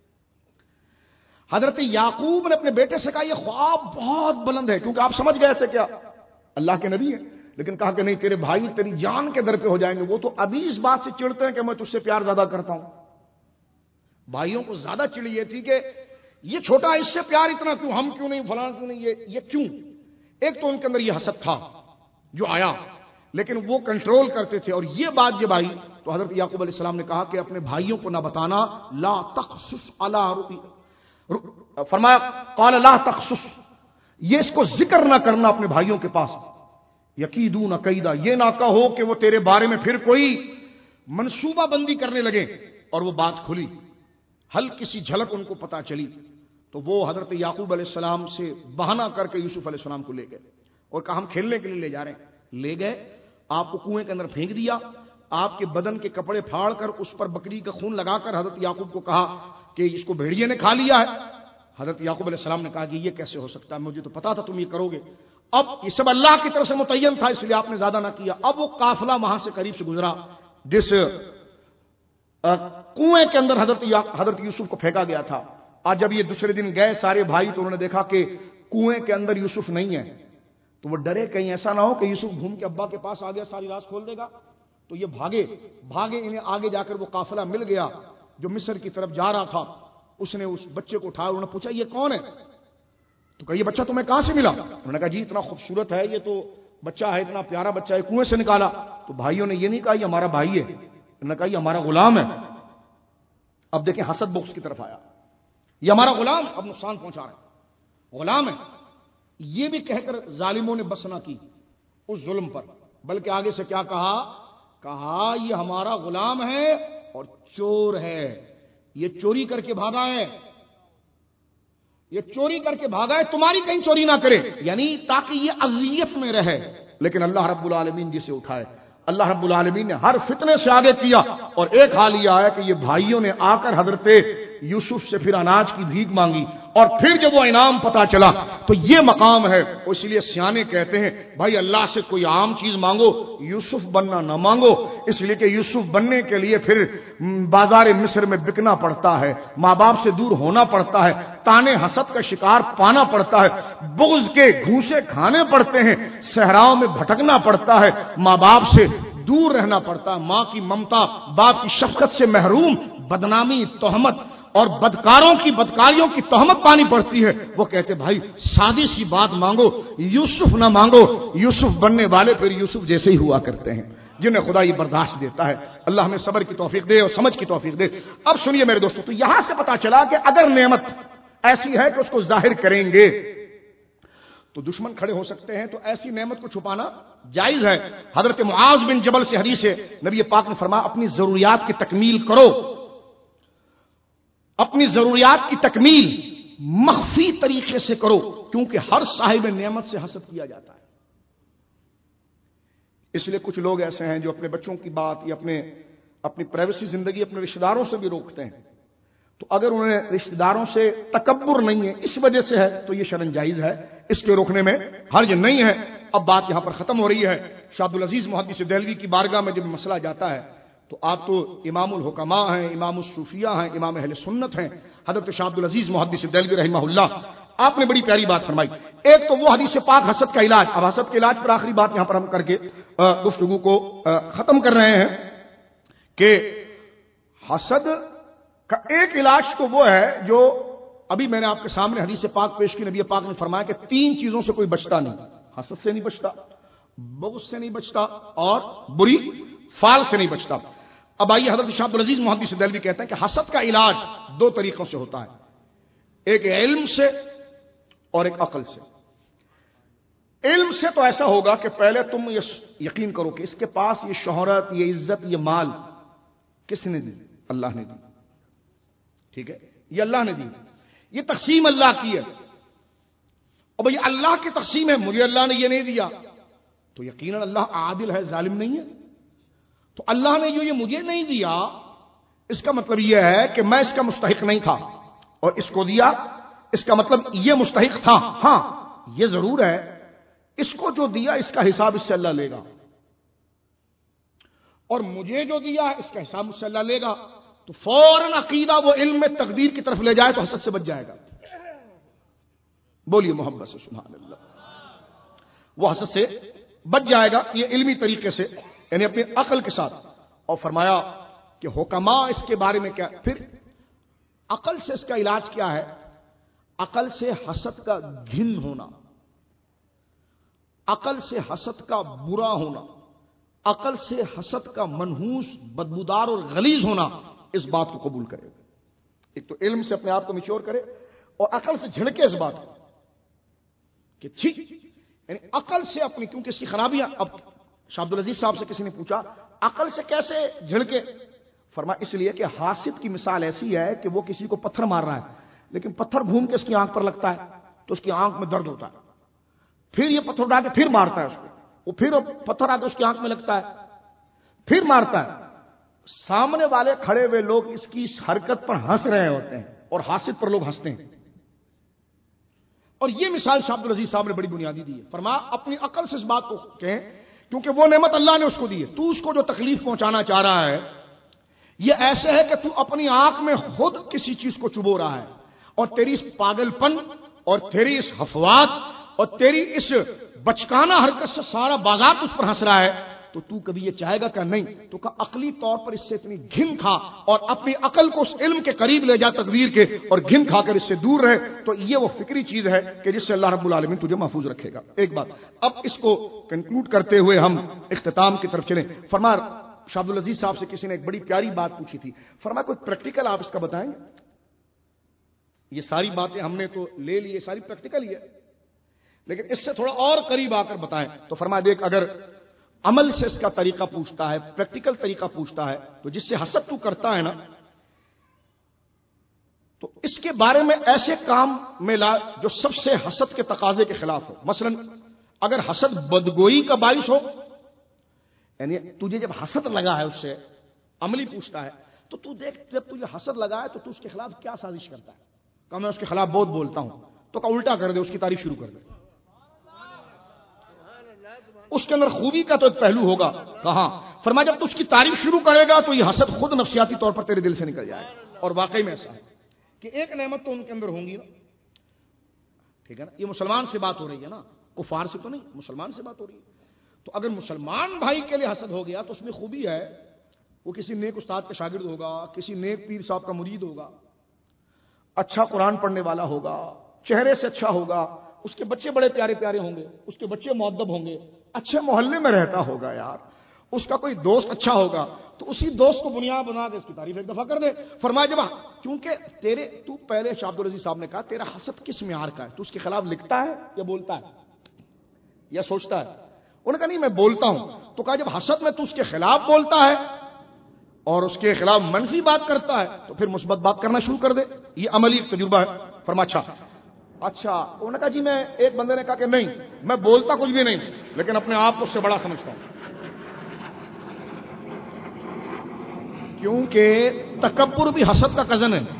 حضرت یعقوب نے اپنے بیٹے سے کہا یہ خواب بہت بلند ہے, کیونکہ آپ سمجھ گئے تھے کیا اللہ کے نبی ہیں, لیکن کہا کہ نہیں تیرے بھائی تیری جان کے در پہ ہو جائیں گے. وہ تو ابھی اس بات سے چڑھتے ہیں کہ میں تجھ سے پیار زیادہ کرتا ہوں. بھائیوں کو زیادہ چڑ یہ تھی کہ یہ چھوٹا اس سے پیار اتنا کیوں, ہم کیوں نہیں, فلاں کیوں نہیں, یہ کیوں. ایک تو ان کے اندر یہ حسد تھا جو آیا, لیکن وہ کنٹرول کرتے تھے. اور یہ بات جب آئی تو حضرت یعقوب علیہ السلام نے کہا کہ اپنے بھائیوں کو نہ بتانا, لا تقصص علی فرمایا قال لا تقصص, یہ اس کو ذکر نہ کرنا اپنے بھائیوں کے پاس. یکیدون کیدا, یہ نہ کہو کہ وہ تیرے بارے میں پھر کوئی منصوبہ بندی کرنے لگے. اور وہ بات کھلی, ہلکی سی جھلک ان کو پتا چلی, تو وہ حضرت یعقوب علیہ السلام سے بہانہ کر کے یوسف علیہ السلام کو لے گئے اور کہا ہم کھیلنے کے لیے لے جا رہے ہیں. لے گئے, آپ کو کنویں کے اندر پھینک دیا, آپ کے بدن کے کپڑے پھاڑ کر اس پر بکری کا خون لگا کر حضرت یعقوب کو کہا کہ اس کو بھیڑیے نے کھا لیا ہے. حضرت یعقوب علیہ السلام نے کہا کہ یہ کیسے ہو سکتا ہے, مجھے تو پتا تھا تم یہ کرو گے. اب یہ سب اللہ کی طرف سے متعین تھا, اس لیے آپ نے زیادہ نہ کیا. اب وہ قافلہ وہاں سے قریب سے گزرا جس کنویں کے اندر حضرت یوسف کو پھینکا گیا تھا. آج جب یہ دوسرے دن گئے سارے بھائی تو انہوں نے دیکھا کہ کنویں کے اندر یوسف نہیں ہے. تو وہ ڈرے کہیں ایسا نہ ہو کہ یوسف گھوم کے ابا کے پاس آ گیا, ساری راز کھول دے گا. تو یہ بھاگے, انہیں آگے جا کر وہ قافلہ مل گیا جو مصر کی طرف جا رہا تھا. اس نے اس بچے کو اٹھایا, انہوں نے پوچھا یہ کون ہے؟ تو کہا یہ بچہ تمہیں کہاں سے ملا؟ انہوں نے کہا جی اتنا خوبصورت ہے, یہ تو بچہ ہے, اتنا پیارا بچہ ہے, کنویں سے نکالا. تو بھائیوں نے یہ نہیں کہا یہ ہمارا بھائی ہے, انہوں نے کہا یہ ہمارا غلام ہے. اب دیکھیں حسد بخش کی طرف آیا, یہ ہمارا غلام, اب نقصان پہنچا رہا ہے, غلام ہے. یہ بھی کہہ کر ظالموں نے بس نہ کی اس ظلم پر, بلکہ آگے سے کیا کہا یہ ہمارا غلام ہے اور چور ہے, یہ چوری کر کے بھاگا ہے, یہ چوری کر کے بھاگا ہے, تمہاری کہیں چوری نہ کرے, یعنی تاکہ یہ اذیت میں رہے. لیکن اللہ رب العالمین جسے اٹھائے, اللہ رب العالمین نے ہر فتنے سے آگے کیا. اور ایک حال یہ آیا کہ یہ بھائیوں نے آ کر حضرت یوسف سے پھر اناج کی بھیک مانگی, اور پھر جب وہ انعام پتا چلا تو یہ مقام ہے. اس لیے سیانے کہتے ہیں بھائی اللہ سے کوئی عام چیز مانگو, یوسف بننا نہ مانگو, اس لیے کہ یوسف بننے کے لیے پھر بازار مصر میں بکنا پڑتا ہے, ماں باپ سے دور ہونا پڑتا ہے, تانے حسد کا شکار پانا پڑتا ہے, بغض کے گھوسے کھانے پڑتے ہیں, صحراؤں میں بھٹکنا پڑتا ہے, ماں باپ سے دور رہنا پڑتا ہے, ماں کی ممتا باپ کی شفقت سے محروم, بدنامی, تہمت اور بدکاروں کی بدکاریوں کی تہمت پانی پڑتی ہے. وہ کہتے بھائی سادی سی بات مانگو, یوسف نہ مانگو. یوسف بننے والے پھر یوسف جیسے ہی ہوا کرتے ہیں جنہیں خدا یہ برداشت دیتا ہے. اللہ ہمیں صبر کی توفیق دے اور سمجھ کی توفیق دے. اب سنیے میرے دوستو, تو یہاں سے پتا چلا کہ اگر نعمت ایسی ہے کہ اس کو ظاہر کریں گے تو دشمن کھڑے ہو سکتے ہیں, تو ایسی نعمت کو چھپانا جائز ہے. حضرت معاذ بن جبل سے حدیث ہے, نبی پاک نے فرمایا اپنی ضروریات کی تکمیل کرو, اپنی ضروریات کی تکمیل مخفی طریقے سے کرو, کیونکہ ہر صاحب نعمت سے حسد کیا جاتا ہے. اس لیے کچھ لوگ ایسے ہیں جو اپنے بچوں کی بات یا اپنی پرائیویسی زندگی اپنے رشتہ داروں سے بھی روکتے ہیں. تو اگر انہیں رشتہ داروں سے تکبر نہیں ہے, اس وجہ سے ہے, تو یہ شرعاً جائز ہے, اس کے روکنے میں حرج نہیں ہے. اب بات یہاں پر ختم ہو رہی ہے. شاہ عبد العزیز محدث دہلوی کی بارگاہ میں جب مسئلہ جاتا ہے تو آپ تو امام الحکماء ہیں, امام الصوفیاء ہیں, امام اہل سنت ہیں. حضرت شاہ عبد العزیز محدث دہلوی رحمہ اللہ, آپ نے بڑی پیاری بات فرمائی. ایک تو وہ حدیث پاک حسد کا علاج. اب حسد کے علاج پر آخری بات یہاں پر ہم کر کے گفتگو کو ختم کر رہے ہیں کہ حسد کا ایک علاج تو وہ ہے جو ابھی میں نے آپ کے سامنے حدیث پاک پیش کی. نبی پاک نے فرمایا کہ 3 چیزوں سے کوئی بچتا نہیں, حسد سے نہیں بچتا, بغض سے نہیں بچتا, اور بری فال سے نہیں بچتا. اب آئیے حضرت شاہ عبد العزیز محدث دہلوی کہتے ہیں کہ حسد کا علاج 2 طریقوں سے ہوتا ہے, ایک علم سے اور ایک عقل سے. علم سے تو ایسا ہوگا کہ پہلے تم یہ یقین کرو کہ اس کے پاس یہ شہرت، یہ عزت، یہ مال کس نے دی؟ اللہ نے دی. ٹھیک ہے، یہ اللہ نے دی، یہ تقسیم اللہ کی ہے. اور بھئی اللہ کی تقسیم ہے، مجھے اللہ نے یہ نہیں دیا، تو یقیناً اللہ عادل ہے، ظالم نہیں ہے. تو اللہ نے جو یہ مجھے نہیں دیا، اس کا مطلب یہ ہے کہ میں اس کا مستحق نہیں تھا، اور اس کو دیا، اس کا مطلب یہ مستحق تھا. ہاں یہ ضرور ہے، اس کو جو دیا اس کا حساب اس سے اللہ لے گا، اور مجھے جو دیا اس کا حساب مجھ سے اللہ لے گا. تو فوراً عقیدہ وہ علم میں تقدیر کی طرف لے جائے تو حسد سے بچ جائے گا. بولیے محبت سے سبحان اللہ. وہ حسد سے بچ جائے گا یہ علمی طریقے سے، یعنی اپنی عقل کے ساتھ. اور فرمایا کہ حکماء اس کے بارے میں کیا، پھر عقل سے اس کا علاج کیا ہے؟ عقل سے حسد کا گھن ہونا، عقل سے حسد کا برا ہونا، عقل سے حسد کا منحوس، بدبودار اور غلیظ ہونا، اس بات کو قبول کرے. ایک تو علم سے اپنے آپ کو میچور کرے، اور عقل سے جھڑکے اس بات کو کہ ٹھیک، یعنی عقل سے اپنی، کیونکہ اس کی خرابیاں. اب شاہ عبدالعزیز صاحب سے کسی نے پوچھا عقل سے کیسے جھڑکے؟ فرمایا اس لیے کہ حاسد کی مثال ایسی ہے کہ وہ کسی کو پتھر مار رہا ہے، لیکن پتھر گھوم کے اس کی آنکھ پر لگتا ہے تو اس کی آنکھ میں درد ہوتا ہے، پھر یہ پتھر اٹھا کے پھر مارتا ہے اس کو، وہ پھر پتھر آ کے اس کی آنکھ میں لگتا ہے، پھر مارتا ہے. سامنے والے کھڑے ہوئے لوگ اس کی حرکت پر ہنس رہے ہوتے ہیں، اور حاسد پر لوگ ہنستے ہیں. اور یہ مثال شاہ عبدالعزیز صاحب نے بڑی بنیادی دی ہے. فرمایا اپنی عقل سے اس بات کو کہیں، کیونکہ وہ نعمت اللہ نے اس کو دی ہے. تو اس کو جو تکلیف پہنچانا چاہ رہا ہے یہ ایسے ہے کہ تو اپنی آنکھ میں خود کسی چیز کو چبو رہا ہے، اور تیری اس پاگل پن اور تیری اس حفوات اور تیری اس بچکانہ حرکت سے سارا بازار اس پر ہنس رہا ہے. تو کبھی یہ چاہے گا کہ نہیں؟ تو کہ عقلی طور پر اس سے اتنی گھن کھا اور اپنی عقل کو اس علم کے قریب لے جا تقدیر کے، اور گھن کھا کر اس سے دور رہے. تو یہ وہ فکری چیز ہے کہ جس سے اللہ رب العالمین تجھے محفوظ رکھے گا. ایک بات اب اس کو کنکلوڈ کرتے ہوئے ہم اختتام کی طرف چلیں. فرمایا شاہ عبدالعزیز صاحب سے کسی نے ایک بڑی پیاری بات پوچھی تھی. فرمایا کوئی پریکٹیکل آپ اس کا بتائیں. یہ ساری باتیں ہم نے تو لے لی، یہ ساری پریکٹیکل ہی ہے، لیکن اس سے تھوڑا اور قریب آ کر بتائیں. تو فرمایا دیکھ، اگر عمل سے اس کا طریقہ پوچھتا ہے، پریکٹیکل طریقہ پوچھتا ہے، تو جس سے حسد تو کرتا ہے نا، تو اس کے بارے میں ایسے کام میں لا جو سب سے حسد کے تقاضے کے خلاف ہو. مثلا اگر حسد بدگوئی کا باعث ہو، یعنی تجھے جب حسد لگا ہے اس سے عملی پوچھتا ہے، تو تو دیکھ جب تجھے حسد لگا ہے تو تو اس کے خلاف کیا سازش کرتا ہے. کہ میں اس کے خلاف بہت بولتا ہوں، تو کہ الٹا کر دے، اس کی تعریف شروع کر دے. اس کے اندر خوبی کا تو ایک پہلو ہوگا. کہاں؟ فرمایا جب تو اس کی تعریف شروع کرے گا تو یہ حسد خود نفسیاتی طور پر تیرے دل سے نکل جائے گا. اور واقعی میں ایسا ہے کہ ایک نعمت تو ان کے اندر ہوں گی نا، ٹھیک ہے نا. یہ مسلمان سے بات ہو رہی ہے نا، کفار سے تو نہیں، مسلمان سے بات ہو رہی ہے. تو اگر مسلمان بھائی کے لیے حسد ہو گیا تو اس میں خوبی ہے، وہ کسی نیک استاد کا شاگرد ہوگا، کسی نیک پیر صاحب کا مرید ہوگا، اچھا قرآن پڑھنے والا ہوگا، چہرے سے اچھا ہوگا، اس کے بچے بڑے پیارے پیارے ہوں گے، اس کے بچے مؤدب ہوں گے، اچھے محلے میں رہتا ہوگا، یار اس کا کوئی دوست اچھا ہوگا، تو اسی دوست کو بنیاد بنا کے اس کی تعریف ایک دفعہ کر دے. فرمایا جب کیونکہ تو پہلے شاہ عبدالعزیز صاحب نے کہا تیرا حسد کس معیار کا ہے؟ تو اس کے خلاف لکھتا ہے یا بولتا ہے یا سوچتا ہے؟ انہوں نے کہا نہیں میں بولتا ہوں. تو کہا جب حسد میں تو اس کے خلاف بولتا ہے اور اس کے خلاف منفی بات کرتا ہے تو پھر مثبت بات کرنا شروع کر دے. یہ عملی تجربہ ہے. فرمایا اچھا. انہوں نے کہا جی میں، ایک بندے نے کہا کہ نہیں میں بولتا کچھ بھی نہیں لیکن اپنے آپ کو اس سے بڑا سمجھتا ہوں، کیونکہ تکبر بھی حسد کا کزن ہے.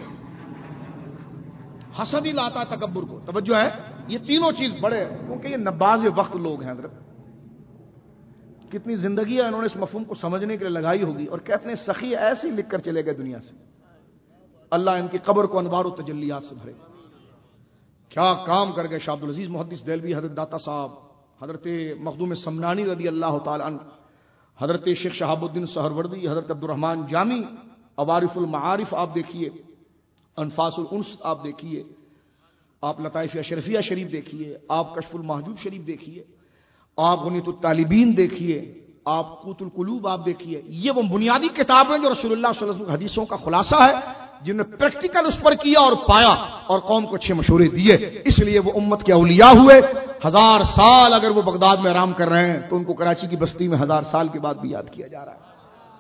حسد ہی لاتا ہے تکبر کو. توجہ ہے، یہ تینوں چیز بڑے، کیونکہ یہ نباز وقت لوگ ہیں. حضرت کتنی زندگی ہے انہوں نے اس مفہوم کو سمجھنے کے لیے لگائی ہوگی، اور کہتے ہیں سخی ایسے لکھ کر چلے گئے دنیا سے. اللہ ان کی قبر کو انوار و تجلیات سے بھرے. کیا کام کر گئے شاہ عبدالعزیز محدث دہلوی، حضرت داتا صاحب، حضرت مخدوم سمنانی رضی اللہ تعالی عنہ، حضرت شیخ شہاب الدین سہروردی، حضرت عبد الرحمن جامی، عوارف المعارف آپ دیکھیے، انفاس الانس آپ دیکھیے، آپ لطائف اشرفیہ شریف دیکھیے، آپ کشف المحجوب شریف دیکھیے، آپ غنیۃ الطالبین دیکھیے، آپ قوت القلوب آپ دیکھیے. یہ وہ بنیادی کتابیں جو رسول اللہ صلی اللہ علیہ وسلم حدیثوں کا خلاصہ ہے، جنہوں نے پریکٹیکل اس پر کیا اور پایا اور قوم کو اچھے مشورے دیے. اس لیے وہ امت کے اولیاء ہوئے. 1000 سال اگر وہ بغداد میں آرام کر رہے ہیں تو ان کو کراچی کی بستی میں 1000 سال کے بعد بھی یاد کیا جا رہا ہے.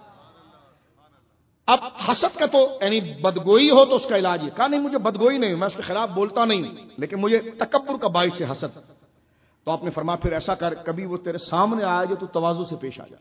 اب حسد کا تو یعنی بدگوئی ہو تو اس کا علاج یہ کہا نہیں مجھے بدگوئی نہیں، میں اس کے خلاف بولتا نہیں، لیکن مجھے تکبر کا باعث ہے حسد. تو آپ نے فرمایا پھر ایسا کر کبھی وہ تیرے سامنے آئے جو تو تواضع سے پیش آ جائے.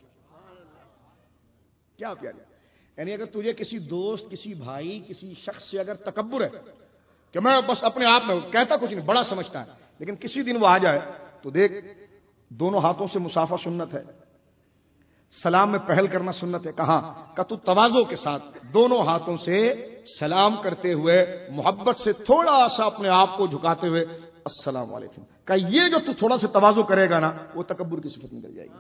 کیا پیارے، یعنی اگر تجھے کسی دوست، کسی بھائی، کسی شخص سے اگر تکبر ہے کہ میں بس اپنے آپ میں کہتا کچھ نہیں، بڑا سمجھتا ہے، لیکن کسی دن وہ آ جائے تو دیکھ دونوں ہاتھوں سے مصافحہ سنت ہے، سلام میں پہل کرنا سنت ہے. کہاں کہ تو تواضع کے ساتھ دونوں ہاتھوں سے سلام کرتے ہوئے محبت سے تھوڑا سا اپنے آپ کو جھکاتے ہوئے السلام علیکم. کہ یہ جو تو تھوڑا سا تواضع کرے گا نا وہ تکبر کی صفت نکل جائے گی.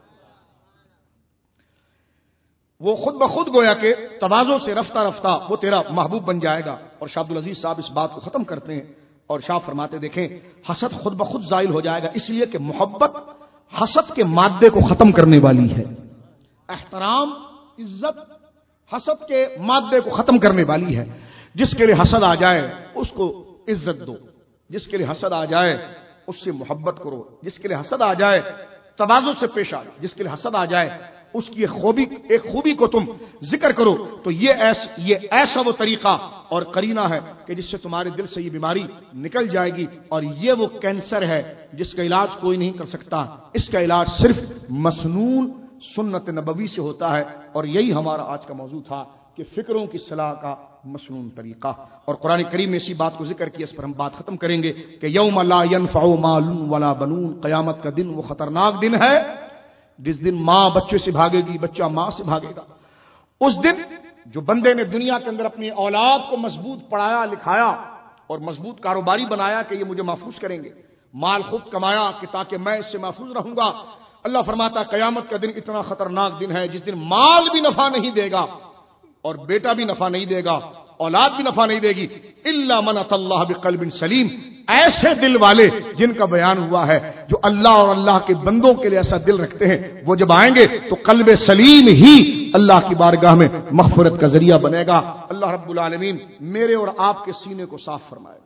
وہ خود بخود گویا کہ تواضع سے رفتہ رفتہ وہ تیرا محبوب بن جائے گا. اور شاہ عبدالعزیز صاحب اس بات کو ختم کرتے ہیں اور شاہ فرماتے دیکھیں حسد خود بخود زائل ہو جائے گا، اس لیے کہ محبت حسد کے مادے کو ختم کرنے والی ہے. احترام، عزت حسد کے مادے کو ختم کرنے والی ہے. جس کے لیے حسد آ جائے اس کو عزت دو، جس کے لیے حسد آ جائے اس سے محبت کرو، جس کے لیے حسد آ جائے تواضع سے پیش آئے، جس کے لیے حسد آ جائے اس کی ایک خوبی کو تم ذکر کرو. تو یہ ایسا وہ طریقہ اور قرینہ ہے کہ جس سے تمہارے دل سے یہ بیماری نکل جائے گی. اور یہ وہ کینسر ہے جس کا علاج کوئی نہیں کر سکتا، اس کا علاج صرف مسنون سنت نبوی سے ہوتا ہے. اور یہی ہمارا آج کا موضوع تھا کہ فکروں کی اصلاح کا مسنون طریقہ. اور قرآن کریم نے اسی بات کو ذکر کیا، اس پر ہم بات ختم کریں گے کہ یوم لا ينفع مال ولا بنون، قیامت کا دن وہ خطرناک دن ہے جس دن ماں بچے سے بھاگے گی، بچہ ماں سے بھاگے گا. اس دن جو بندے نے دنیا کے اندر اپنی اولاد کو مضبوط پڑھایا لکھایا اور مضبوط کاروباری بنایا کہ یہ مجھے محفوظ کریں گے، مال خود کمایا کہ تاکہ میں اس سے محفوظ رہوں گا. اللہ فرماتا قیامت کا دن اتنا خطرناک دن ہے جس دن مال بھی نفع نہیں دے گا اور بیٹا بھی نفع نہیں دے گا، اولاد بھی نفع نہیں دے گی. الا من اتى الله بقلب سلیم، ایسے دل والے جن کا بیان ہوا ہے جو اللہ اور اللہ کے بندوں کے لیے ایسا دل رکھتے ہیں، وہ جب آئیں گے تو قلب سلیم ہی اللہ کی بارگاہ میں مغفرت کا ذریعہ بنے گا. اللہ رب العالمین میرے اور آپ کے سینے کو صاف فرمائے.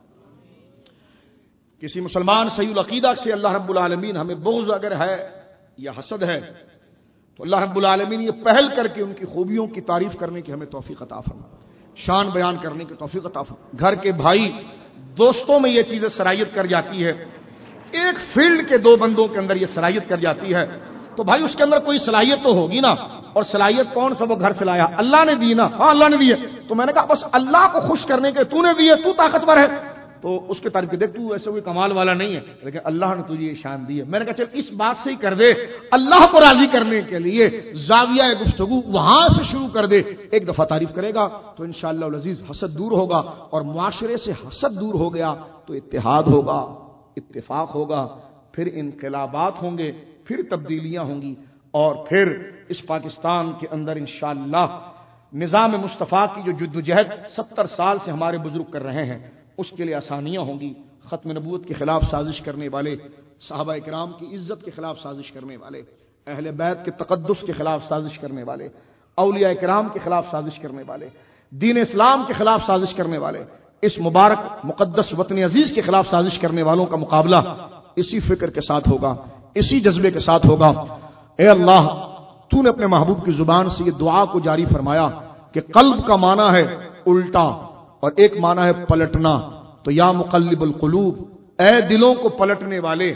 کسی مسلمان صحیح العقیدہ سے اللہ رب العالمین ہمیں بغض اگر ہے یا حسد ہے تو اللہ رب العالمین یہ پہل کر کے ان کی خوبیوں کی تعریف کرنے کی ہمیں توفیق عطا فرمائے، شان بیان کرنے کی توفیق عطا فرمائے. گھر کے بھائی دوستوں میں یہ چیزیں صلاحیت کر جاتی ہے، ایک فیلڈ کے 2 بندوں کے اندر یہ صلاحیت کر جاتی ہے تو بھائی اس کے اندر کوئی صلاحیت تو ہوگی نا. اور صلاحیت کون سا وہ گھر سے لایا؟ اللہ نے دی نا. ہاں اللہ نے دی ہے. تو میں نے کہا بس اللہ کو خوش کرنے کے تو نے دی ہے، تو طاقتور ہے، تو اس کے تعریف دیکھ تو ایسے کوئی کمال والا نہیں ہے لیکن اللہ نے تجھے یہ شان دی ہے. میں نے کہا چل اس بات سے ہی کر دے، اللہ کو راضی کرنے کے لیے زاویہ گفتگو وہاں سے شروع کر دے. ایک دفعہ تعریف کرے گا تو انشاءاللہ العزیز حسد دور ہوگا، اور معاشرے سے حسد دور ہو گیا تو اتحاد ہوگا، اتفاق ہوگا، پھر انقلابات ہوں گے، پھر تبدیلیاں ہوں گی، اور پھر اس پاکستان کے اندر انشاءاللہ نظام مصطفیٰ کی جو جدوجہد 70 سال سے ہمارے بزرگ کر رہے ہیں اس کے لیے آسانیاں ہوں گی. ختم نبوت کے خلاف سازش کرنے والے، صحابہ کرام کی عزت کے خلاف سازش کرنے والے، اہل بیت کے تقدس کے خلاف سازش کرنے والے، اولیاء کرام کے خلاف سازش کرنے والے، دین اسلام کے خلاف سازش کرنے والے، اس مبارک مقدس وطن عزیز کے خلاف سازش کرنے والوں کا مقابلہ اسی فکر کے ساتھ ہوگا، اسی جذبے کے ساتھ ہوگا. اے اللہ تو نے اپنے محبوب کی زبان سے یہ دعا کو جاری فرمایا کہ قلب کا معنی ہے الٹا اور ایک معنی ہے پلٹنا. تو یا مقلب القلوب، اے دلوں کو پلٹنے والے،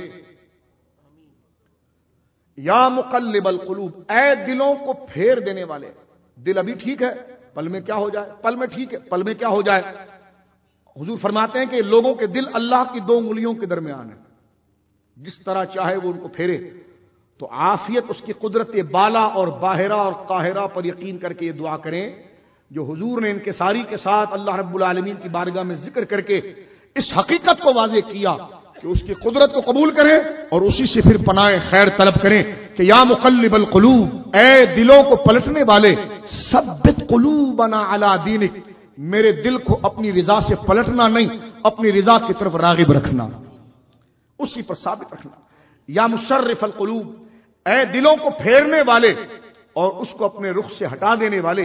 یا مقلب القلوب، اے دلوں کو پھیر دینے والے. دل ابھی ٹھیک ہے، پل میں کیا ہو جائے، پل میں ٹھیک ہے، پل میں کیا ہو جائے. حضور فرماتے ہیں کہ لوگوں کے دل اللہ کی 2 انگلیوں کے درمیان ہے، جس طرح چاہے وہ ان کو پھیرے. تو عافیت اس کی قدرت بالا اور باہرہ اور قاہرہ پر یقین کر کے یہ دعا کریں جو حضور نے انکساری کے ساتھ اللہ رب العالمین کی بارگاہ میں ذکر کر کے اس حقیقت کو واضح کیا کہ اس کی قدرت کو قبول کریں اور اسی سے پھر پناہ خیر طلب کریں کہ یا مقلب القلوب، اے دلوں کو پلٹنے والے، ثبت قلوبنا علی دینک، میرے دل کو اپنی رضا سے پلٹنا نہیں، اپنی رضا کی طرف راغب رکھنا، اسی پر ثابت رکھنا. یا مصرف القلوب، اے دلوں کو پھیرنے والے اور اس کو اپنے رخ سے ہٹا دینے والے،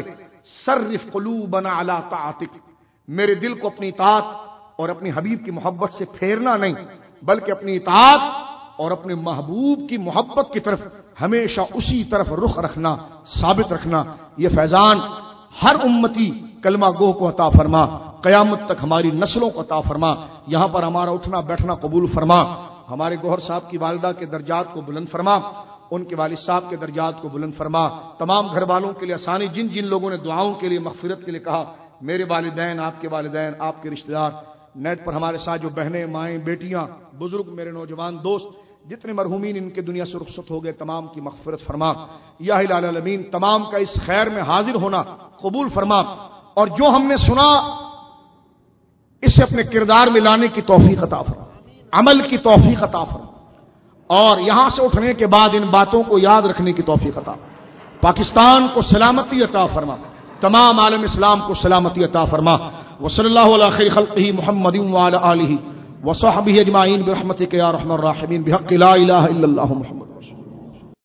صرف قلوبنا علی طاعتک، میرے دل کو اپنی اطاعت اور اپنی حبیب کی محبت سے پھیرنا نہیں، بلکہ اپنی اطاعت اور اپنے محبوب کی محبت کی طرف ہمیشہ اسی طرف رخ رکھنا، ثابت رکھنا۔ یہ فیضان ہر امتی کلمہ گو کو عطا فرما، قیامت تک ہماری نسلوں کو عطا فرما، یہاں پر ہمارا اٹھنا بیٹھنا قبول فرما، ہمارے گوہر صاحب کی والدہ کے درجات کو بلند فرما، ان کے والد صاحب کے درجات کو بلند فرما، تمام گھر والوں کے لیے آسانی، جن جن لوگوں نے دعاؤں کے لیے مغفرت کے لیے کہا، میرے والدین، آپ کے والدین، آپ کے رشتہ دار، نیٹ پر ہمارے ساتھ جو بہنیں، مائیں، بیٹیاں، بزرگ، میرے نوجوان دوست، جتنے مرحومین ان کے دنیا سے رخصت ہو گئے، تمام کی مغفرت فرما یا الہ العالمین، تمام کا اس خیر میں حاضر ہونا قبول فرما، اور جو ہم نے سنا اسے اپنے کردار میں لانے کی توفیق عطا فرما، عمل کی توفیق عطا فرما، اور یہاں سے اٹھنے کے بعد ان باتوں کو یاد رکھنے کی توفیق عطا فرما، پاکستان کو سلامتی عطا فرما، تمام عالم اسلام کو سلامتی عطا فرما، وصلی اللہ علی خیر خلقہ محمد وعلی آلہ وصحبہ اجمعین برحمتک یا ارحم الراحمین بحق لا الہ الا اللہ محمد۔